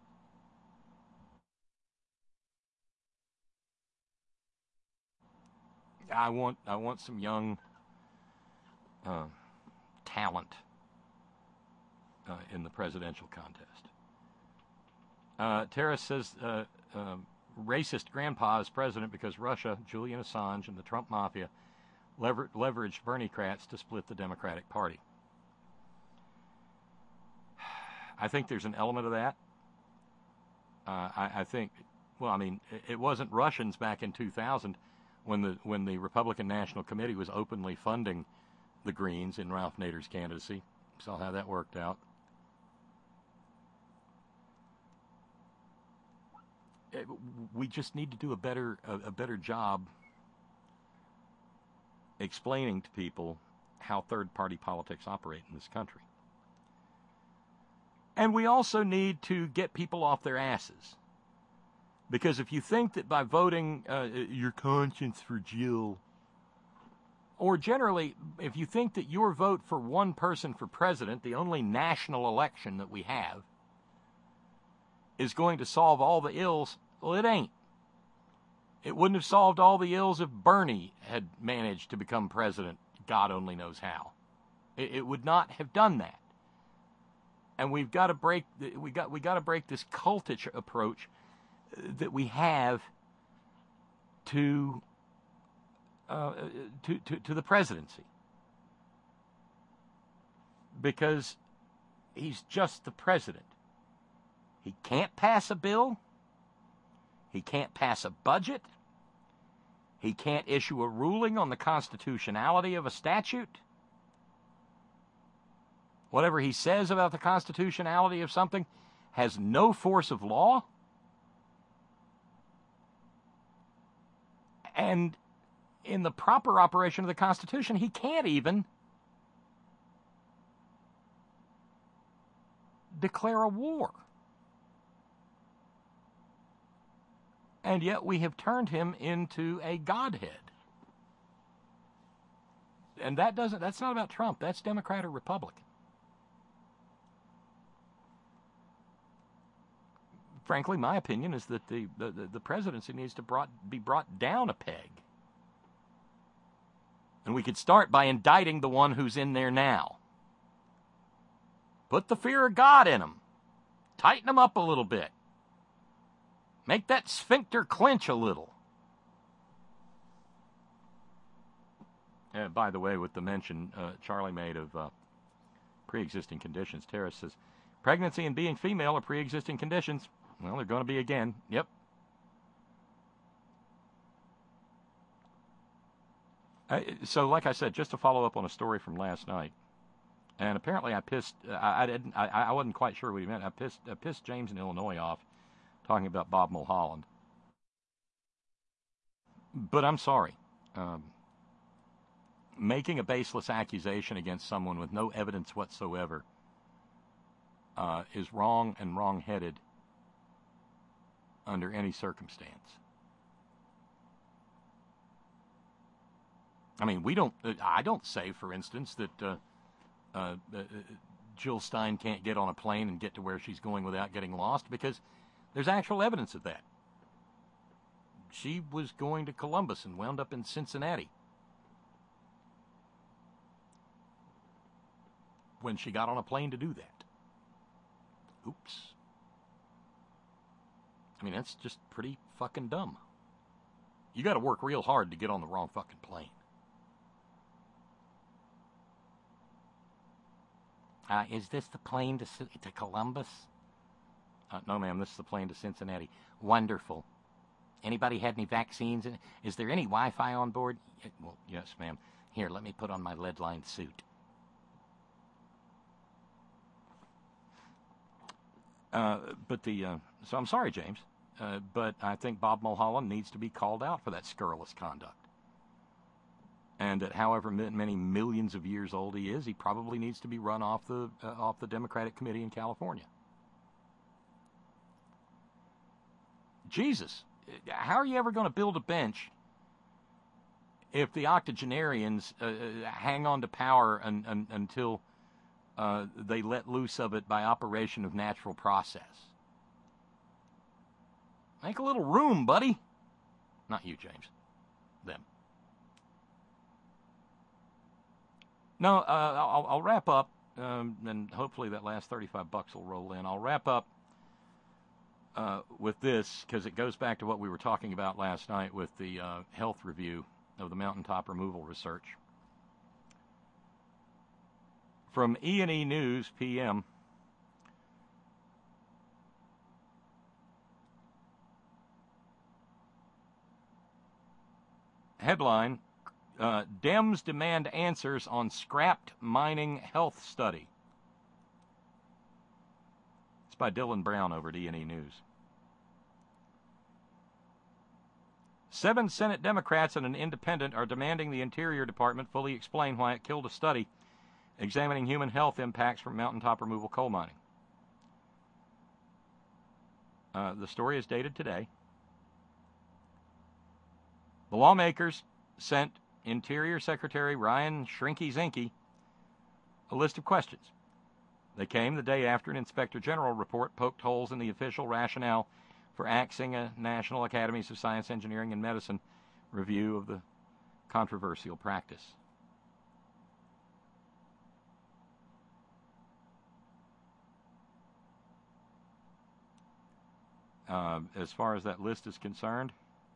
I want I want some young uh, talent uh, in the presidential contest. Uh, Terrace says uh, uh, racist grandpa is president because Russia, Julian Assange, and the Trump mafia lever- leveraged Bernie-crats to split the Democratic Party. I think there's an element of that. Uh, I, I think, well, I mean, it, it wasn't Russians back in two thousand when the when the Republican National Committee was openly funding the Greens in Ralph Nader's candidacy. Saw how that worked out. It, we just need to do a better a, a better job explaining to people how third-party politics operate in this country. And we also need to get people off their asses. Because if you think that by voting uh, your conscience for Jill, or generally, if you think that your vote for one person for president, the only national election that we have, is going to solve all the ills, well, it ain't. It wouldn't have solved all the ills if Bernie had managed to become president, God only knows how. It, it would not have done that. And we've got to break. We got we got to break this cultish approach that we have to, uh, to to to the presidency, because he's just the president. He can't pass a bill. He can't pass a budget. He can't issue a ruling on the constitutionality of a statute. Whatever he says about the constitutionality of something has no force of law. And in the proper operation of the Constitution, he can't even declare a war. And yet we have turned him into a godhead. And that doesn't, that's not about Trump. That's Democrat or Republican. Frankly, my opinion is that the, the, the presidency needs to brought, be brought down a peg. And we could start by indicting the one who's in there now. Put the fear of God in them. Tighten them up a little bit. Make that sphincter clench a little. Uh, by the way, with the mention uh, Charlie made of uh, pre-existing conditions, Tara says, pregnancy and being female are pre-existing conditions. Well, they're going to be again. Yep. Uh, so, like I said, just to follow up on a story from last night, and apparently I pissed. I, I didn't. I, I wasn't quite sure what he meant. I pissed. I pissed James in Illinois off, talking about Bob Mulholland. But I'm sorry. Um, making a baseless accusation against someone with no evidence whatsoever uh, is wrong and wrong-headed under any circumstance. I mean, we don't. I don't say, for instance, that uh, uh, uh, Jill Stein can't get on a plane and get to where she's going without getting lost, because there's actual evidence of that. She was going to Columbus and wound up in Cincinnati when she got on a plane to do that. Oops. I mean, that's just pretty fucking dumb. You got to work real hard to get on the wrong fucking plane. Uh, is this the plane to to Columbus? Uh, no, ma'am, this is the plane to Cincinnati. Wonderful. Anybody had any vaccines? Is there any Wi-Fi on board? Well, yes, ma'am. Here, let me put on my lead-lined suit. Uh, but the uh, so I'm sorry, James, uh, but I think Bob Mulholland needs to be called out for that scurrilous conduct. And that however many millions of years old he is, he probably needs to be run off the uh, off the Democratic committee in California. Jesus, how are you ever going to build a bench if the octogenarians uh, hang on to power un, un, until uh, they let loose of it by operation of natural process? Make a little room, buddy. Not you, James. Them. No, uh, I'll, I'll wrap up, um, and hopefully that last thirty-five bucks will roll in. I'll wrap up uh, with this, because it goes back to what we were talking about last night with the uh, health review of the mountaintop removal research. From E and E News, P M, headline, Uh, Dems demand answers on scrapped mining health study. It's by Dylan Brown over at E and E News. Seven Senate Democrats and an independent are demanding the Interior Department fully explain why it killed a study examining human health impacts from mountaintop removal coal mining. Uh, the story is dated today. The lawmakers sent Interior Secretary Ryan Shrinky Zinke a list of questions. They came the day after an Inspector General report poked holes in the official rationale for axing a National Academies of Science, Engineering, and Medicine review of the controversial practice. Uh, as far as that list is concerned,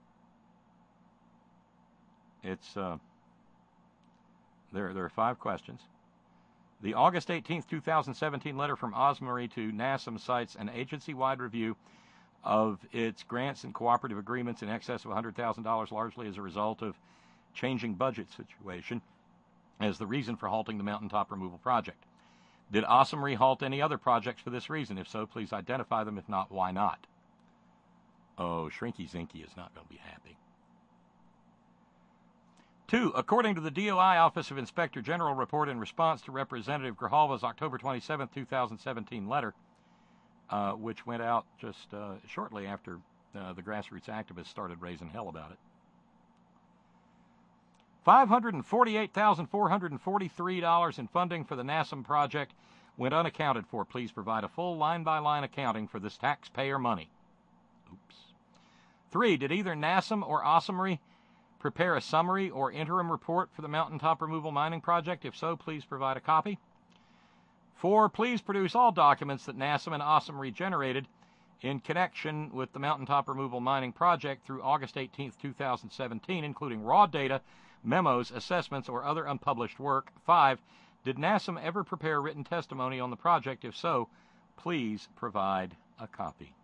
It's uh, there. There are five questions. The August eighteenth, two thousand seventeen letter from OSMRI to NASAM cites an agency-wide review of its grants and cooperative agreements in excess of one hundred thousand dollars, largely as a result of changing budget situation, as the reason for halting the mountaintop removal project. Did OSMRI halt any other projects for this reason? If so, please identify them. If not, why not? Oh, Shrinky Zinke is not going to be happy. Two, according to the D O I Office of Inspector General report in response to Representative Grijalva's October twenty-seventh, two thousand seventeen letter, uh, which went out just uh, shortly after uh, the grassroots activists started raising hell about it, five hundred forty-eight thousand four hundred forty-three dollars in funding for the NASAM project went unaccounted for. Please provide a full line-by-line accounting for this taxpayer money. Oops. Three, did either NASAM or OSMRI prepare a summary or interim report for the mountaintop removal mining project? If so, please provide a copy. Four, please produce all documents that NASM and ASUM regenerated in connection with the mountaintop removal mining project through August eighteenth, two thousand seventeen, including raw data, memos, assessments, or other unpublished work. Five, did NASM ever prepare written testimony on the project? If so, please provide a copy.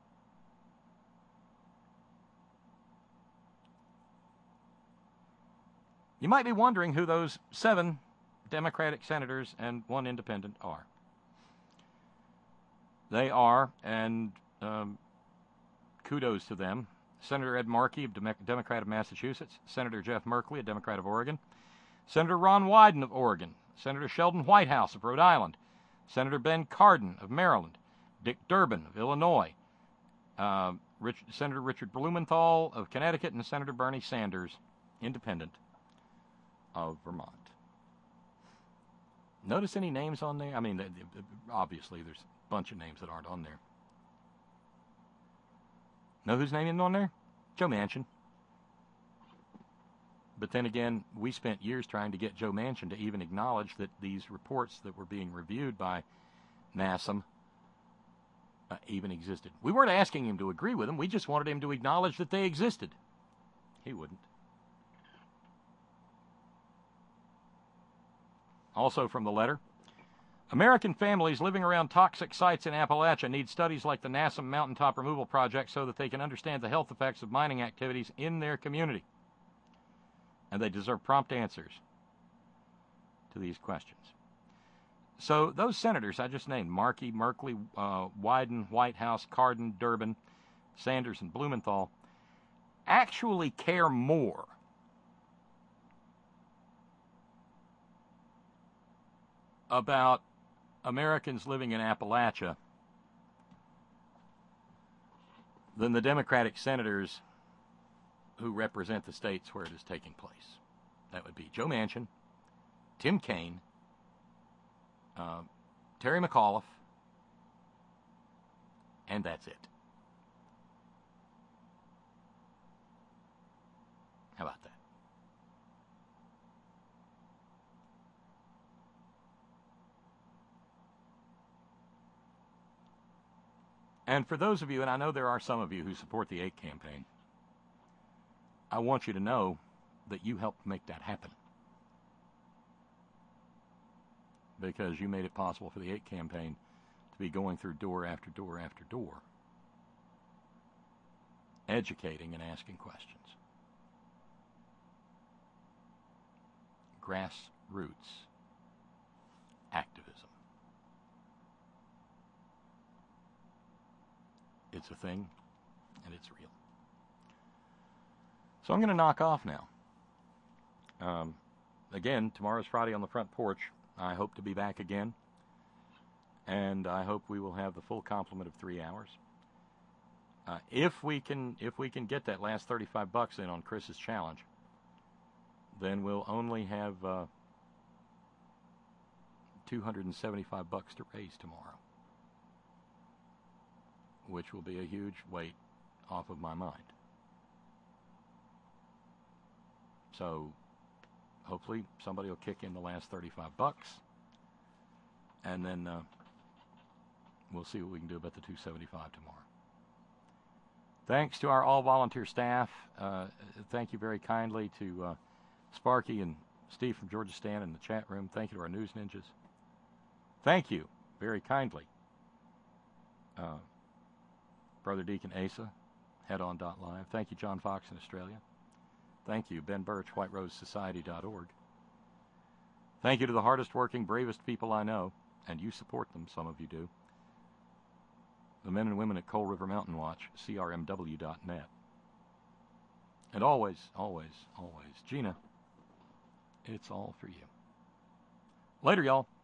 You might be wondering who those seven Democratic senators and one independent are. They are, and um, kudos to them, Senator Ed Markey, a Democrat of Massachusetts, Senator Jeff Merkley, a Democrat of Oregon, Senator Ron Wyden of Oregon, Senator Sheldon Whitehouse of Rhode Island, Senator Ben Cardin of Maryland, Dick Durbin of Illinois, uh, Rich, Senator Richard Blumenthal of Connecticut, and Senator Bernie Sanders, independent, of Vermont. Notice any names on there? I mean, obviously there's a bunch of names that aren't on there. Know whose name isn't on there? Joe Manchin. But then again, we spent years trying to get Joe Manchin to even acknowledge that these reports that were being reviewed by NASM uh, even existed. We weren't asking him to agree with them. We just wanted him to acknowledge that they existed. He wouldn't. Also from the letter, American families living around toxic sites in Appalachia need studies like the NASM Mountaintop Removal Project so that they can understand the health effects of mining activities in their community. And they deserve prompt answers to these questions. So those senators I just named, Markey, Merkley, uh, Wyden, Whitehouse, Cardin, Durbin, Sanders, and Blumenthal, actually care more about Americans living in Appalachia than the Democratic senators who represent the states where it is taking place. That would be Joe Manchin, Tim Kaine, uh, Terry McAuliffe, and that's it. How about that? And for those of you, and I know there are some of you who support the eight campaign, I want you to know that you helped make that happen. Because you made it possible for the eight campaign to be going through door after door after door, educating and asking questions. Grassroots activism. It's a thing, and it's real. So I'm going to knock off now. Um, again, tomorrow's Friday on the Front Porch. I hope to be back again, and I hope we will have the full complement of three hours. Uh, if we can, if we can get that last thirty-five bucks in on Chris's challenge, then we'll only have uh, two hundred seventy-five bucks to raise tomorrow, which will be a huge weight off of my mind. So hopefully somebody will kick in the last thirty-five bucks, and then uh, we'll see what we can do about the two seventy-five tomorrow. Thanks to our all-volunteer staff. Uh, thank you very kindly to uh, Sparky and Steve from Georgia Stan in the chat room. Thank you to our news ninjas. Thank you very kindly, uh, Brother Deacon Asa, headon dot live. Thank you, John Fox in Australia. Thank you, Ben Birch, white rose society dot org. Thank you to the hardest working, bravest people I know, and you support them, some of you do. The men and women at Coal River Mountain Watch, C R M W dot net. And always, always, always, Gina, it's all for you. Later, y'all.